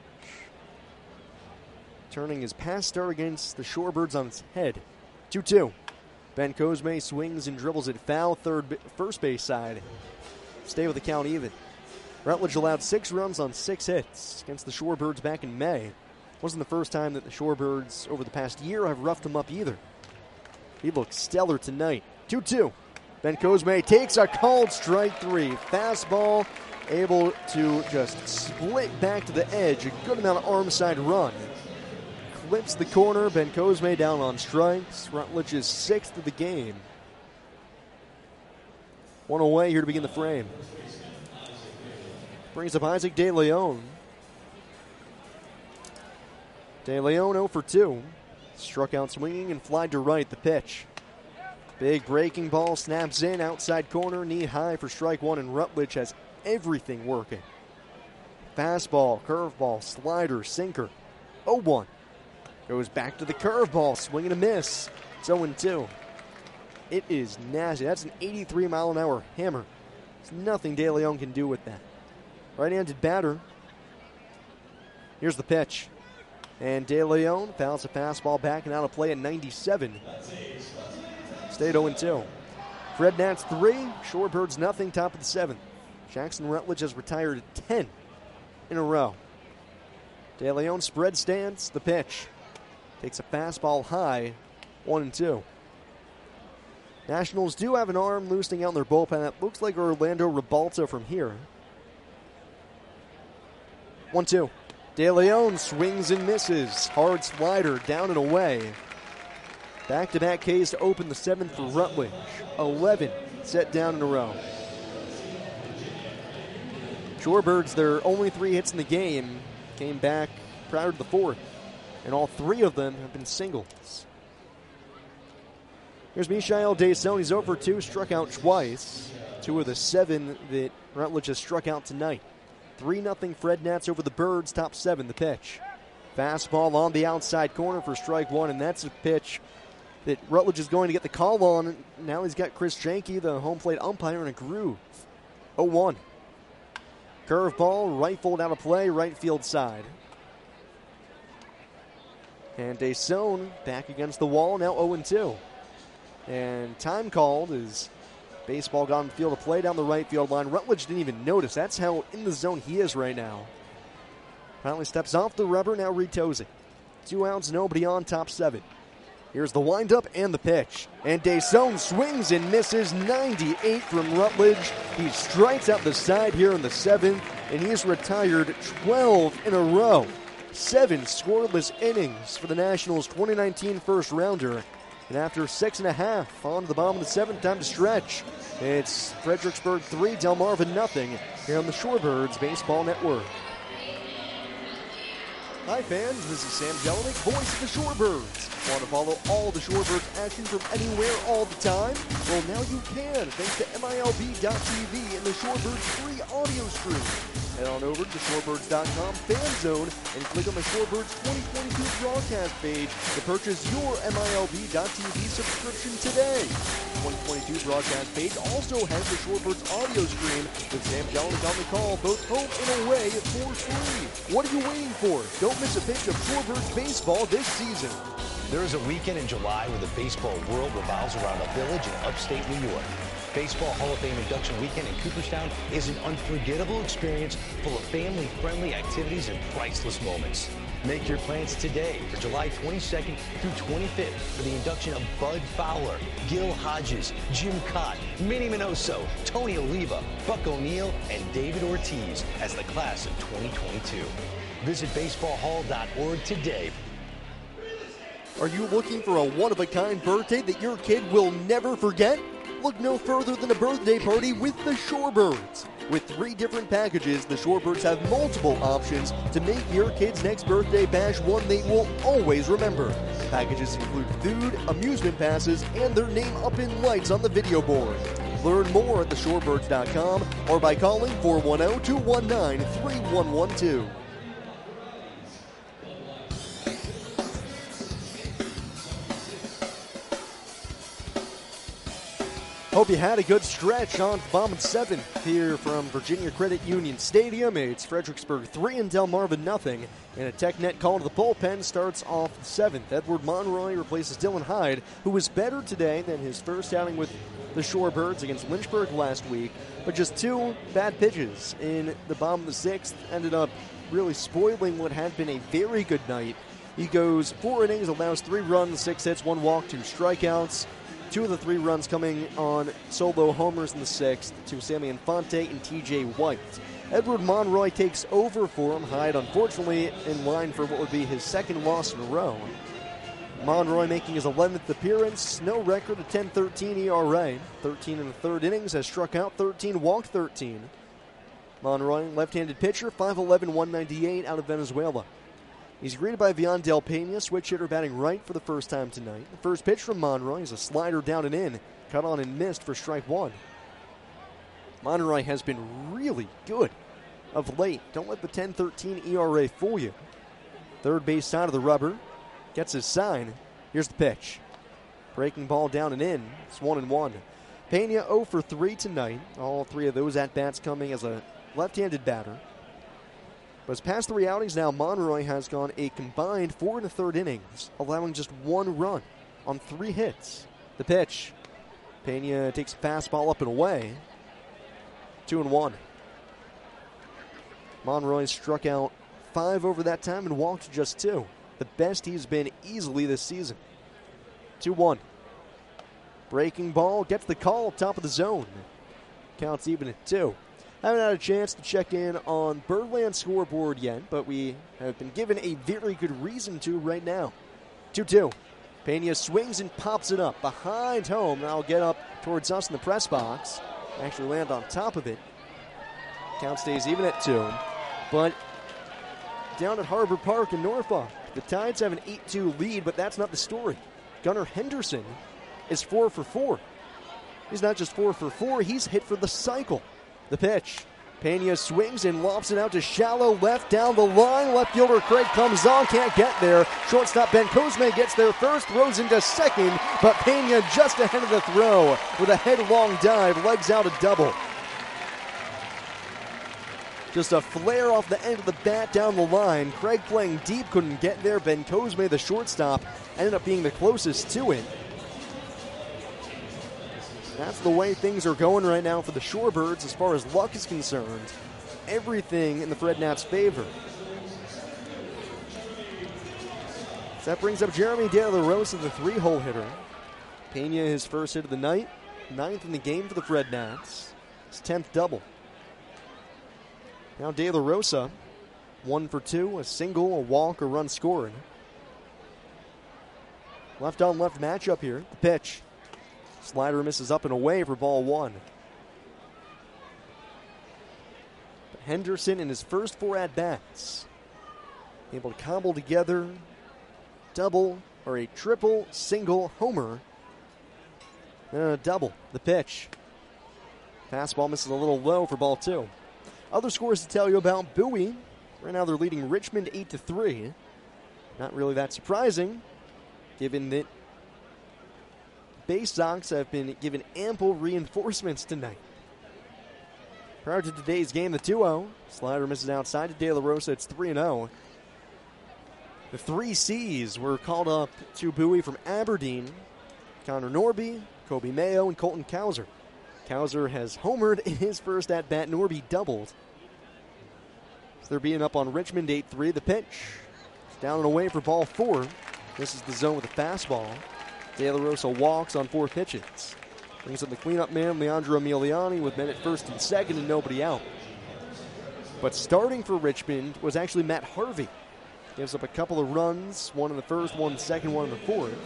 Turning his past start against the Shorebirds on its head. two two. Ben Cosme swings and dribbles it foul. Third, first base side. Stay with the count even. Rutledge allowed six runs on six hits against the Shorebirds back in May. Wasn't the first time that the Shorebirds over the past year have roughed him up either. He looked stellar tonight. two two. Ben Cosme takes a called strike three. Fastball able to just split back to the edge. A good amount of arm side run. Clips the corner. Ben Cosme down on strikes. Rutledge is sixth of the game. One away here to begin the frame. Brings up Isaac De Leon. De Leon oh for two. Struck out swinging and flied to right. The pitch. Big breaking ball snaps in. Outside corner. Knee high for strike one. And Rutledge has everything working. Fastball, curveball, slider, sinker. oh one. Goes back to the curveball. Swing and a miss. It's oh and two. It is nasty. That's an eighty-three mile an hour hammer. There's nothing De Leon can do with that. Right-handed batter. Here's the pitch. And De Leon fouls a fastball back and out of play at ninety-seven. Stayed oh and two. Fred Nats three, Shorebirds nothing, top of the seventh. Jackson Rutledge has retired ten in a row. De Leon spread stance, the pitch. Takes a fastball high, one and two. Nationals do have an arm loosening out in their bullpen. That looks like Orlando Ribalta from here. one two. De Leon swings and misses. Hard slider down and away. Back-to-back Ks to open the seventh for Rutledge. eleven set down in a row. Shorebirds, their only three hits in the game, came back prior to the fourth, and all three of them have been singles. Here's Michael Desaune. He's oh for two, struck out twice. Two of the seven that Rutledge has struck out tonight. three nothing Fred Nats over the Birds, top seven, the pitch. Fastball on the outside corner for strike one, and that's a pitch that Rutledge is going to get the call on. Now he's got Chris Janke, the home plate umpire, in a groove. oh one. Curveball, rifled out of play, right field side. And Desaune back against the wall, now oh and two. And time called as baseball got on the field of play down the right field line. Rutledge didn't even notice. That's how in the zone he is right now. Finally steps off the rubber, now retoes it. Two outs, nobody on, top seven. Here's the windup and the pitch. And Deson swings and misses. ninety-eight from Rutledge. He strikes out the side here in the seventh, and he's retired twelve in a row. Seven scoreless innings for the Nationals' twenty nineteen first rounder. And after six and a half on to the bottom of the seventh, time to stretch. It's Fredericksburg three, Delmarva nothing here on the Shorebirds Baseball Network. Hi fans, this is Sam Jelinek, voice of the Shorebirds. Want to follow all the Shorebirds action from anywhere all the time? Well, now you can, thanks to M I L B dot T V and the Shorebirds free audio stream. Head on over to shorebirds dot com fan zone and click on the Shorebirds twenty twenty-two broadcast page to purchase your M I L B dot T V subscription today. The twenty twenty-two broadcast page also has the Shorebirds audio stream with Sam Jelinek on the call, both home and away for free. What are you waiting for? Don't miss a pitch of Shorebirds baseball this season.
There is a weekend in July where the baseball world revolves around a village in upstate New York. Baseball Hall of Fame induction weekend in Cooperstown is an unforgettable experience full of family-friendly activities and priceless moments. Make your plans today for July twenty-second through twenty-fifth for the induction of Bud Fowler, Gil Hodges, Jim Cott, Minnie Minoso, Tony Oliva, Buck O'Neill, and David Ortiz as the class of twenty twenty-two. Visit baseball hall dot org today.
Are you looking for a one-of-a-kind birthday that your kid will never forget? Look no further than a birthday party with the Shorebirds. With three different packages, the Shorebirds have multiple options to make your kid's next birthday bash one they will always remember. Packages include food, amusement passes, and their name up in lights on the video board. Learn more at the shorebirds dot com or by calling four one zero, two one nine, three one one two. Hope you had a good stretch on Bottom seventh here from Virginia Credit Union Stadium. It's Fredericksburg three and Delmarva nothing. And a TechNet call to the bullpen starts off the seventh. Edward Monroy replaces Dylan Hyde, who was better today than his first outing with the Shorebirds against Lynchburg last week. But just two bad pitches in the bottom of the sixth ended up really spoiling what had been a very good night. He goes four innings, allows three runs, six hits, one walk, two strikeouts. Two of the three runs coming on solo homers in the sixth to Sammy Infante and T J White. Edward Monroy takes over for him. Hyde, unfortunately, in line for what would be his second loss in a row. Monroy making his eleventh appearance. No record, a ten thirteen E R A. thirteen in the third innings, has struck out thirteen, walked thirteen. Monroy, left-handed pitcher, five eleven, one ninety-eight out of Venezuela. He's greeted by Viandel Pena, switch hitter batting right for the first time tonight. The first pitch from Monroy is a slider down and in, cut on and missed for strike one. Monroy has been really good of late. Don't let the ten thirteen E R A fool you. Third base side of the rubber, gets his sign. Here's the pitch. Breaking ball down and in. It's one and one. Pena oh for three tonight. All three of those at-bats coming as a left-handed batter. But his past three outings now, Monroy has gone a combined four and a third innings, allowing just one run on three hits. The pitch. Pena takes a fastball up and away. Two and one. Monroy struck out five over that time and walked just two. The best he's been easily this season. two one. Breaking ball, gets the call, top of the zone. Counts even at two. Haven't had a chance to check in on Birdland scoreboard yet, but we have been given a very good reason to right now. two two. Pena swings and pops it up behind home. Now get up towards us in the press box. Actually land on top of it. Count stays even at two. But down at Harbor Park in Norfolk, the Tides have an eight two lead, but that's not the story. Gunnar Henderson is four for four. He's not just four for four, he's hit for the cycle. The pitch. Pena swings and lofts it out to shallow left down the line. Left fielder Craig comes on, can't get there. Shortstop Ben Cosme gets there first, throws into second, but Pena just ahead of the throw with a headlong dive, legs out a double. Just a flare off the end of the bat down the line. Craig playing deep, couldn't get there. Ben Cosme, the shortstop, ended up being the closest to it. That's the way things are going right now for the Shorebirds as far as luck is concerned. Everything in the Fred Nats' favor. So that brings up Jeremy De La Rosa, the three-hole hitter. Pena, his first hit of the night. Ninth in the game for the Fred Nats. His tenth double. Now De La Rosa, one for two, a single, a walk, a run scored. Left on left matchup here. The pitch. Slider misses up and away for ball one. But Henderson in his first four at-bats, able to cobble together double or a triple, single, homer, and a double. The pitch. Fastball misses a little low for ball two. Other scores to tell you about. Bowie, right now they're leading Richmond eight to three. Not really that surprising, given that Bay Sox have been given ample reinforcements tonight. Prior to today's game, the two oh. Slider misses outside to De La Rosa. It's three and oh. The three C's were called up to Bowie from Aberdeen. Connor Norby, Kobe Mayo, and Colton Cowser. Cowser has homered in his first at-bat. Norby doubled. So they're being up on Richmond eight three. The pitch. Down and away for ball four. This is the zone with a fastball. De La Rosa walks on four pitches. Brings up the cleanup man, Leandro Emiliani, with men at first and second and nobody out. But starting for Richmond was actually Matt Harvey. Gives up a couple of runs, one in the first, one in the second, one in the fourth.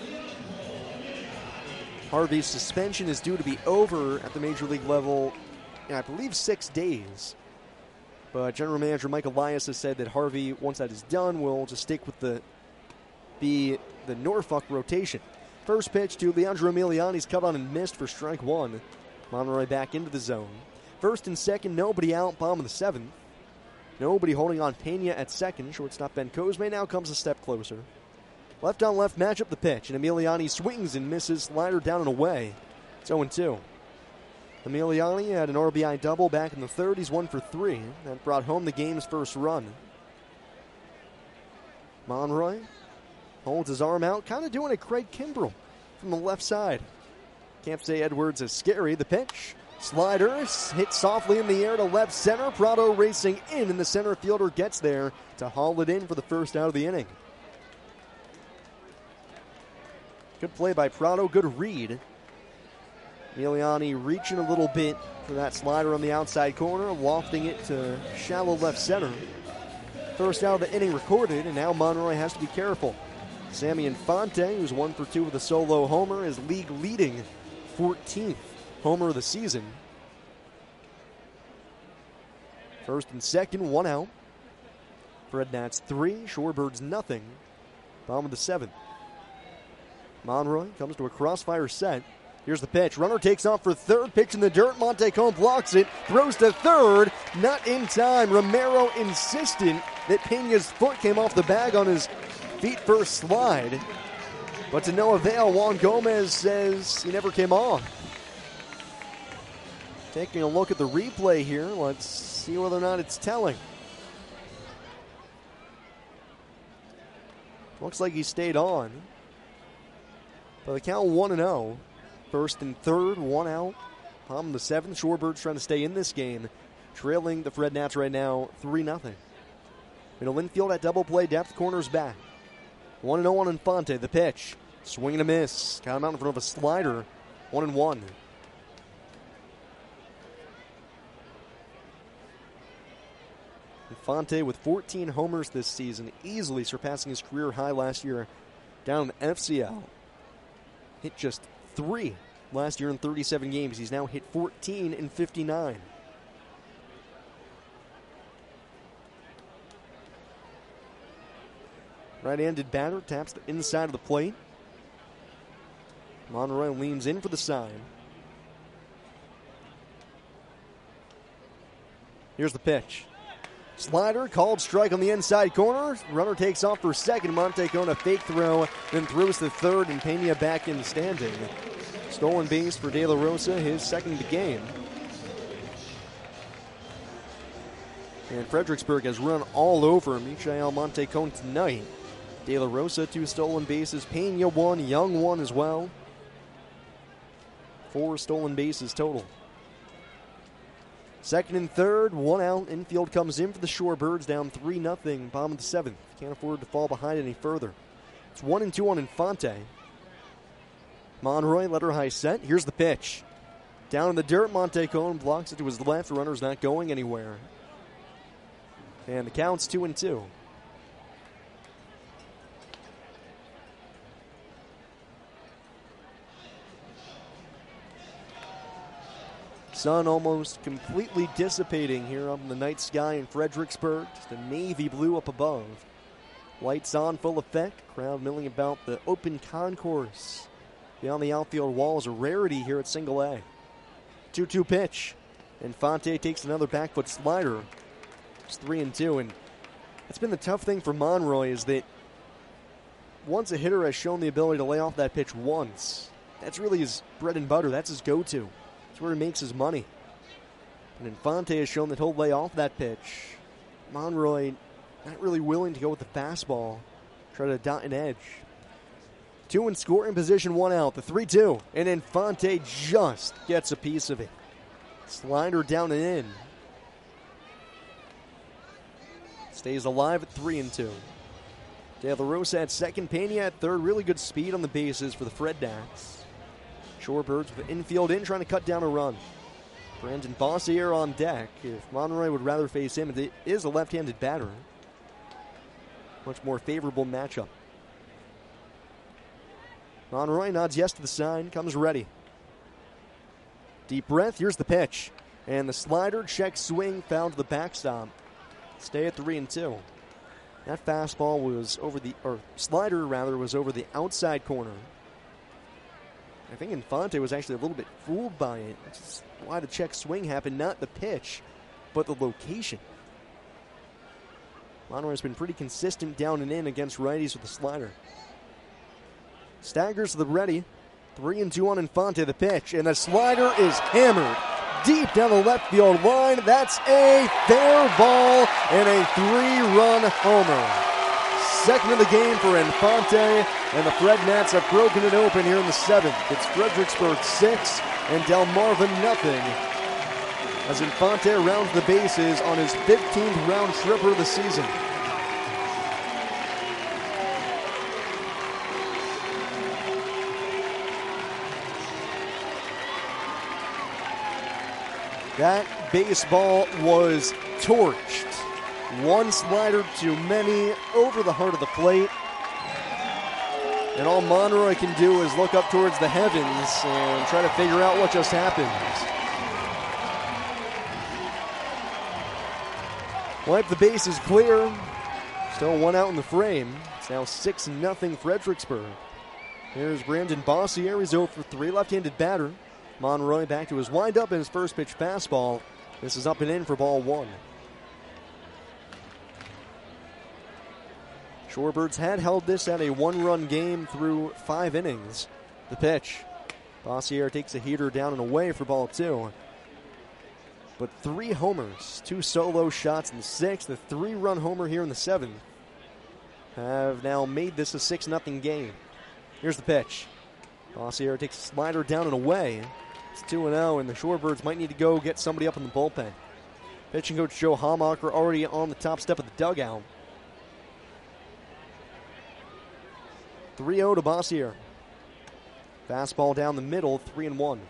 Harvey's suspension is due to be over at the major league level in, I believe, six days. But General Manager Mike Elias has said that Harvey, once that is done, will just stick with the be the Norfolk rotation. First pitch to Leandro Emiliani's cut on and missed for strike one. Monroy back into the zone. First and second, nobody out, bottom of the seventh. Nobody holding on Pena at second. Shortstop Ben Cosme now comes a step closer. Left on left matchup the pitch, and Emiliani swings and misses. Slider down and away. It's oh and two. Emiliani had an R B I double back in the third. He's one for three. That brought home the game's first run. Monroy holds his arm out, kind of doing a Craig Kimbrell from the left side. Can't say Edwards is scary. The pitch. Slider hit softly in the air to left center. Prado racing in, and the center fielder gets there to haul it in for the first out of the inning. Good play by Prado, good read. Emiliani reaching a little bit for that slider on the outside corner, lofting it to shallow left center. First out of the inning recorded, and now Monroy has to be careful. Sammy Infante, who's one for two with a solo homer, is league leading fourteenth homer of the season. First and second, one out. Fred Nats three, Shorebirds nothing. Bottom of the seventh. Monroy comes to a crossfire set. Here's the pitch. Runner takes off for third. Pitch in the dirt. Montecon blocks it. Throws to third. Not in time. Romero insistent that Pena's foot came off the bag on his feet first slide. But to no avail, Juan Gomez says he never came on. Taking a look at the replay here. Let's see whether or not it's telling. Looks like he stayed on. But the count one and oh. First and third, one out. Bottom of the seventh. Shorebirds trying to stay in this game. Trailing the Fred Nats right now three nothing. Middle infield at double play. Depth corners back. one and oh on Infante. The pitch. Swing and a miss. Got him out in front of a slider. one and one. Infante with fourteen homers this season, easily surpassing his career high last year down in the F C L. Hit just three last year in thirty-seven games. He's now hit fourteen in fifty-nine. Right-handed batter taps the inside of the plate. Monroy leans in for the sign. Here's the pitch. Slider called strike on the inside corner. Runner takes off for second. Montecon a fake throw, then throws to third, and Pena back in standing. Stolen base for De La Rosa, his second of the game. And Fredericksburg has run all over Michael Montecon tonight. De La Rosa, two stolen bases. Pena one, Young one as well. Four stolen bases total. Second and third, one out. Infield comes in for the Shorebirds, down three nothing. Bottom of the seventh. Can't afford to fall behind any further. It's one and two on Infante. Monroy, letter high set. Here's the pitch. Down in the dirt, Montecone blocks it to his left. The runner's not going anywhere. And the count's two and two. Sun almost completely dissipating here up in the night sky in Fredericksburg. Just a navy blue up above. Lights on, full effect. Crowd milling about the open concourse. Beyond the outfield wall is a rarity here at Single A. two two pitch. Infante takes another back foot slider. It's three and two. And that's been the tough thing for Monroy is that once a hitter has shown the ability to lay off that pitch once, that's really his bread and butter. That's his go-to. That's where he makes his money. And Infante has shown that he'll lay off that pitch. Monroy not really willing to go with the fastball. Try to dot an edge. Two in scoring position, one out. The three two. And Infante just gets a piece of it. Slider down and in. Stays alive at three and two. De La Rosa at second. Pena at third. Really good speed on the bases for the Frednats. Shorebirds with the infield in, trying to cut down a run. Brandon Bossier on deck. If Monroy would rather face him, it is a left-handed batter. Much more favorable matchup. Monroy nods yes to the sign, comes ready. Deep breath, here's the pitch. And the slider, check swing, found the backstop. Stay at three and two. That fastball was over the, or slider rather, was over the outside corner. I think Infante was actually a little bit fooled by it. Which is why the check swing happened, not the pitch, but the location. Monroy has been pretty consistent down and in against righties with the slider. Staggers to the ready. Three and two on Infante, the pitch. And the slider is hammered deep down the left field line. That's a fair ball and a three-run homer. Second of the game for Infante, and the Frednats have broken it open here in the seventh. It's Fredericksburg six and Delmarva nothing. As Infante rounds the bases on his fifteenth round tripper of the season. That baseball was torched. One slider too many over the heart of the plate. And all Monroy can do is look up towards the heavens and try to figure out what just happened. Wipe the bases clear. Still one out in the frame. It's now six nothing Fredericksburg. Here's Brandon Bossier. He's oh for three, left-handed batter. Monroy back to his windup and his first pitch fastball. This is up and in for ball one. Shorebirds had held this at a one-run game through five innings. The pitch. Bossier takes a heater down and away for ball two. But three homers, two solo shots in the sixth, the three-run homer here in the seventh have now made this a six nothing game. Here's the pitch. Bossier takes a slider down and away. It's two and oh, and the Shorebirds might need to go get somebody up in the bullpen. Pitching coach Joe Hamacher already on the top step of the dugout. three oh to Bossier. Fastball down the middle, three and one.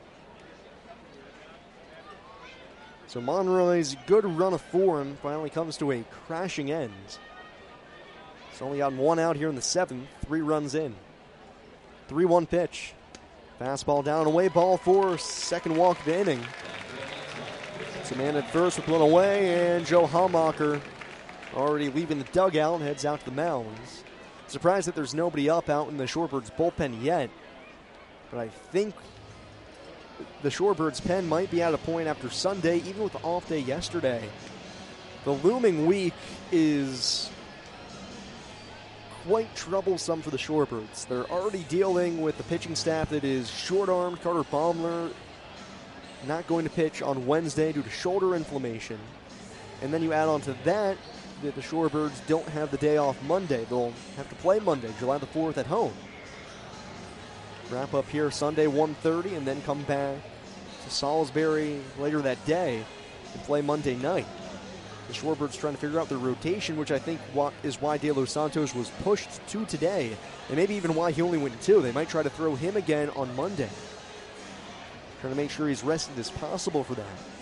So Monroy's good run of form finally comes to a crashing end. It's only gotten one out here in the seventh, three runs in. three one pitch. Fastball down and away, ball four, second walk of the inning. It's a man at first with one away, and Joe Hamacher already leaving the dugout, heads out to the mounds. Surprised that there's nobody up out in the Shorebirds bullpen yet, but I think the Shorebirds pen might be at a point after Sunday, even with the off day yesterday. The looming week is quite troublesome for the Shorebirds. They're already dealing with the pitching staff that is short-armed. Carter Baumler not going to pitch on Wednesday due to shoulder inflammation. And then you add on to that that the Shorebirds don't have the day off Monday. They'll have to play Monday, July the fourth at home. wrap up here Sunday one thirty and then come back to Salisbury later that day and play Monday night. The Shorebirds trying to figure out their rotation, which I think is why De Los Santos was pushed to today, and maybe even why he only went two. They might try to throw him again on Monday. Trying to make sure he's rested as possible for that.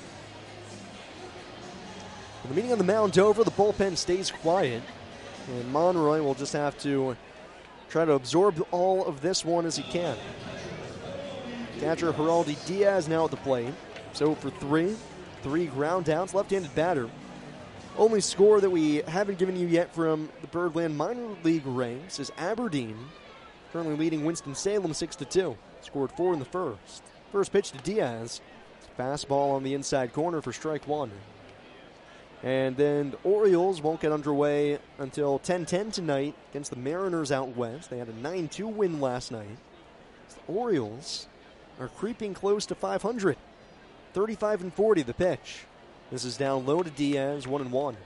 With the meeting on the mound over, the bullpen stays quiet, and Monroy will just have to try to absorb all of this one as he can. Catcher Geraldi Diaz now at the plate. So for three, three ground outs, left-handed batter. Only score that we haven't given you yet from the Birdland minor league ranks is Aberdeen, currently leading Winston-Salem six to two. Scored four in the first. First pitch to Diaz. Fastball on the inside corner for strike one. And then the Orioles won't get underway until ten ten tonight against the Mariners out west. They had a nine two win last night. The Orioles are creeping close to five hundred. thirty-five and forty the pitch. This is down low to Diaz, one and one.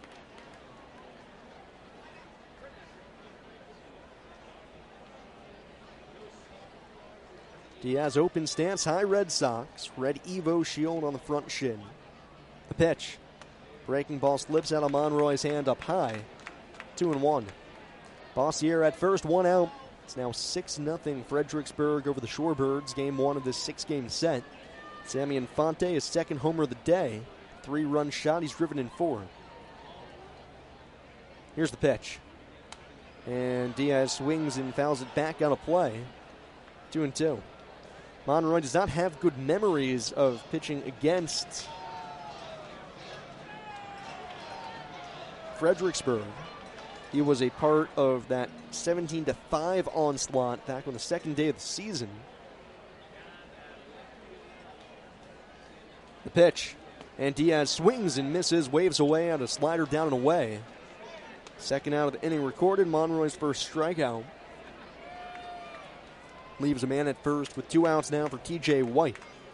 Diaz open stance, high Red Sox. Red Evo shield on the front shin. The pitch. Breaking ball slips out of Monroy's hand up high. Two and one. Bossier at first, one out. It's now six nothing Fredericksburg over the Shorebirds. Game one of this six-game set. Sammy Infante, his second homer of the day. Three-run shot. He's driven in four. Here's the pitch. And Diaz swings and fouls it back out of play. Two and two. Monroy does not have good memories of pitching against Fredericksburg. He was a part of that seventeen to five onslaught back on the second day of the season. The pitch. And Diaz swings and misses, waves away on a slider down and away. Second out of the inning recorded, Monroy's first strikeout. Leaves a man at first with two outs now for T J White.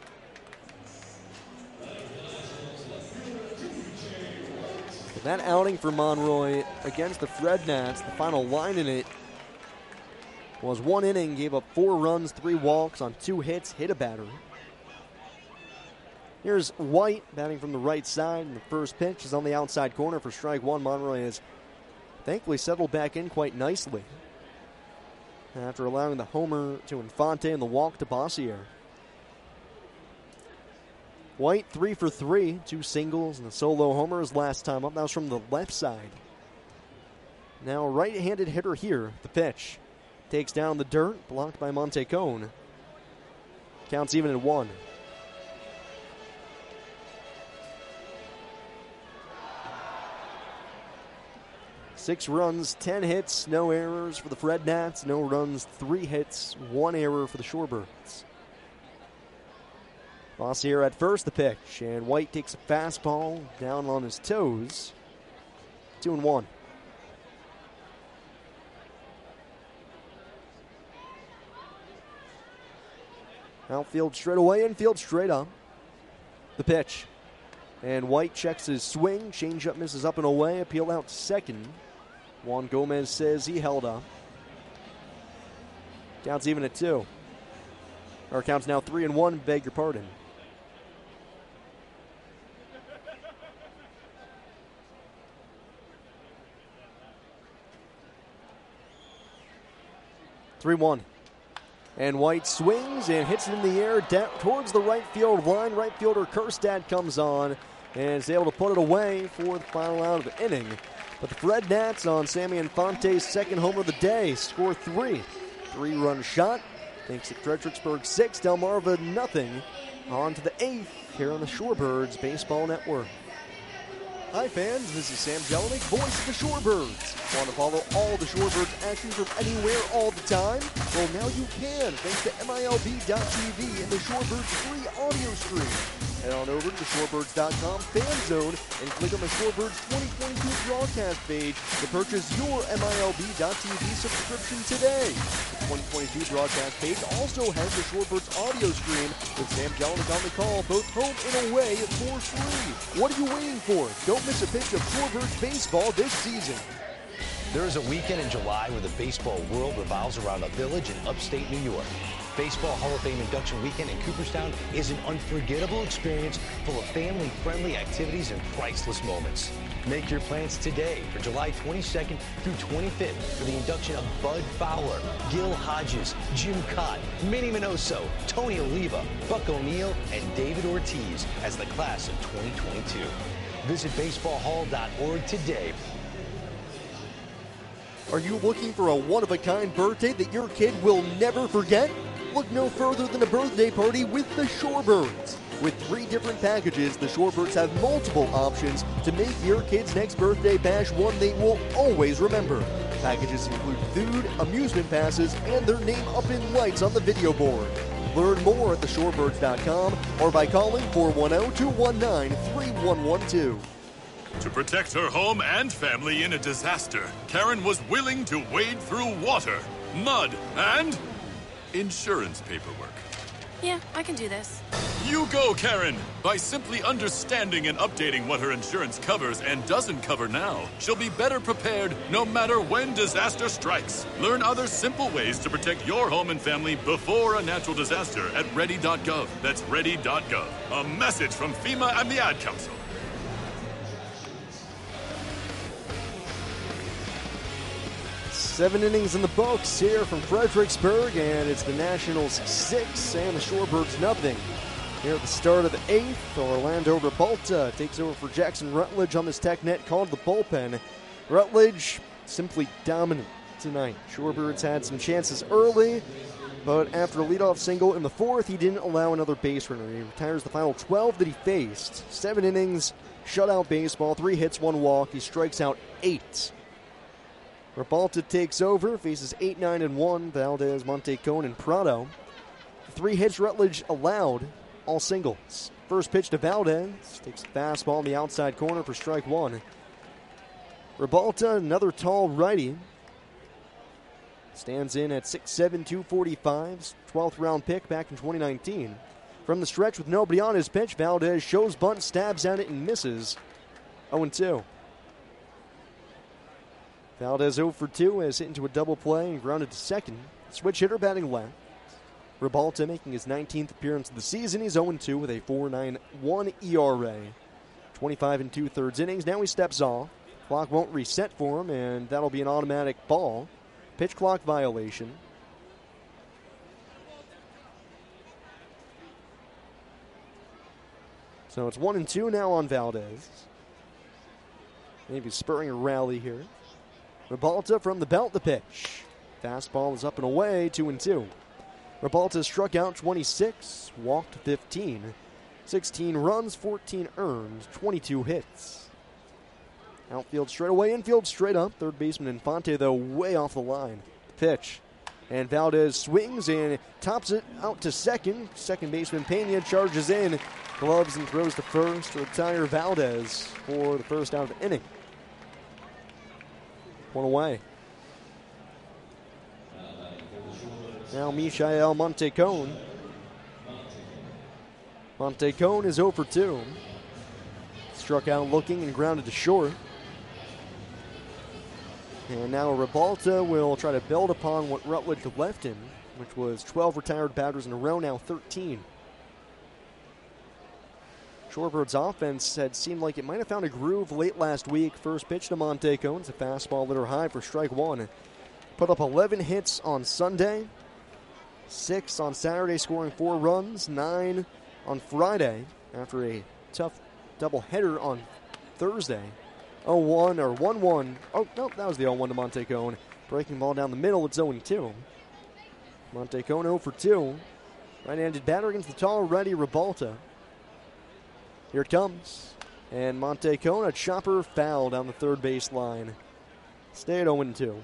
That outing for Monroy against the Fred Nats, the final line in it was one inning, gave up four runs, three walks on two hits, hit a batter. Here's White batting from the right side, and the first pitch is on the outside corner for strike one. Monroy has thankfully settled back in quite nicely after allowing the homer to Infante and the walk to Bossier. White three for three, two singles and a solo homer his last time up. That was from the left side. Now right-handed hitter here. The pitch takes down the dirt, blocked by Montecone. Counts even at one. Six runs, ten hits, no errors for the Fred Nats. No runs, three hits, one error for the Shorebirds. Bossier at first, the pitch, and White takes a fastball down on his toes. Two and one. Outfield straight away, infield straight up. The pitch. And White checks his swing. Changeup misses up and away. Appeal out to second. Juan Gomez says he held up. Counts even at two. Or counts now three and one, beg your pardon. three one. And White swings and hits it in the air down towards the right field line. Right fielder Kerstad comes on and is able to put it away for the final out of the inning. But the Fred Nats on Sammy Infante's second homer of the day score three. Three-run shot. Thanks to Fredericksburg six, Delmarva nothing. On to the eighth here on the Shorebirds Baseball Network. Hi fans, this is Sam Jelinek, voice of the Shorebirds. Want to follow all the Shorebirds action from anywhere all the time? Well, now you can, thanks to M I L B dot T V and the Shorebirds free audio stream. Head on over to the shorebirds dot com fan zone and click on the Shorebirds twenty twenty-two broadcast page to purchase your M I L B dot T V subscription today. The twenty twenty-two broadcast page also has the Shorebirds audio stream with Sam Jelinek on the call, both home and away for free. What are you waiting for? Don't miss a pitch of Shorebirds baseball this season.
There is a weekend in July where the baseball world revolves around a village in upstate New York. Baseball Hall of Fame induction weekend in Cooperstown is an unforgettable experience full of family-friendly activities and priceless moments. Make your plans today for July twenty-second through twenty-fifth for the induction of Bud Fowler, Gil Hodges, Jim Cott, Minnie Minoso, Tony Oliva, Buck O'Neil, and David Ortiz as the class of twenty twenty-two. Visit baseball hall dot org today.
Are you looking for a one-of-a-kind birthday that your kid will never forget? Look no further than a birthday party with the Shorebirds. With three different packages, the Shorebirds have multiple options to make your kid's next birthday bash one they will always remember. Packages include food, amusement passes, and their name up in lights on the video board. Learn more at the shorebirds dot com or by calling four one zero, two one nine, three one one two.
To protect her home and family in a disaster, Karen was willing to wade through water, mud, and insurance paperwork.
Yeah, I can do this.
You go, Karen! By simply understanding and updating what her insurance covers and doesn't cover now, she'll be better prepared no matter when disaster strikes. Learn other simple ways to protect your home and family before a natural disaster at ready dot gov. That's ready dot gov. A message from FEMA and the Ad Council.
Seven innings in the books here from Fredericksburg, and it's the Nationals six and the Shorebirds nothing. Here at the start of the eighth, Orlando Rebalta takes over for Jackson Rutledge on this TechNet called the bullpen. Rutledge simply dominant tonight. Shorebirds had some chances early, but after a leadoff single in the fourth, he didn't allow another base runner. He retires the final twelve that he faced. Seven innings, shutout baseball, three hits, one walk. He strikes out eight. Rebalta takes over, faces eight, nine, and one. Valdez, Montecone, and Prado. Three hits Rutledge allowed, all singles. First pitch to Valdez, takes a fastball in the outside corner for strike one. Rebalta, another tall righty, stands in at six seven, two forty-five, twelfth round pick back in twenty nineteen. From the stretch with nobody on his pitch, Valdez shows bunt, stabs at it, and misses. oh and two. Valdez zero for two has hit into a double play and grounded to second. Switch hitter batting left. Rebalta making his nineteenth appearance of the season. He's oh and two with a four point nine one E R A. twenty-five and two-thirds innings. Now he steps off. Clock won't reset for him, and that'll be an automatic ball. Pitch clock violation. So it's one and two now on Valdez. Maybe spurring a rally here. Rebalta from the belt, the pitch. Fastball is up and away, two and two. Rebalta struck out twenty-six, walked fifteen. sixteen runs, fourteen earned, twenty-two hits. Outfield straight away, infield straight up. Third baseman Infante, though, way off the line. Pitch. And Valdez swings and tops it out to second. Second baseman Pena charges in, gloves and throws to first to retire Valdez for the first out of the inning. One away. Now Michael Montecone. Montecone is oh for two. Struck out looking and grounded to short. And now Rebalta will try to build upon what Rutledge left him, which was twelve retired batters in a row, now thirteen. Shorebirds' offense had seemed like it might have found a groove late last week. First pitch to Montecone. It's a fastball lit her high for strike one. Put up eleven hits on Sunday. Six on Saturday, scoring four runs. Nine on Friday after a tough doubleheader on Thursday. oh one or one one. Oh, no, that was the oh one to Montecone. Breaking ball down the middle. It's oh and two. Montecone oh for two. Right-handed batter against the tall righty Rebalta. Here it comes. And Montecone, a chopper foul down the third base line. Stay at oh and two.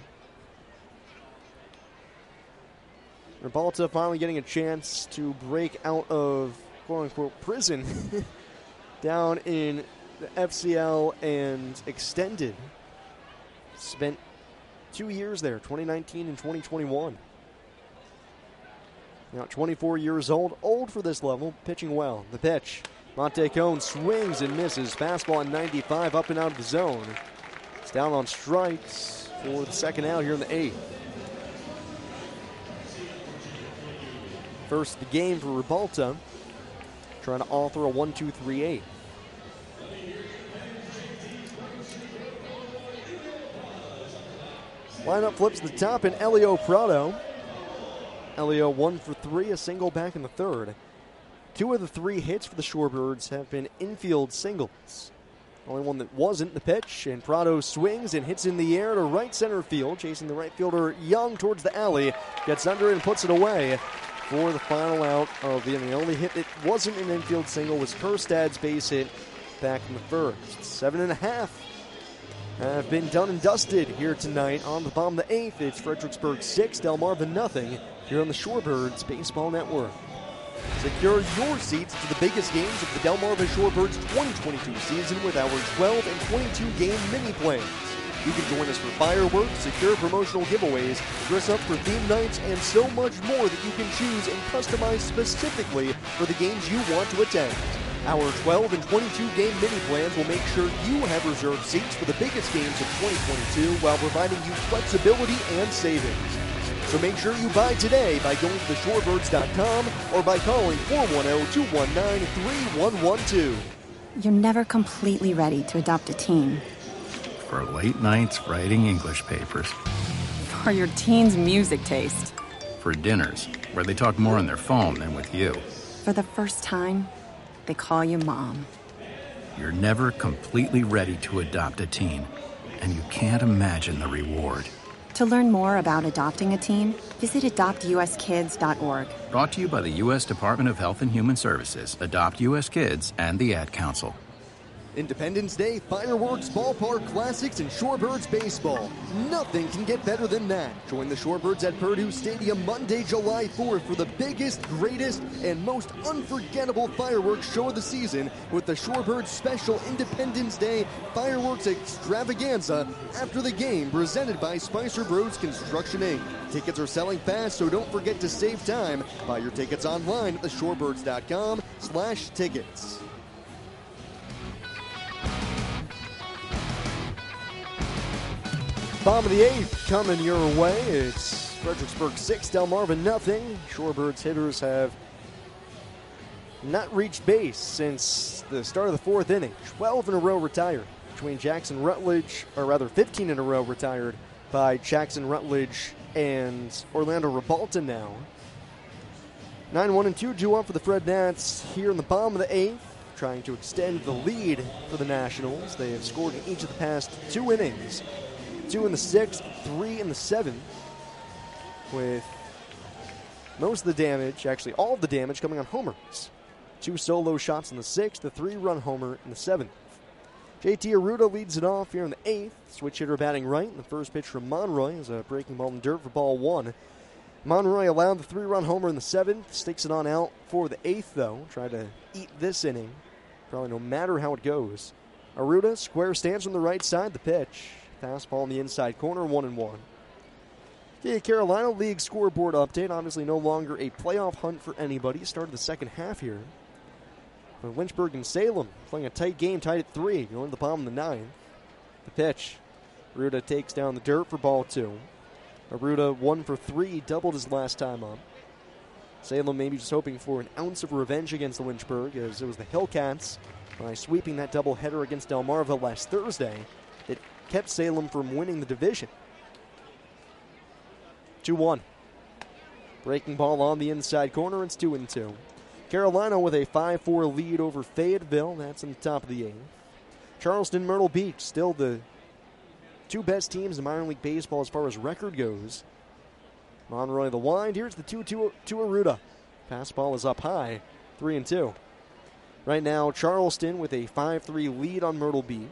Rebalta finally getting a chance to break out of quote-unquote prison down in the F C L and extended. Spent two years there, twenty nineteen and twenty twenty-one. Now twenty-four years old, old for this level, pitching well. The pitch. Montecone swings and misses. Fastball at ninety-five, up and out of the zone. It's down on strikes for the second out here in the eighth. First of the game for Ribalta, trying to author a one two three eight. Lineup flips to the top, and Elio Prado. Elio one for three, a single back in the third. Two of the three hits for the Shorebirds have been infield singles. Only one that wasn't the pitch, and Prado swings and hits in the air to right center field, chasing the right fielder Young towards the alley. Gets under it and puts it away for the final out of the inning. The only hit that wasn't an infield single was Kerstad's base hit back in the first. Seven and a half have been done and dusted here tonight on the bottom of the eighth. It's Fredericksburg six, Delmarva nothing here on the Shorebirds Baseball Network. Secure your seats to the biggest games of the Delmarva Shorebirds twenty twenty-two season with our twelve and twenty-two game mini plans. You can join us for fireworks, secure promotional giveaways, dress up for theme nights, and so much more that you can choose and customize specifically for the games you want to attend. Our twelve and twenty-two game mini plans will make sure you have reserved seats for the biggest games of twenty twenty-two while providing you flexibility and savings. So make sure you buy today by going to the shorebirds dot com or by calling four one zero, two one nine, three one one two.
You're never completely ready to adopt a teen.
For late nights writing English papers.
For your teen's music taste.
For dinners where they talk more on their phone than with you.
For the first time, they call you mom.
You're never completely ready to adopt a teen, and you can't imagine the reward.
To learn more about adopting a teen, visit adopt u s kids dot org.
Brought to you by the U S Department of Health and Human Services, Adopt U S Kids, and the Ad Council.
Independence Day, fireworks, ballpark classics, and Shorebirds baseball. Nothing can get better than that. Join the Shorebirds at Purdue Stadium Monday, July fourth for the biggest, greatest, and most unforgettable fireworks show of the season with the Shorebirds special Independence Day fireworks extravaganza after the game, presented by Spicer Bros Construction Incorporated. Tickets are selling fast, so don't forget to save time. Buy your tickets online at the shorebirds dot com slash tickets. Bottom of the eighth coming your way. It's Fredericksburg six, Delmarva nothing. Shorebirds hitters have not reached base since the start of the fourth inning. twelve in a row retired between Jackson Rutledge, or rather fifteen in a row retired by Jackson Rutledge and Orlando Ribalta now. nine one and two due up for the Fred Nats here in the bottom of the eighth, trying to extend the lead for the Nationals. They have scored in each of the past two innings. Two in the sixth, three in the seventh, with most of the damage, actually all of the damage, coming on homers. Two solo shots in the sixth, a three-run homer in the seventh. J T Arruda leads it off here in the eighth. Switch hitter batting right. And the first pitch from Monroy is a breaking ball in dirt for ball one. Monroy allowed the three-run homer in the seventh. Sticks it on out for the eighth, though. Try to eat this inning, probably no matter how it goes. Arruda, square stance from the right side. The pitch. Fastball in the inside corner, one and one. The Carolina League scoreboard update. Obviously no longer a playoff hunt for anybody. Started the second half here. But Lynchburg and Salem playing a tight game, tied at three. Going to the bottom of the ninth. The pitch. Arruda takes down the dirt for ball two. Arruda one for three, doubled his last time up. Salem maybe just hoping for an ounce of revenge against the Lynchburg, as it was the Hillcats by sweeping that doubleheader against Delmarva last Thursday that kept Salem from winning the division. two one. Breaking ball on the inside corner. It's two and two. Carolina with a five four lead over Fayetteville. That's in the top of the eighth. Charleston, Myrtle Beach, still the two best teams in minor league baseball as far as record goes. Monroy the wind. Here's the two two to Arruda. Fastball is up high. three and two. Right now, Charleston with a five three lead on Myrtle Beach.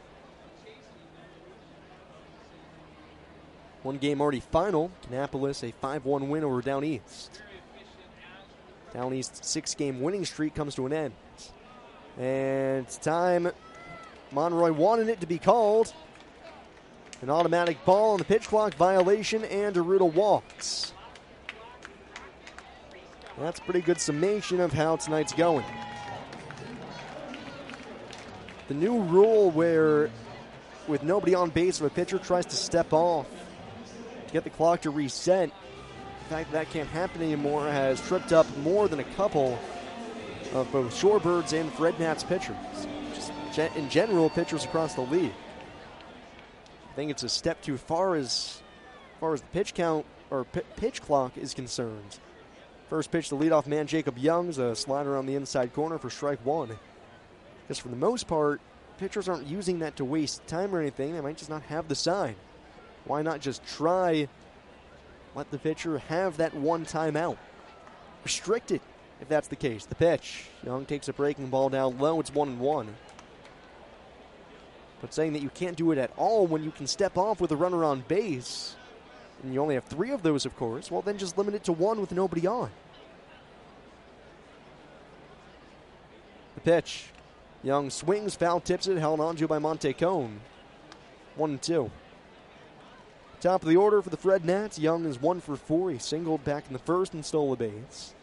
One game already final. Kannapolis a five one win over Down East. Down East's six-game winning streak comes to an end. And it's time. Monroy wanted it to be called. An automatic ball on the pitch clock violation, and Arruda walks. That's a pretty good summation of how tonight's going. The new rule where with nobody on base, if a pitcher tries to step off to get the clock to reset, the fact that that can't happen anymore has tripped up more than a couple of both Shorebirds and Fred Nats pitchers. Just in general, pitchers across the league. I think it's a step too far as far as the pitch count or p- pitch clock is concerned. First pitch, the leadoff man Jacob Young's a slider on the inside corner for strike one. Because for the most part, pitchers aren't using that to waste time or anything. They might just not have the sign. Why not just try, let the pitcher have that one timeout? Restrict it if that's the case. The pitch. Young takes a breaking ball down low. It's one and one. But saying that you can't do it at all when you can step off with a runner on base, and you only have three of those, of course, well, then just limit it to one with nobody on. The pitch. Young swings, foul tips it, held onto by Montecone. One and two. Top of the order for the Fred Nats. Young is one for four. He singled back in the first and stole a base.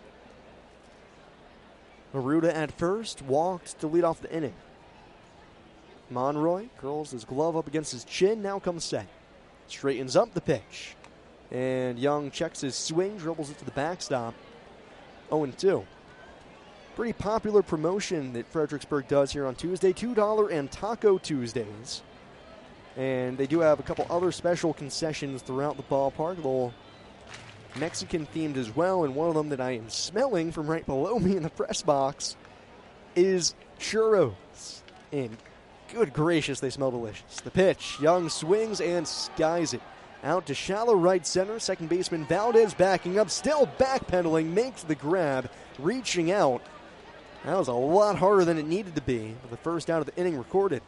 Maruda at first, walked to lead off the inning. Monroy curls his glove up against his chin, now comes set. Straightens up the pitch. And Young checks his swing, dribbles it to the backstop. oh and two. Pretty popular promotion that Fredericksburg does here on Tuesday. two dollars and Taco Tuesdays. And they do have a couple other special concessions throughout the ballpark. A little Mexican themed as well. And one of them that I am smelling from right below me in the press box is churros. And good gracious, they smell delicious. The pitch. Young swings and skies it. Out to shallow right center. Second baseman Valdez backing up. Still backpedaling. Makes the grab. Reaching out. That was a lot harder than it needed to be. But the first out of the inning recorded.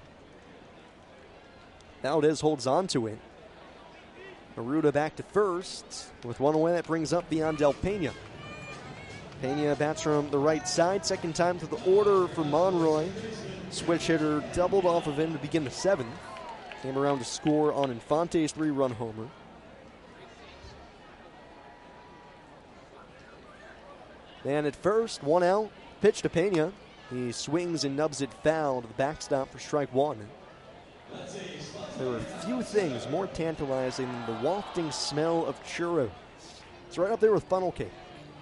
Valdez holds on to it. Maruda back to first. With one away, that brings up Viandel Pena. Pena bats from the right side. Second time to the order for Monroy. Switch hitter doubled off of him to begin the seventh. Came around to score on Infante's three-run homer. And at first, one out. Pitch to Pena. He swings and nubs it foul to the backstop for strike one. There were few things more tantalizing than the wafting smell of churros. It's right up there with funnel cake.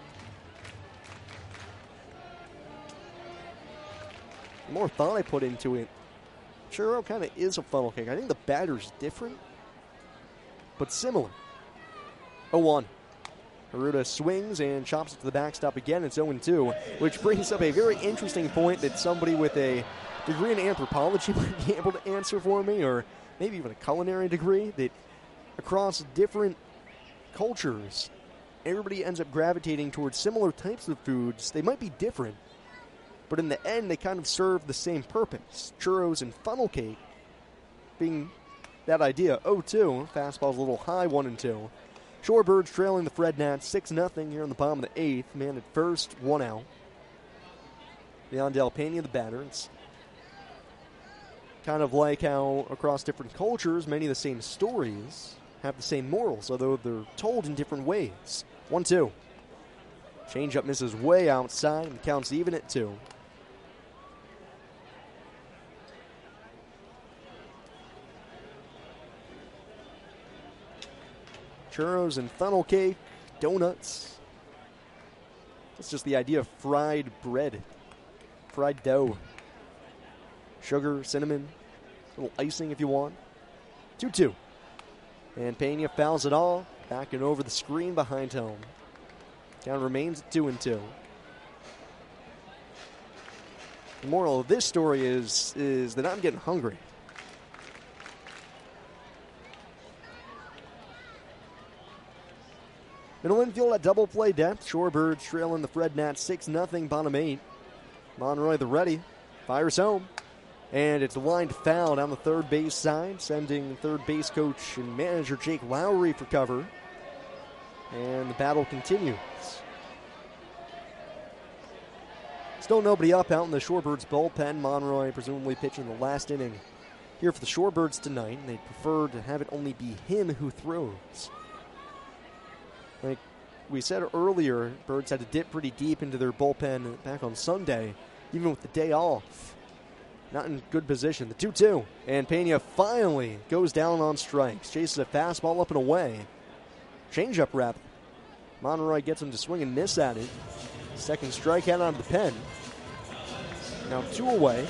The more thought I put into it, churro kind of is a funnel cake. I think the batter's different, but similar. oh one. Maruda swings and chops it to the backstop again. It's oh and two, which brings up a very interesting point that somebody with a degree in anthropology might be able to answer for me, or maybe even a culinary degree, that across different cultures, everybody ends up gravitating towards similar types of foods. They might be different, but in the end, they kind of serve the same purpose. Churros and funnel cake being that idea. oh two, fastball's a little high, one and two. Shorebirds trailing the Fred Nats six nothing here in the bottom of the eighth. Man at first, one out. Viandel Pena, the batter. It's kind of like how across different cultures, many of the same stories have the same morals, although they're told in different ways. one two. Changeup misses way outside and counts even at two. Churros and funnel cake, donuts. It's just the idea of fried bread, fried dough. Sugar, cinnamon, a little icing if you want. two two. And Pena fouls it all, back and over the screen behind home. Count remains at two and two. The moral of this story is, is that I'm getting hungry. Middle infield at double play depth. Shorebirds trailing the Fred Nats six nothing, bottom eight. Monroy the ready. Fires home. And it's lined foul down the third base side, sending third base coach and manager Jake Lowry for cover. And the battle continues. Still nobody up out in the Shorebirds bullpen. Monroy presumably pitching the last inning here for the Shorebirds tonight. And they'd prefer to have it only be him who throws. Like we said earlier, Birds had to dip pretty deep into their bullpen back on Sunday, even with the day off. not in good position. The two two. And Pena finally goes down on strikes. Chases a fastball up and away. Changeup rep. Monroy gets him to swing and miss at it. Second strikeout on the pen. Now two away.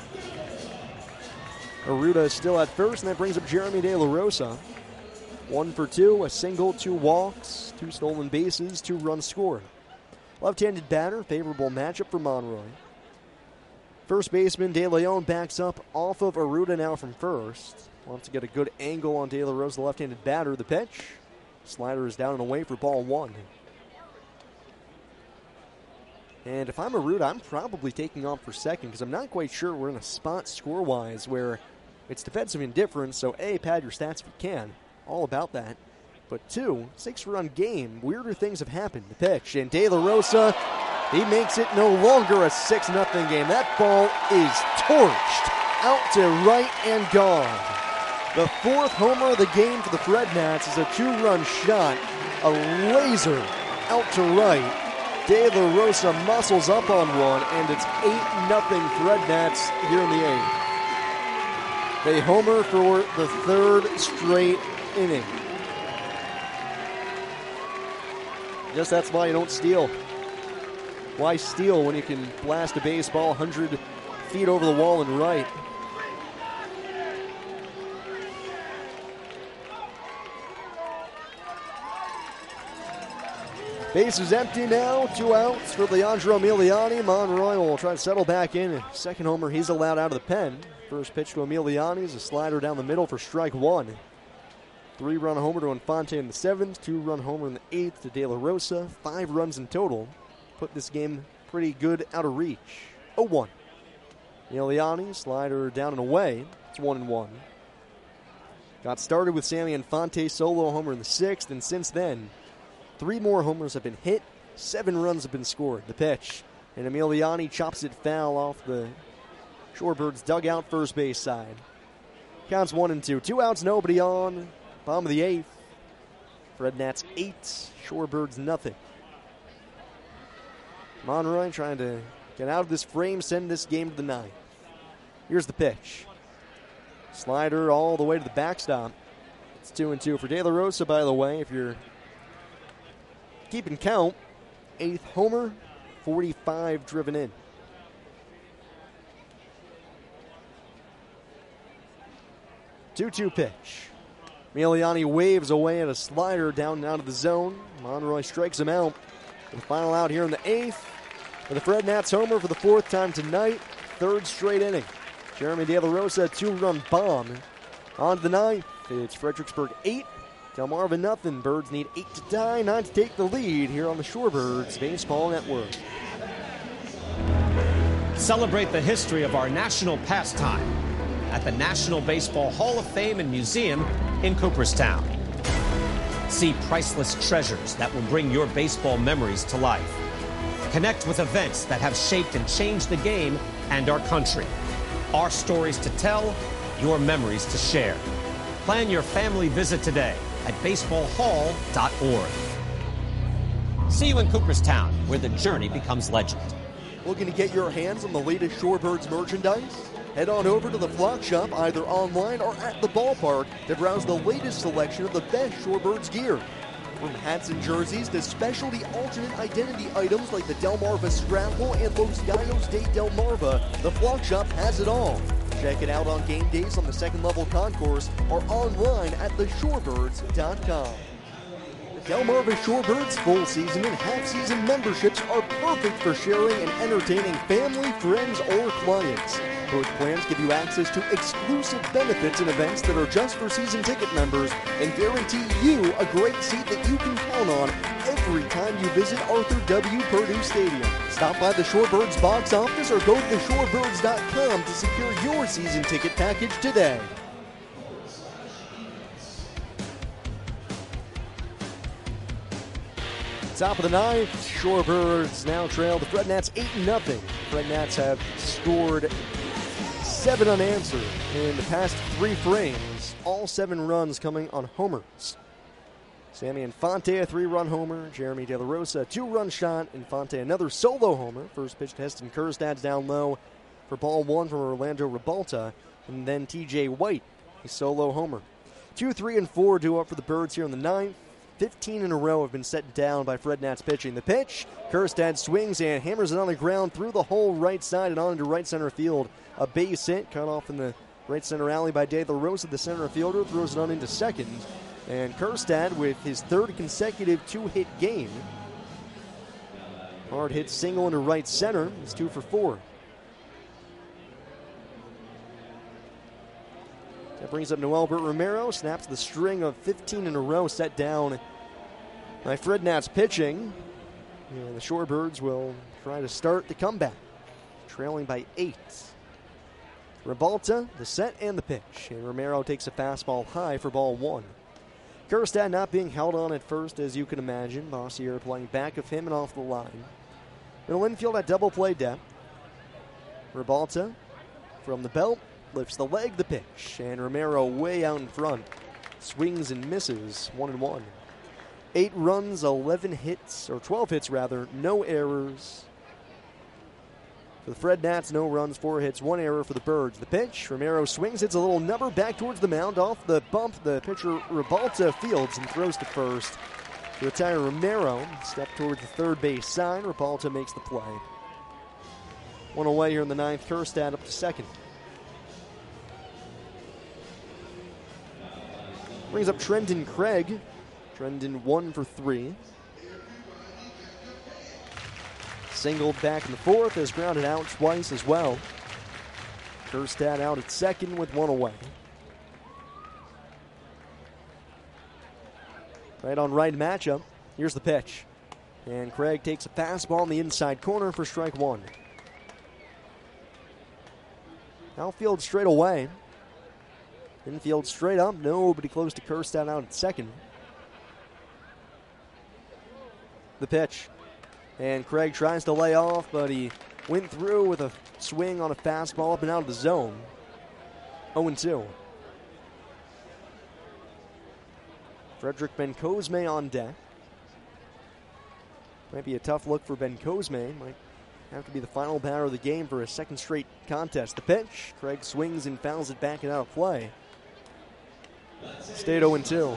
Arruda is still at first, and that brings up Jeremy De La Rosa. One for two, a single, two walks, two stolen bases, two runs scored. Left-handed batter, favorable matchup for Monroy. First baseman De Leon backs up off of Arruda now from first. Wants to get a good angle on De La Rosa, the left-handed batter. The pitch. Slider is down and away for ball one. And if I'm Arruda, I'm probably taking off for second because I'm not quite sure we're in a spot score-wise where it's defensive indifference, so A, pad your stats if you can. All about that. But two, six-run game. Weirder things have happened. The pitch, and De La Rosa, he makes it no longer a six nothing game. That ball is torched out to right and gone. The fourth homer of the game for the Fred Nats is a two-run shot, a laser out to right. De La Rosa muscles up on one, and it's eight nothing Fred Nats here in the eighth. They homer for the third straight inning. Guess that's why you don't steal. Why steal when you can blast a baseball one hundred feet over the wall and right? Base is empty now. Two outs for Leandro Emiliani. Monroy will try to settle back in. Second homer he's allowed out of the pen. First pitch to Emiliani is a slider down the middle for strike one. Three-run homer to Infante in the seventh. Two-run homer in the eighth to De La Rosa. Five runs in total. Put this game pretty good out of reach. oh one. Emiliani, slider down and away. It's one and one. Got started with Sammy Infante, solo homer in the sixth, and since then, three more homers have been hit. Seven runs have been scored. The pitch. And Emiliani chops it foul off the Shorebirds dugout first base side. Counts one and two. Two outs, nobody on. Bottom of the eighth. Fred Nats eight. Shorebirds nothing. Monroy trying to get out of this frame, send this game to the ninth. Here's the pitch. Slider all the way to the backstop. It's two and two for De La Rosa, by the way, if you're keeping count. Eighth homer, forty-five driven in. two two pitch. Emiliani waves away at a slider down and out of the zone. Monroy strikes him out. For the final out here in the eighth. For the Fred Nats homer for the fourth time tonight. Third straight inning. Jeremy De La Rosa, two-run bomb. On to the ninth. It's Fredericksburg eight. Delmarva nothing. Birds need eight to tie, nine to take the lead here on the Shorebirds Baseball Network.
Celebrate the history of our national pastime at the National Baseball Hall of Fame and Museum in Cooperstown. See priceless treasures that will bring your baseball memories to life. Connect with events that have shaped and changed the game and our country. Our stories to tell, your memories to share. Plan your family visit today at baseball hall dot org. See you in Cooperstown, where the journey becomes legend.
Looking to get your hands on the latest Shorebirds merchandise? Head on over to the Flock Shop, either online or at the ballpark, to browse the latest selection of the best Shorebirds gear. From hats and jerseys to specialty alternate identity items like the Delmarva Scrapple and Los Gallos de Delmarva, the Flock Shop has it all. Check it out on game days on the second level concourse or online at the shorebirds dot com. The Delmarva Shorebirds full season and half season memberships are perfect for sharing and entertaining family, friends, or clients. Both plans give you access to exclusive benefits and events that are just for season ticket members and guarantee you a great seat that you can count on every time you visit Arthur W. Purdue Stadium. Stop by the Shorebirds box office or go to the shorebirds dot com to secure your season ticket package today. Top of the ninth, Shorebirds now trail the Fred Nats eight nothing. Fred Nats have scored seven unanswered in the past three frames, all seven runs coming on homers. Sammy Infante, a three-run homer. Jeremy De La Rosa, a two-run shot. Infante, another solo homer. First pitch to Heston Kjerstad's down low for ball one from Orlando Ribalta, and then T J White, a solo homer. Two, three, and four due up for the Birds here in the ninth. fifteen in a row have been set down by Fred Nats pitching. The pitch, Kjerstad swings and hammers it on the ground through the hole right side and on into right center field. A base hit, cut off in the right center alley by De La Rosa, the center fielder, throws it on into second. And Kjerstad with his third consecutive two-hit game. Hard hit single into right center. He's two for four. That brings up Noelbert Romero. Snaps the string of fifteen in a row set down by Fred Nats pitching. And the Shorebirds will try to start the comeback, trailing by eight. Ribalta, the set and the pitch. And Romero takes a fastball high for ball one. Kjerstad not being held on at first, as you can imagine. Bossier playing back of him and off the line. Middle infield at double play depth. Ribalta from the belt lifts the leg, the pitch. And Romero way out in front. Swings and misses, one and one. Eight runs, eleven hits, or twelve hits rather, no errors. For the Fred Nats, no runs, four hits, one error for the Birds. The pitch, Romero swings, hits a little number back towards the mound. Off the bump, the pitcher Ribalta fields and throws to first. To retire Romero, step towards the third base sign. Ribalta makes the play. One away here in the ninth, Kjerstad up to second. Brings up Trendon Craig. Trendon one for three. Singled back in the fourth, has grounded out twice as well. Kjerstad out at second with one away. Right on right matchup. Here's the pitch. And Craig takes a fastball in the inside corner for strike one. Outfield straight away. Infield straight up. Nobody close to Kjerstad out at second. The pitch. And Craig tries to lay off, but he went through with a swing on a fastball up and out of the zone. oh and two. Frederick Bencosme on deck. Might be a tough look for Bencosme. Might have to be the final batter of the game for a second straight contest. The pitch. Craig swings and fouls it back and out of play. Stayed oh and two.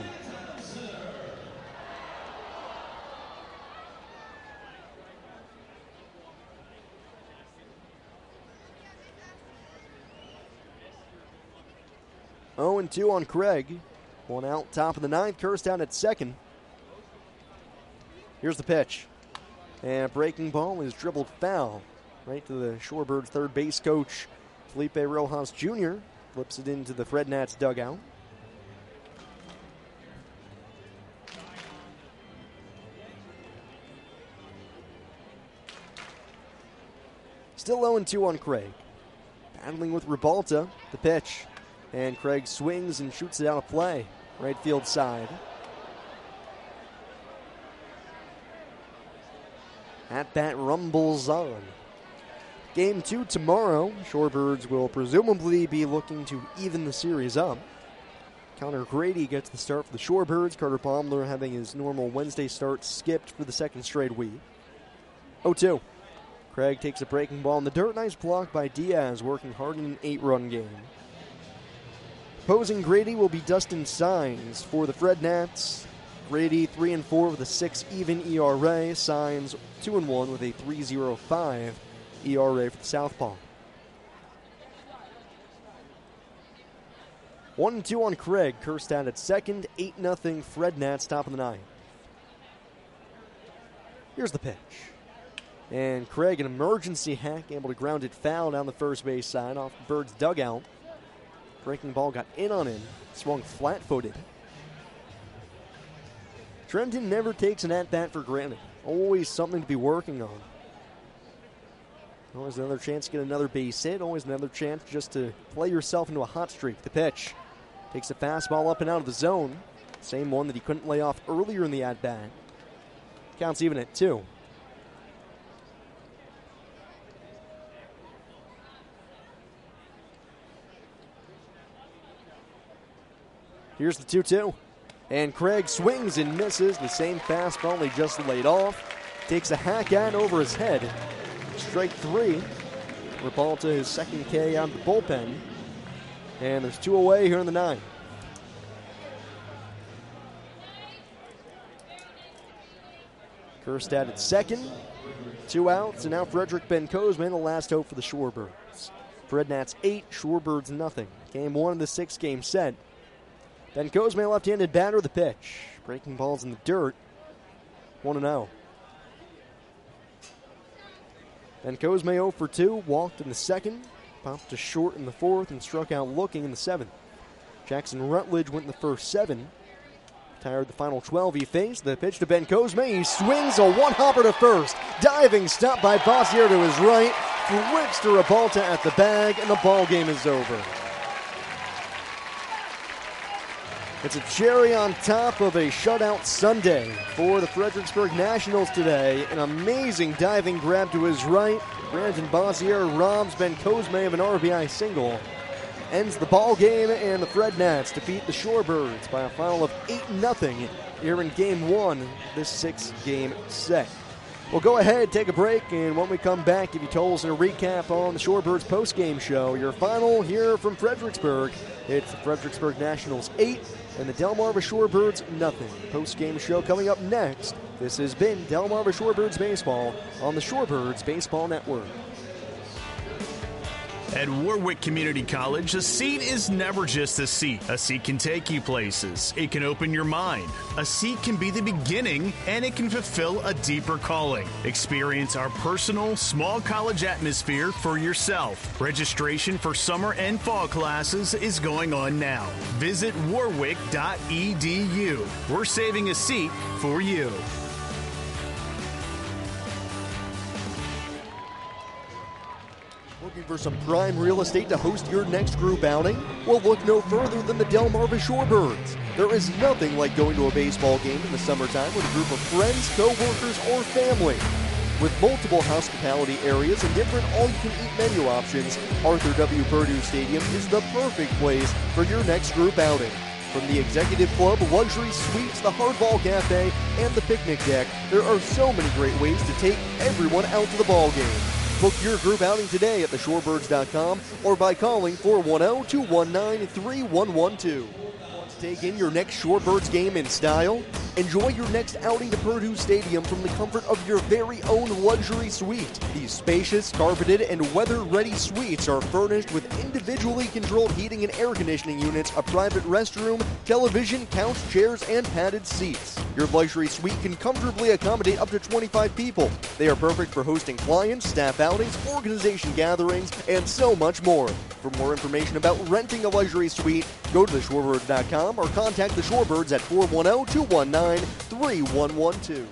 oh and two on Craig. One out, top of the ninth. Kjerstad at second. Here's the pitch. And a breaking ball is dribbled foul. Right to the Shorebirds third base coach, Felipe Rojas Junior Flips it into the Fred Nats dugout. Still oh and two on Craig. Battling with Ribalta. The pitch. And Craig swings and shoots it out of play. Right field side. At bat rumbles on. Game two tomorrow. Shorebirds will presumably be looking to even the series up. Connor Grady gets the start for the Shorebirds. Carter Baumler having his normal Wednesday start skipped for the second straight week. oh two. Craig takes a breaking ball in the dirt. Nice block by Diaz, working hard in an eight-run game. Opposing Grady will be Dustin Signs for the Fred Nats. Grady three and four with a six even E R A. Signs two and one with a three point oh five E R A for the Southpaw. One and two on Craig. Kjerstad at second. Eight nothing. Fred Nats top of the ninth. Here's the pitch. And Craig, an emergency hack, able to ground it foul down the first base side off the Birds dugout. Breaking ball got in on him, swung flat-footed. Trendon never takes an at-bat for granted. Always something to be working on. Always another chance to get another base hit. Always another chance just to play yourself into a hot streak. The pitch. Takes a fastball up and out of the zone. Same one that he couldn't lay off earlier in the at-bat. Counts even at two. Here's the two two. And Craig swings and misses the same fastball he just laid off. Takes a hack at over his head. Strike three. Rapalta, his second K out of the bullpen. And there's two away here in the nine. Kerstad at second. Two outs, and now Frederick Bencosme, the last hope for the Shorebirds. Fred Nats eight, Shorebirds nothing. Game one of the six-game set. Bencosme, left-handed batter, the pitch. Breaking balls in the dirt. one and oh. Bencosme oh for two, walked in the second, popped to short in the fourth, and struck out looking in the seventh. Jackson Rutledge went in the first seven. Retired the final twelve he faced. The pitch to Bencosme. He swings a one-hopper to first. Diving stop by Bossier to his right. Flips to Rapalta at the bag, and the ball game is over. It's a cherry on top of a shutout Sunday for the Fredericksburg Nationals today. An amazing diving grab to his right. Brandon Bossier robs Bencosme of an R B I single. Ends the ball game, and the Fred Nats defeat the Shorebirds by a final of eight nothing here in game one, this six-game set. We'll go ahead, take a break, and when we come back, give you totals and a recap on the Shorebirds post-game show. Your final here from Fredericksburg. It's the Fredericksburg Nationals eight and the Delmarva Shorebirds nothing. Post-game show coming up next. This has been Delmarva Shorebirds Baseball on the Shorebirds Baseball Network.
At Warwick Community College, a seat is never just a seat. A seat can take you places. It can open your mind. A seat can be the beginning, and it can fulfill a deeper calling. Experience our personal, small college atmosphere for yourself. Registration for summer and fall classes is going on now. Visit warwick dot e d u. We're saving a seat for you.
Looking for some prime real estate to host your next group outing? Well, look no further than the Delmarva Shorebirds. There is nothing like going to a baseball game in the summertime with a group of friends, co-workers, or family. With multiple hospitality areas and different all-you-can-eat menu options, Arthur W. Purdue Stadium is the perfect place for your next group outing. From the Executive Club, Luxury Suites, the Hardball Cafe, and the picnic deck, there are so many great ways to take everyone out to the ball game. Book your group outing today at the shorebirds dot com or by calling four one zero, two one nine, three one one two. Want to take in your next Shorebirds game in style? Enjoy your next outing to Purdue Stadium from the comfort of your very own luxury suite. These spacious, carpeted, and weather-ready suites are furnished with individually controlled heating and air conditioning units, a private restroom, television, couch, chairs, and padded seats. Your luxury suite can comfortably accommodate up to twenty-five people. They are perfect for hosting clients, staff outings, organization gatherings, and so much more. For more information about renting a luxury suite, go to the shorebirds dot com or contact the Shorebirds at four one zero, two one nine, three one one two.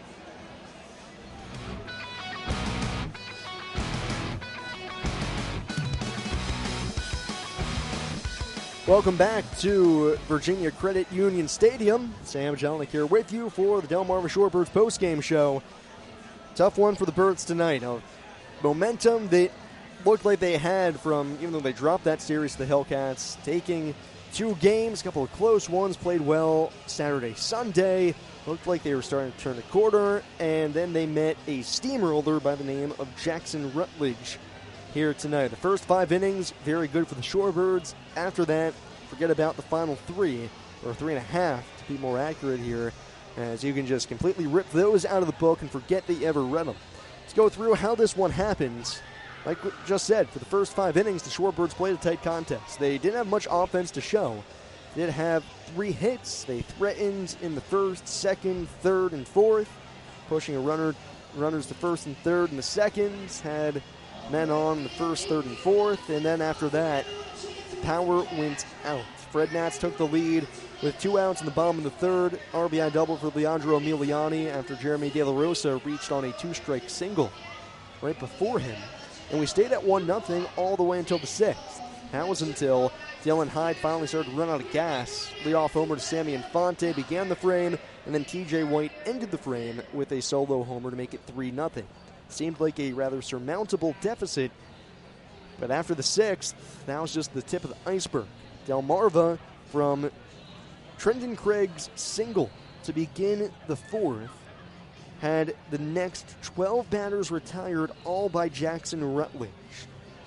Welcome back to Virginia Credit Union Stadium. Sam Jelinek here with you for the Delmarva Shorebirds postgame show. Tough one for the Birds tonight. A momentum that looked like they had from, even though they dropped that series to the Hellcats, taking two games, a couple of close ones, played well Saturday, Sunday. Looked like they were starting to turn the corner, and then they met a steamroller by the name of Jackson Rutledge here tonight. The first five innings, very good for the Shorebirds. After that, forget about the final three, or three and a half to be more accurate here, as you can just completely rip those out of the book and forget that you ever read them. Let's go through how this one happens. Like we just said, for the first five innings, the Shorebirds played a tight contest. They didn't have much offense to show. They did have three hits. They threatened in the first, second, third, and fourth, pushing a runner, runners to first and third in the seconds, had men on the first, third, and fourth, and then after that, the power went out. Fred Nats took the lead with two outs in the bottom of the third. R B I double for Leandro Emiliani after Jeremy De La Rosa reached on a two-strike single right before him. And we stayed at one nothing all the way until the sixth. That was until Dylan Hyde finally started to run out of gas. Leadoff homer to Sammy Infante began the frame, and then T J White ended the frame with a solo homer to make it three nothing. Seemed like a rather surmountable deficit, but after the sixth, that was just the tip of the iceberg. Delmarva, from Trenton Craig's single to begin the fourth, had the next twelve batters retired, all by Jackson Rutledge.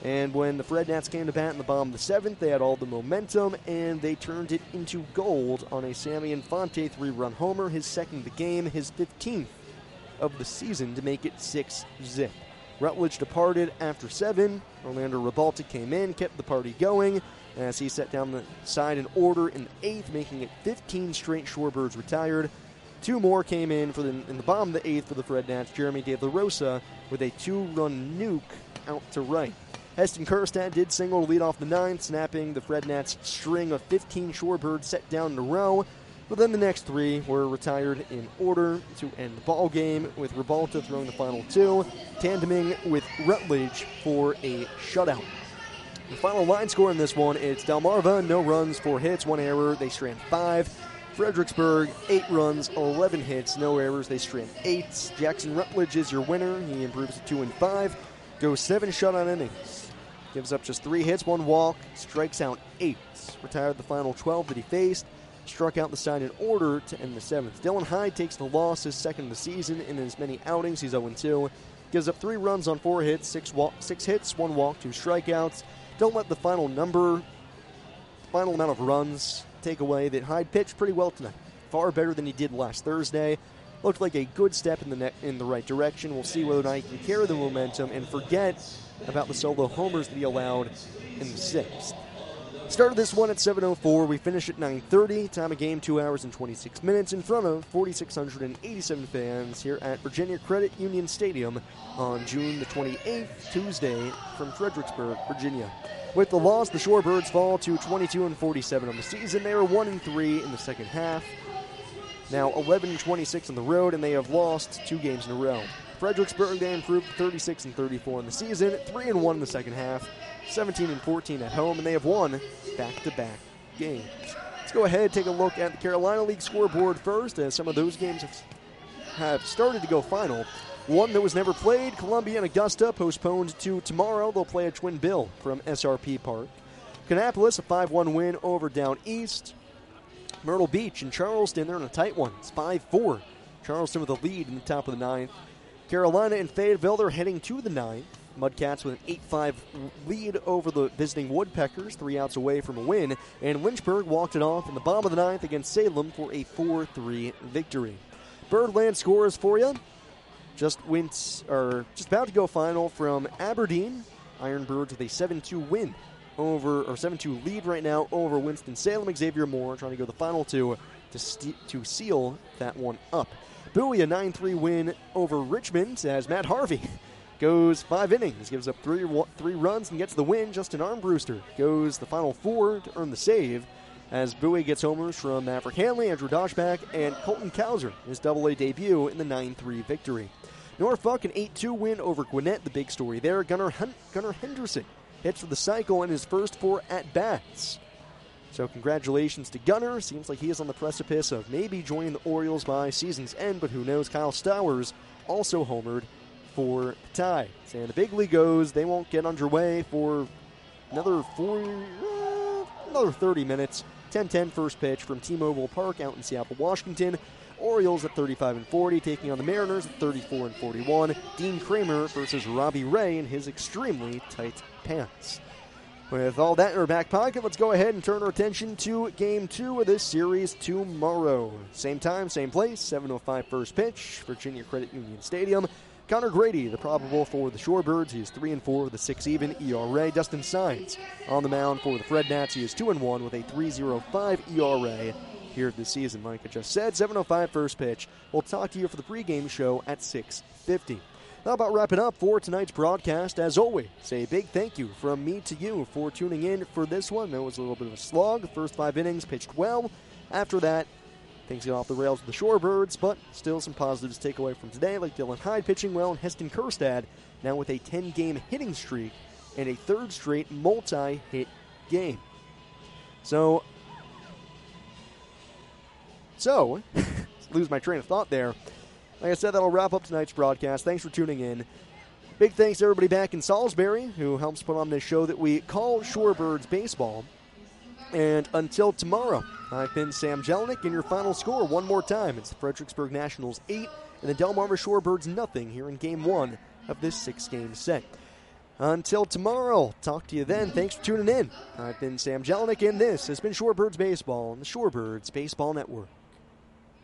And when the Fred Nats came to bat in the bottom of the seventh, they had all the momentum, and they turned it into gold on a Sammy Infante three-run homer, his second of the game, his fifteenth of the season, to make it six zip. Rutledge departed after seven. Orlando Rebalta came in, kept the party going as he set down the side in order in the eighth, making it fifteen straight Shorebirds retired. Two more came in for the, in the bottom of the eighth for the Fred Nats. Jeremy De La Rosa with a two-run nuke out to right. Heston Kjerstad did single to lead off the ninth, snapping the Fred Nats' string of fifteen Shorebirds set down in a row. But then the next three were retired in order to end the ball game, with Rebalta throwing the final two, tandeming with Rutledge for a shutout. The final line score in this one, it's Delmarva, no runs, four hits, one error. They strand five. Fredericksburg, eight runs, eleven hits, no errors. They strand eight. Jackson Rutledge is your winner. He improves to two and five. Goes seven shutout innings. Gives up just three hits, one walk, strikes out eight. Retired the final twelve that he faced. Struck out the side in order to end the seventh. Dylan Hyde takes the loss, his second of the season. In as many outings, he's oh and two. Gives up three runs on four hits, six, walk, six hits, one walk, two strikeouts. Don't let the final number, final amount of runs take away that Hyde pitched pretty well tonight. Far better than he did last Thursday. Looked like a good step in the ne- in the right direction. We'll see whether or not he can carry the momentum and forget about the solo homers that he allowed in the sixth. Started this one at seven oh four. We finished at nine thirty. Time of game, two hours and twenty-six minutes in front of four thousand six hundred eighty-seven fans here at Virginia Credit Union Stadium on June the twenty-eighth, Tuesday, from Fredericksburg, Virginia. With the loss, the Shorebirds fall to twenty-two and forty-seven on the season. They are one and three in the second half. Now eleven and twenty-six on the road, and they have lost two games in a row. Fredericksburg, they improved to thirty-six and thirty-four in the season, three and one in the second half, seventeen and fourteen at home, and they have won back-to-back games. Let's go ahead and take a look at the Carolina League scoreboard first, as some of those games have, have started to go final. One that was never played, Columbia and Augusta, postponed to tomorrow. They'll play a twin bill from S R P Park. Kannapolis, a five one win over Down East. Myrtle Beach and Charleston, they're in a tight one. It's five four. Charleston with a lead in the top of the ninth. Carolina and Fayetteville, they're heading to the ninth. Mudcats with an eight five lead over the visiting Woodpeckers, three outs away from a win. And Lynchburg walked it off in the bottom of the ninth against Salem for a four three victory. Birdland scores for you. Just went, or just about to go final from Aberdeen. Ironbirds with a seven two win over, or seven two lead right now over Winston-Salem. Xavier Moore trying to go the final two to, st- to seal that one up. Bowie, a nine three win over Richmond as Matt Harvey goes five innings, gives up three three runs and gets the win. Justin Armbruster goes the final four to earn the save as Bowie gets homers from Maverick Hanley, Andrew Doshback, and Colton Cowser, his double A debut in the nine three victory. Norfolk, an eight two win over Gwinnett, the big story there. Gunnar, Hun- Gunnar Henderson hits for the cycle in his first four at-bats. So congratulations to Gunnar. Seems like he is on the precipice of maybe joining the Orioles by season's end, but who knows. Kyle Stowers also homered for the tie. And the big league goes, they won't get underway for another four, uh, another thirty minutes. ten ten first pitch from T-Mobile Park out in Seattle, Washington. Orioles at thirty-five and forty, taking on the Mariners at thirty-four and forty-one. Dean Kramer versus Robbie Ray in his extremely tight pants. With all that in our back pocket, let's go ahead and turn our attention to Game two of this series tomorrow. Same time, same place, seven oh five first pitch, Virginia Credit Union Stadium. Connor Grady, the probable for the Shorebirds. He is three and four with a six even E R A. Dustin Sines on the mound for the Fred Nats. He is two and one with a three oh five E R A here this season. Like I just said, seven oh five first pitch. We'll talk to you for the pregame show at six fifty. How about wrapping up for tonight's broadcast? As always, say a big thank you from me to you for tuning in for this one. It was a little bit of a slog. The first five innings pitched well. After that, things got off the rails with the Shorebirds, but still some positives to take away from today, like Dylan Hyde pitching well and Heston Kjerstad now with a ten-game hitting streak and a third straight multi-hit game. So, so, lose my train of thought there. Like I said, that'll wrap up tonight's broadcast. Thanks for tuning in. Big thanks to everybody back in Salisbury who helps put on this show that we call Shorebirds Baseball. And until tomorrow, I've been Sam Jelinek, and your final score one more time. It's the Fredericksburg Nationals eight and the Delmarva Shorebirds nothing here in Game one of this six-game set. Until tomorrow, talk to you then. Thanks for tuning in. I've been Sam Jelinek, and this has been Shorebirds Baseball on the Shorebirds Baseball Network.